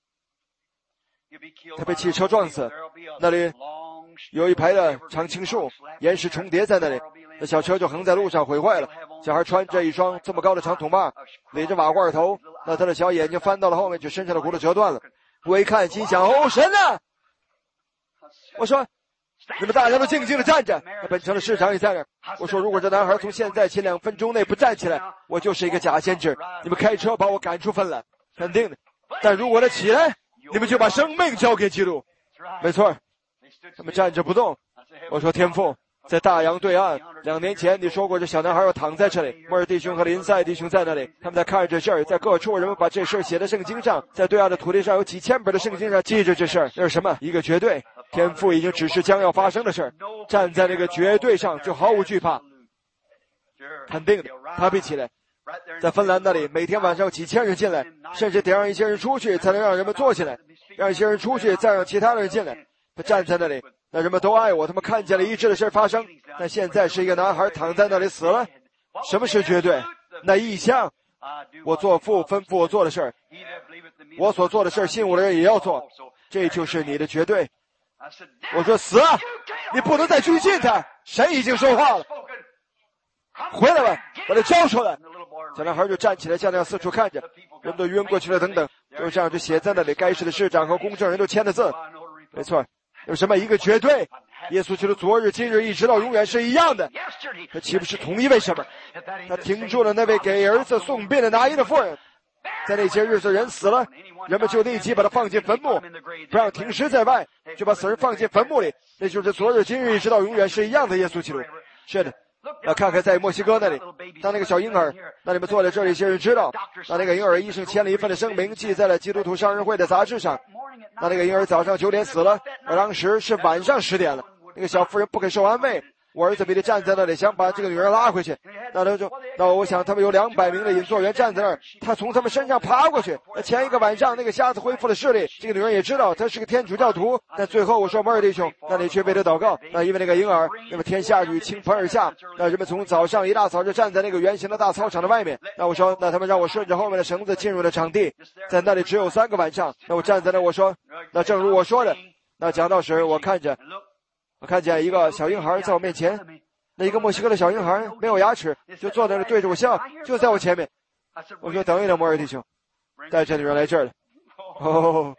他被汽车撞死，那里有一排的常青树，岩石重叠在那里，那小车就横在路上毁坏了。小孩穿着一双这么高的长筒袜，理着瓦罐头，那他的小眼睛翻到了后面去，身上的骨头折断了。我一看心想，哦，神啊！我说你们大家都静静地站着，那本城的市长也在那儿。我说如果这男孩从现在前2分钟内不站起来，我就是一个假先知，你们开车把我赶出芬兰，肯定的。但如果他起来，你们就把生命交给基督。没错，他们站着不动。我说天父，在大洋对岸，2年前你说过这小男孩要躺在这里，莫尔弟兄和林赛弟兄在那里，他们在看着这事儿，在各处人们把这事儿写在圣经上，在对岸的土地上有几千本的圣经上记着这事儿。这是什么？一个绝对，天父已经指示将要发生的事儿，站在那个绝对上就毫无惧怕，肯定的，他必起来。在芬兰那里，每天晚上有几千人进来，甚至得让一些人出去才能让人们坐起来，让一些人出去再让其他的人进来。他站在那里，那人们都爱我，他们看见了一致的事发生。但现在是一个男孩躺在那里死了。什么是绝对？那异象，我做父吩咐我做的事儿，我所做的事儿信我的人也要做，这就是你的绝对。我说死啊，你不能再拘禁他，神已经说话了，回来吧，把他交出来。小男孩就站起来，像那样四处看着，人都晕过去了等等，就这样就写在那里，该市的市长和公证人都签的字。没错，有什么一个绝对？耶稣基督昨日今日一直到永远是一样的，这岂不是同一位神吗？他停住了那位给儿子送殡的拿因的妇人，在那些日子人死了，人们就立即把他放进坟墓，不让停尸在外，就把死人放进坟墓里，那就是昨日今日一直到永远是一样的耶稣基督。是的，看看在墨西哥那里，当那个小婴儿，那你们坐在这里一些人知道，那个婴儿医生签了一份的声明，记在了基督徒商人会的杂志上。那个婴儿早上9点死了，而当时是晚上10点了。那个小妇人不肯受安慰，我儿子比利站在那里，想把这个女人拉回去。那我想他们有200名的引座员站在那儿，他从他们身上爬过去。前一个晚上，那个瞎子恢复了视力，这个女人也知道他是个天主教徒。但最后我说摩尔弟兄，那你去为他祷告。那因为那个婴儿，那么天下雨倾盆而下，那人们从早上一大早就站在那个圆形的大操场的外面。那我说，那他们让我顺着后面的绳子进入了场地，在那里只有3个晚上。那我站在那，我说，那正如我说的，那讲道时我看见一个小婴孩在我面前，那一个墨西哥的小婴孩没有牙齿，就坐在那里对着我笑，就在我前面。我说等一等，摩尔弟兄，带这女人来这儿了。哦，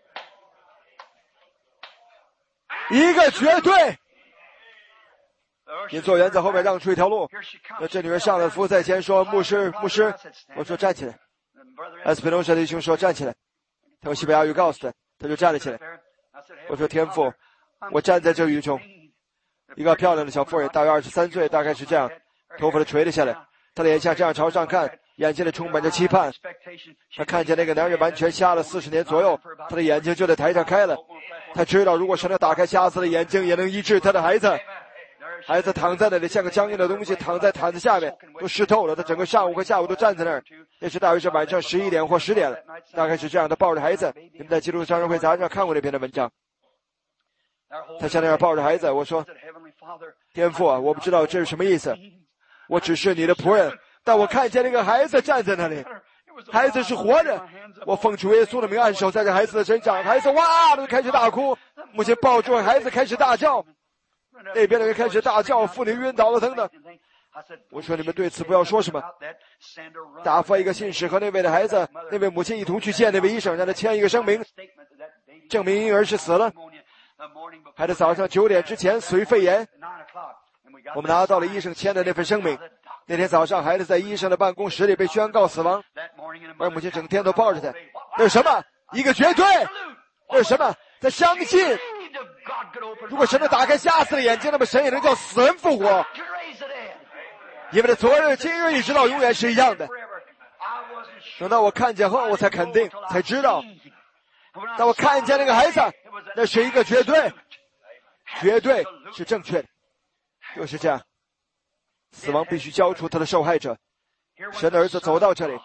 一个绝对。引座员在后面让出一条路，那这女人上来伏在前说：“牧师，牧师。”我说站起来。埃斯皮诺沙弟兄说站起来，他用西班牙语告诉他，他就站了起来。我说天父，我站在这雨中。一个漂亮的小妇人，大约23岁，大概是这样，头发都垂了下来，她的脸像这样朝上看，眼睛里充满着期盼。她看见那个男人完全瞎了40年左右，他的眼睛就在台上开了。他知道如果神能打开瞎子的眼睛，也能医治他的孩子。孩子躺在那里，像个僵硬的东西，躺在毯子下面，都湿透了。他整个上午和下午都站在那儿。那时大约是晚上11点或10点了，大概是这样。他抱着孩子，你们在基督商人会杂志上看过那篇的文章。他像那样抱着孩子，我说天父啊，我不知道这是什么意思，我只是你的仆人，但我看见那个孩子站在那里，孩子是活着，我奉主耶稣的名按手在这孩子的身上，孩子哇的开始大哭，母亲抱住孩子开始大叫，那边的人开始大叫，妇女晕倒了等等。我说你们对此不要说什么，打发一个信使和那位的孩子，那位母亲一同去见那位医生，让他签一个声明，证明婴儿是死了，孩子早上9点之前死于肺炎。我们拿到了医生签的那份声明。那天早上孩子在医生的办公室里被宣告死亡，而母亲整天都抱着他。那是什么？一个绝对。那是什么？他相信如果神能打开瞎子的眼睛，那么神也能叫死人复活，因为他昨日今日一直到永远是一样的。等到我看见后，我才肯定，才知道，当我看见那个孩子，那是一个绝对，绝对是正确的，就是这样。死亡必须交出他的受害者。神的儿子走到这里，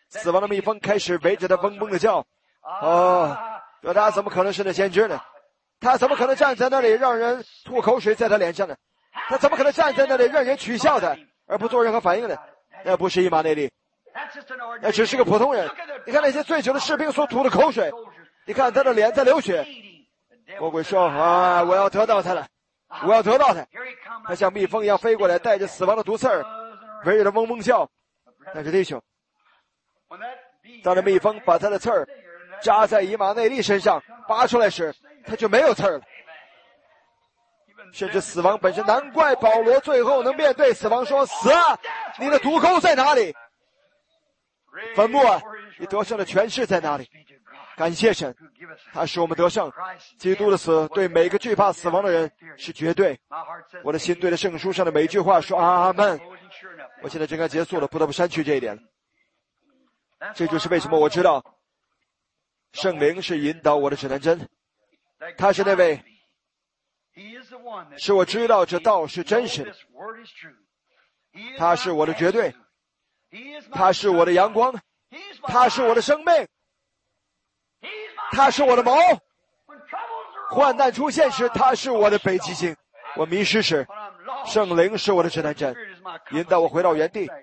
死亡的蜜蜂开始围着他嗡嗡的叫。说他怎么可能是那先知呢？他怎么可能站在那里让人吐口水在他脸上呢？他怎么可能站在那里让人取笑他，而不做任何反应呢？那不是以马内利，那只是个普通人。你看那些醉酒的士兵所吐的口水，你看他的脸在流血。魔鬼说我要得到他了，我要得到他。他像蜜蜂一样飞过来，带着死亡的毒刺儿，围着他嗡嗡叫。但是弟兄，当这蜜蜂把他的刺儿扎在以马内利身上拔出来时，他就没有刺儿了。甚至死亡本身，难怪保罗最后能面对死亡说：死啊，你的毒钩在哪里？坟墓啊，你得胜的权势在哪里？感谢神，他使我们得胜。基督的死对每个惧怕死亡的人是绝对。我的心对着圣书上的每一句话说阿们。我现在真该结束了，不得不删去这一点。这就是为什么我知道圣灵是引导我的指南针，他是那位使我知道这道是真实的，他是我的绝对，他是我的阳光，他是我的生命，他是我的锚。患难出现时，他是我的北极星。我迷失时，圣灵是我的指南针，引导我回到原地。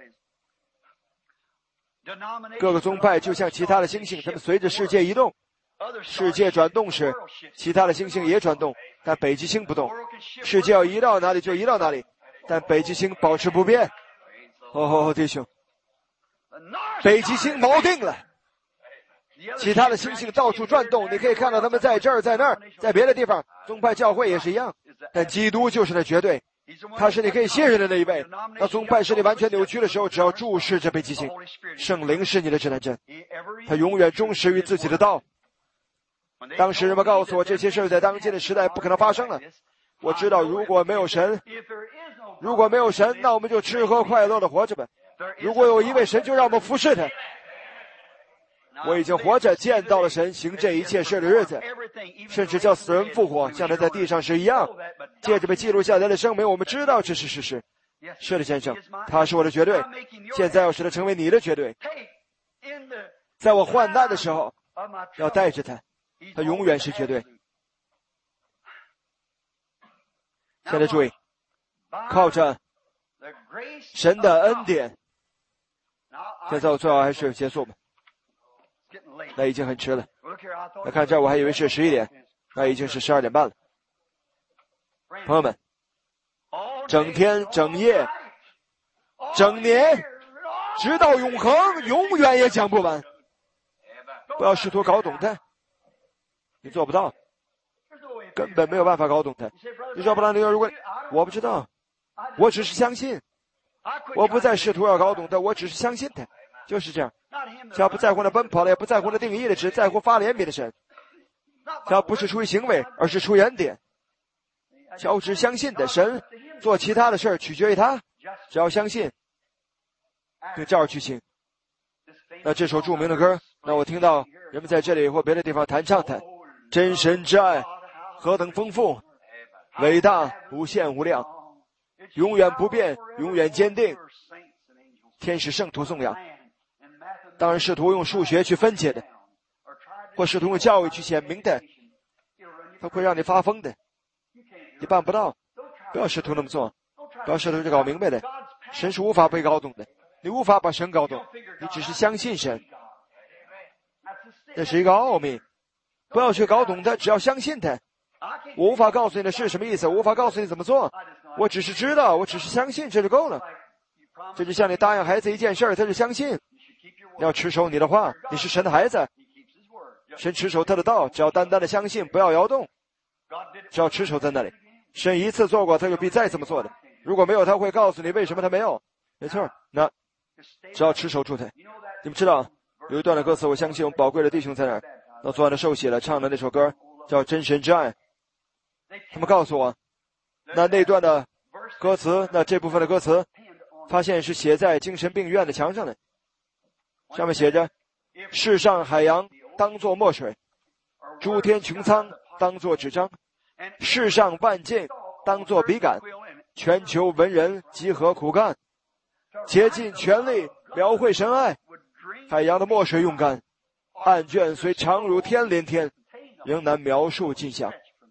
各个宗派就像其他的星星，它们随着世界移动，世界转动时，其他的星星也转动，但北极星不动。世界要移到哪里就移到哪里，但北极星保持不变。弟兄，北极星锚定了，其他的星星到处转动，你可以看到他们在这儿在那儿，在别的地方，宗派教会也是一样。但基督就是那绝对，他是你可以信任的那一位。当宗派势力完全扭曲的时候，只要注视着北极星，圣灵是你的指南针，他永远忠实于自己的道。当时人们告诉我这些事在当今的时代不可能发生了，我知道如果没有神，那我们就吃喝快乐的活着吧。如果有一位神，就让我们服侍他。我已经活着见到了神行这一切事的日子，甚至叫死人复活，像他在地上是一样。借着被记录下来的声明，我们知道这是事实。是的，先生，他是我的绝对，现在要使他成为你的绝对。在我患难的时候要带着他，他永远是绝对。现在注意，靠着神的恩典，现在我最好还是结束吧，那已经很迟了。来看这儿，我还以为是11点，那已经是12点半了。朋友们，整天整夜整年直到永恒，永远也讲不完。不要试图搞懂它，你做不到，根本没有办法搞懂它。你说不然，如果我不知道，我只是相信，我不再试图要搞懂它，我只是相信它，就是这样。他不在乎那奔跑的，也不在乎那定义的，只在乎发怜悯的神。他不是出于行为，而是出于恩典。他只相信的神，做其他的事取决于他，只要相信，就照着去行。那这首著名的歌，那我听到人们在这里或别的地方弹唱它，真神之爱何等丰富，伟大无限无量，永远不变，永远坚定，天使圣徒颂扬。当然试图用数学去分解的，或试图用教育去显明的，它会让你发疯的，你办不到。不要试图那么做，不要试图去搞明白的，神是无法被搞懂的，你无法把神搞懂，你只是相信神，那是一个奥秘，不要去搞懂它，只要相信它。我无法告诉你的是什么意思，我无法告诉你怎么做，我只是知道，我只是相信，这就够了。这就像你答应孩子一件事，他就相信，要持守你的话，你是神的孩子，神持守他的道，只要单单的相信，不要摇动，只要持守在那里。神一次做过，他就必再这么做的，如果没有，他会告诉你为什么他没有。没错，那只要持守住他。你们知道有一段的歌词，我相信我们宝贵的弟兄在那儿，那昨晚的受洗了唱的那首歌叫真神之爱。他们告诉我那段的歌词，那这部分的歌词发现是写在精神病院的墙上的，上面写着：世上海洋当作墨水，诸天穹苍当作纸张，世上万境当作笔杆，全球文人集合苦干，竭尽全力描绘神爱， 海洋的墨水用干，案卷虽长如天连天，仍难描述尽象。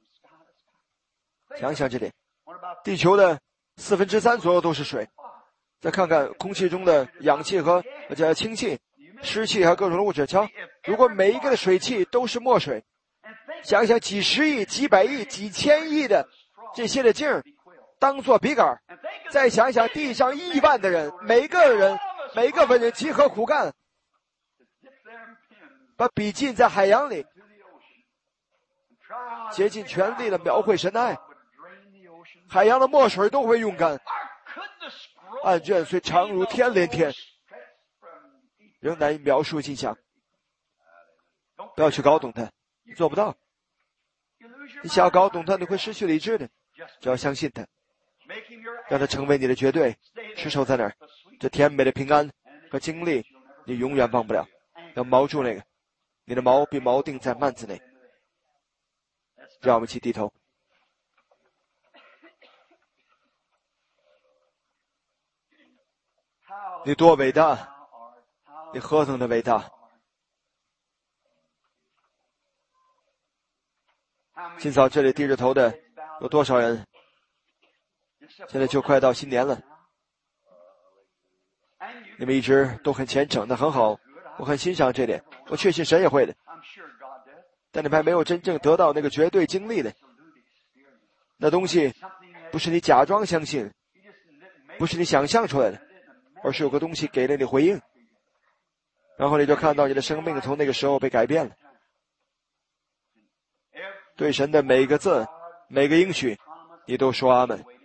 想想这点，地球的3/4左右都是水。再看看空气中的氧气和氢气、湿气和各种的物质，瞧，如果每一个的水汽都是墨水，想想几十亿、几百亿、几千亿的这些的劲儿当做笔杆，再想想地上亿万的人，每个份人集合苦干，把笔浸在海洋里，竭尽全力的描绘神的爱，海洋的墨水都会用干。案卷虽长如天连天，仍难以描述尽象。不要去搞懂它，你做不到。你想要搞懂它，你会失去理智的。只要相信它，让它成为你的绝对，持守在那儿。这甜美的平安和经历，你永远忘不了。要锚住那个，你的锚必锚定在幔子内。让我们一起低头。你多伟大，你何等的伟大！今早这里低着头的有多少人？现在就快到新年了，你们一直都很虔诚的，很好，我很欣赏这点，我确信神也会的。但你们还没有真正得到那个绝对经历的，那东西不是你假装相信，不是你想象出来的，而是有个东西给了你回应，然后你就看到你的生命从那个时候被改变了。对神的每一个字，每个应许，你都说阿们。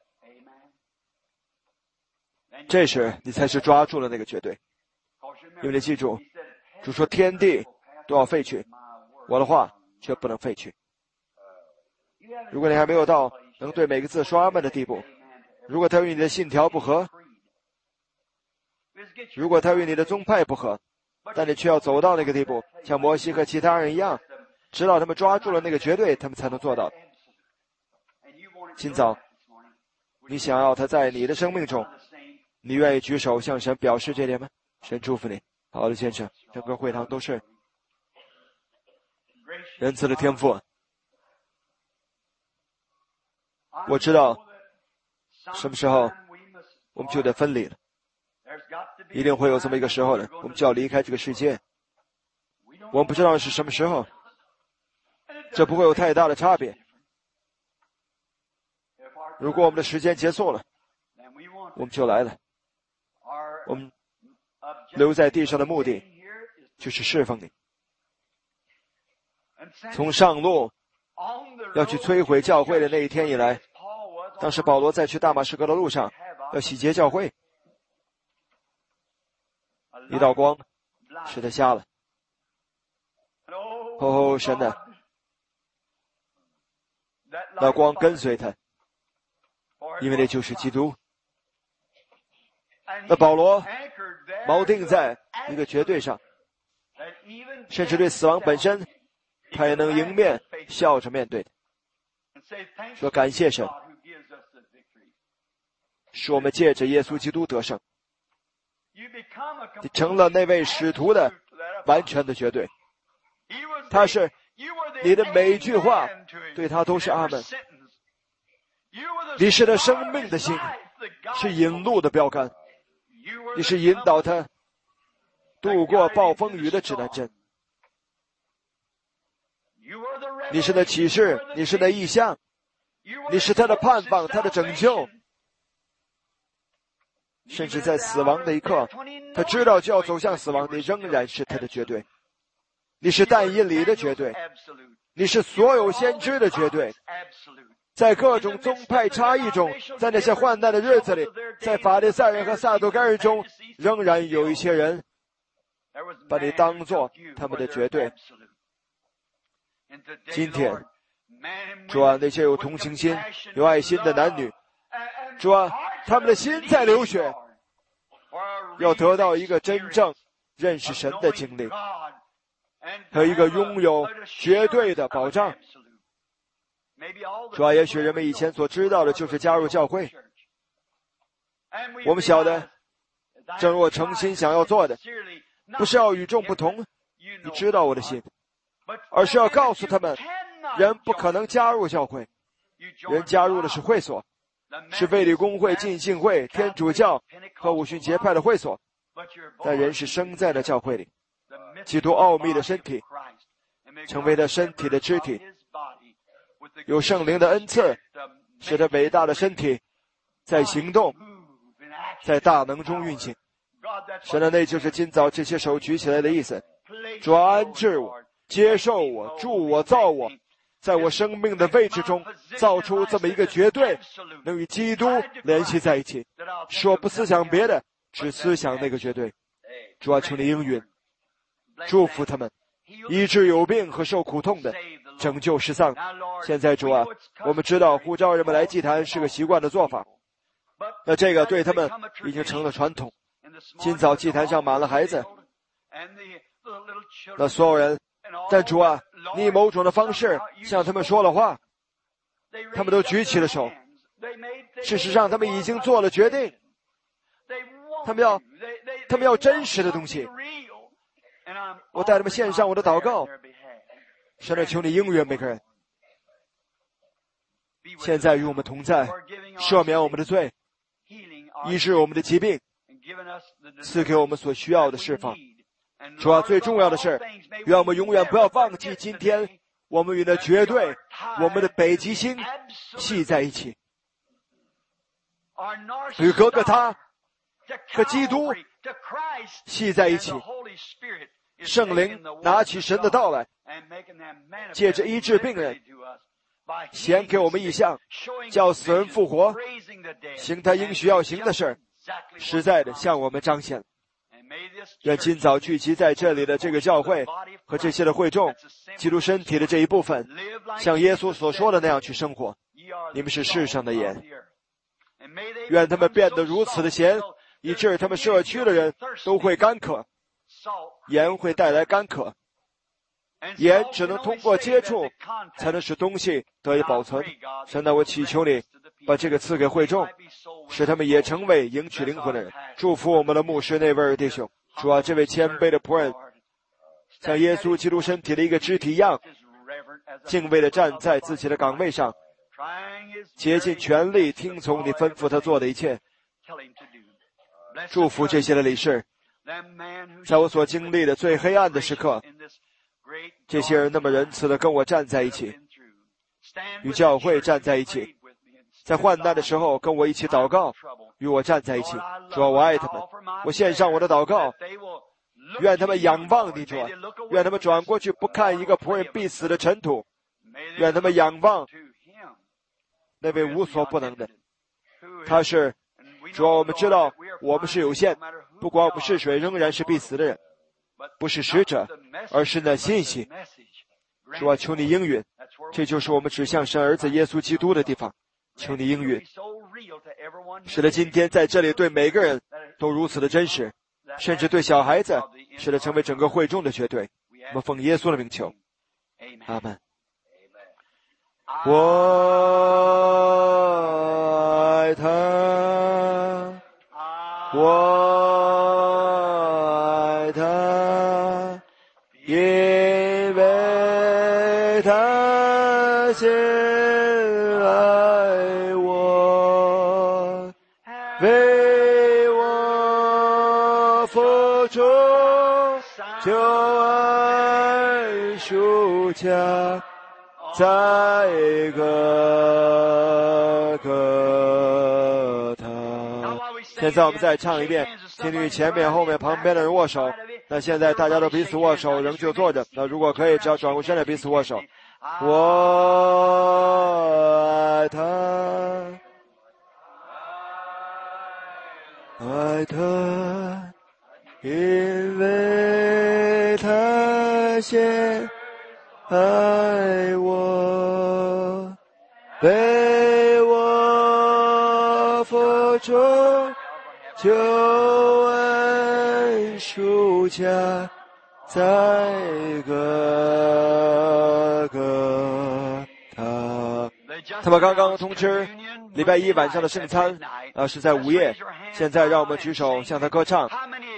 这时你才是抓住了那个绝对，因为你记住，主说天地都要废去，我的话却不能废去。如果你还没有到能对每个字说阿们的地步，如果它与你的信条不合，如果它与你的宗派不合，但你却要走到那个地步，像摩西和其他人一样，直到他们抓住了那个绝对，他们才能做到。今早你想要他在你的生命中，你愿意举手向神表示这点吗？神祝福你。好的，先生，整个会堂都是仁慈的天父。我知道什么时候我们就得分离了，一定会有这么一个时候的，我们就要离开这个世界。我们不知道是什么时候，这不会有太大的差别。如果我们的时间结束了，我们就来了。我们留在地上的目的就是侍奉你。从上路要去摧毁教会的那一天以来，当时保罗在去大马士革的路上要洗劫教会，一道光使他瞎了。哦，神啊，那光跟随他，因为那就是基督。那保罗锚定在一个绝对上，甚至对死亡本身他也能迎面笑着面对的，说感谢神，使我们借着耶稣基督得胜。你成了那位使徒的完全的绝对，他是你的每一句话对他都是阿们。你是他生命的心，是引路的标杆，你是引导他度过暴风雨的指南针。你是那启示，你是那异象，你是他的盼望，他的拯救。甚至在死亡的一刻，他知道就要走向死亡，你仍然是他的绝对。你是但以理的绝对，你是所有先知的绝对。在各种宗派差异中，在那些患难的日子里，在法利赛人和撒都该人中，仍然有一些人把你当作他们的绝对。今天，主啊，那些有同情心、有爱心的男女，主啊，他们的心在流血，要得到一个真正认识神的经历和一个拥有绝对的保障。主啊，也许人们以前所知道的就是加入教会，我们晓得正如我诚心想要做的， 不是要与众不同，你知道我的心，而是要告诉他们，人不可能加入教会，人加入的是会所，是卫理公会、浸信会、天主教和五旬节派的会所，但人是生在了教会里，基督奥秘的身体，成为他身体的肢体，有圣灵的恩赐，使他伟大的身体在行动，在大能中运行。神的那就是今早这些手举起来的意思。主啊，安置我，接受我，助我，造我，在我生命的位置中造出这么一个绝对能与基督联系在一起，使我不思想别的，只思想那个绝对。主啊，求你应允，祝福他们，医治有病和受苦痛的，拯救失丧。现在主啊，我们知道呼召人们来祭坛是个习惯的做法，那这个对他们已经成了传统。今早祭坛上满了孩子，那所有人，但主啊，你以某种的方式向他们说了话，他们都举起了手。事实上他们已经做了决定，他们要真实的东西。我带他们献上我的祷告，神啊，求你应允每个人，现在与我们同在，赦免我们的罪，医治我们的疾病，赐给我们所需要的释放。主啊，最重要的是，愿我们永远不要忘记今天我们与那绝对，我们的北极星系在一起，与哥哥他和基督系在一起。圣灵拿起神的道来，借着医治病人，显给我们异象，叫死人复活，行他应许要行的事，实在的向我们彰显。愿今早聚集在这里的这个教会和这些的会众，基督身体的这一部分，像耶稣所说的那样去生活。你们是世上的盐，愿他们变得如此的咸，以致他们社区的人都会干渴。盐会带来干渴，盐只能通过接触才能使东西得以保存。神啊，我祈求你把这个赐给会众，使他们也成为迎娶灵魂的人。祝福我们的牧师那位弟兄。主啊，这位谦卑的仆人像耶稣基督身体的一个肢体一样，敬畏地站在自己的岗位上，竭尽全力听从你吩咐他做的一切。祝福这些的理事，在我所经历的最黑暗的时刻，这些人那么仁慈地跟我站在一起，与教会站在一起，在患难的时候跟我一起祷告，与我站在一起。主啊，我爱他们，我献上我的祷告，愿他们仰望你，主啊，愿他们转过去不看一个仆人必死的尘土，愿他们仰望那位无所不能的。他是主啊，我们知道我们是有限，不管我们是谁，仍然是必死的人，不是使者，而是那信息。主啊，求你应允，这就是我们指向神儿子耶稣基督的地方。求你应允，使得今天在这里对每个人都如此的真实，甚至对小孩子，使得成为整个会众的绝对。我们奉耶稣的名求，阿们。我爱他，我爱他，因为他先爱我，为我付出救恩赎价，在哥哥他。现在我们再唱一遍，请你与前面、后面、旁边的人握手。那现在大家都彼此握手，仍旧坐着。那如果可以，只要转过身来彼此握手。我爱他，爱他，因为他先爱我，为我付出救恩赎价，在哥哥他。他们刚刚通知礼拜一晚上的圣餐是在午夜。现在让我们举手向他歌唱。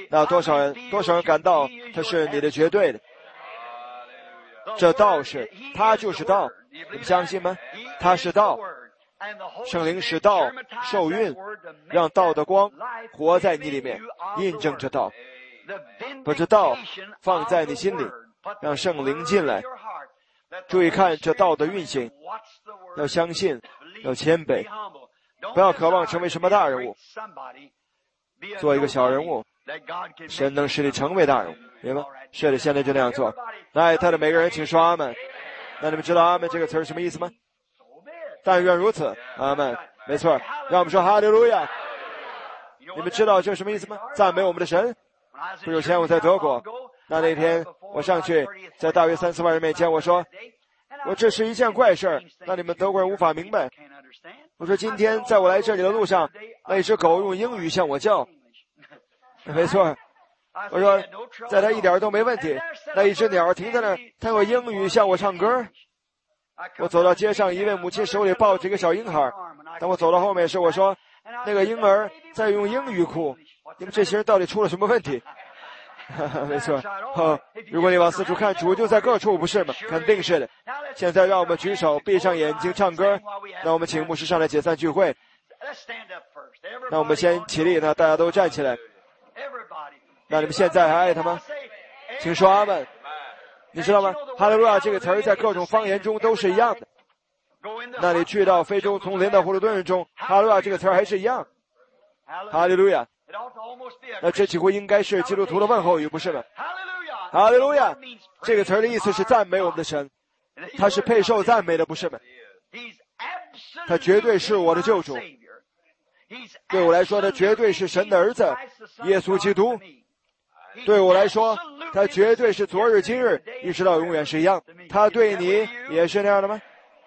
那多少人感到他是你的绝对的？这道是，他就是道，你们相信吗？他是道，圣灵使道受孕，让道的光活在你里面，印证着道，把这道放在你心里，让圣灵进来。注意看这道的运行，要相信，要谦卑，不要渴望成为什么大人物，做一个小人物，神能使你成为大人物，明白吗？是的，现在就那样做。那爱他的每个人请说阿们。那你们知道阿们这个词儿什么意思吗？但愿如此，阿们。没错，让我们说哈利路亚。你们知道这是什么意思吗？赞美我们的神。不久前我在德国，那天我上去在大约3-4万人面前，我说这是一件怪事儿，那你们德国人无法明白。我说今天在我来这里的路上，那一只狗用英语向我叫。没错，我说在它一点都没问题。那一只鸟停在那儿，它用英语向我唱歌。我走到街上，一位母亲手里抱着一个小婴孩。当我走到后面时，我说那个婴儿在用英语哭，你们这些人到底出了什么问题？没错，如果你往四处看，主就在各处，不是吗？肯定是的。现在让我们举手，闭上眼睛唱歌。那我们请牧师上来解散聚会。那我们先起立，那大家都站起来。那你们现在还爱他吗？请说阿们。你知道吗？哈利路亚这个词儿在各种方言中都是一样的。那你去到非洲，从林到葫芦墩人中，哈利路亚这个词儿还是一样。哈利路亚。那这几乎应该是基督徒的问候语，不是吗？哈利路亚这个词儿的意思是赞美我们的神，他是配受赞美的，不是吗？他绝对是我的救主，对我来说，他绝对是神的儿子，耶稣基督。对我来说，他绝对是昨日今日一直到永远是一样。他对你也是那样的吗？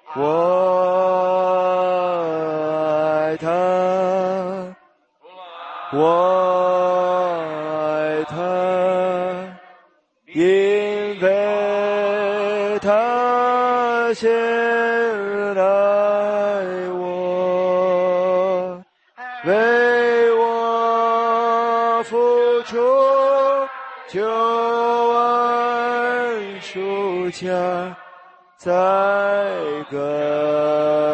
我爱他，我爱他，因为他先爱我，为我付出救恩赎价，在个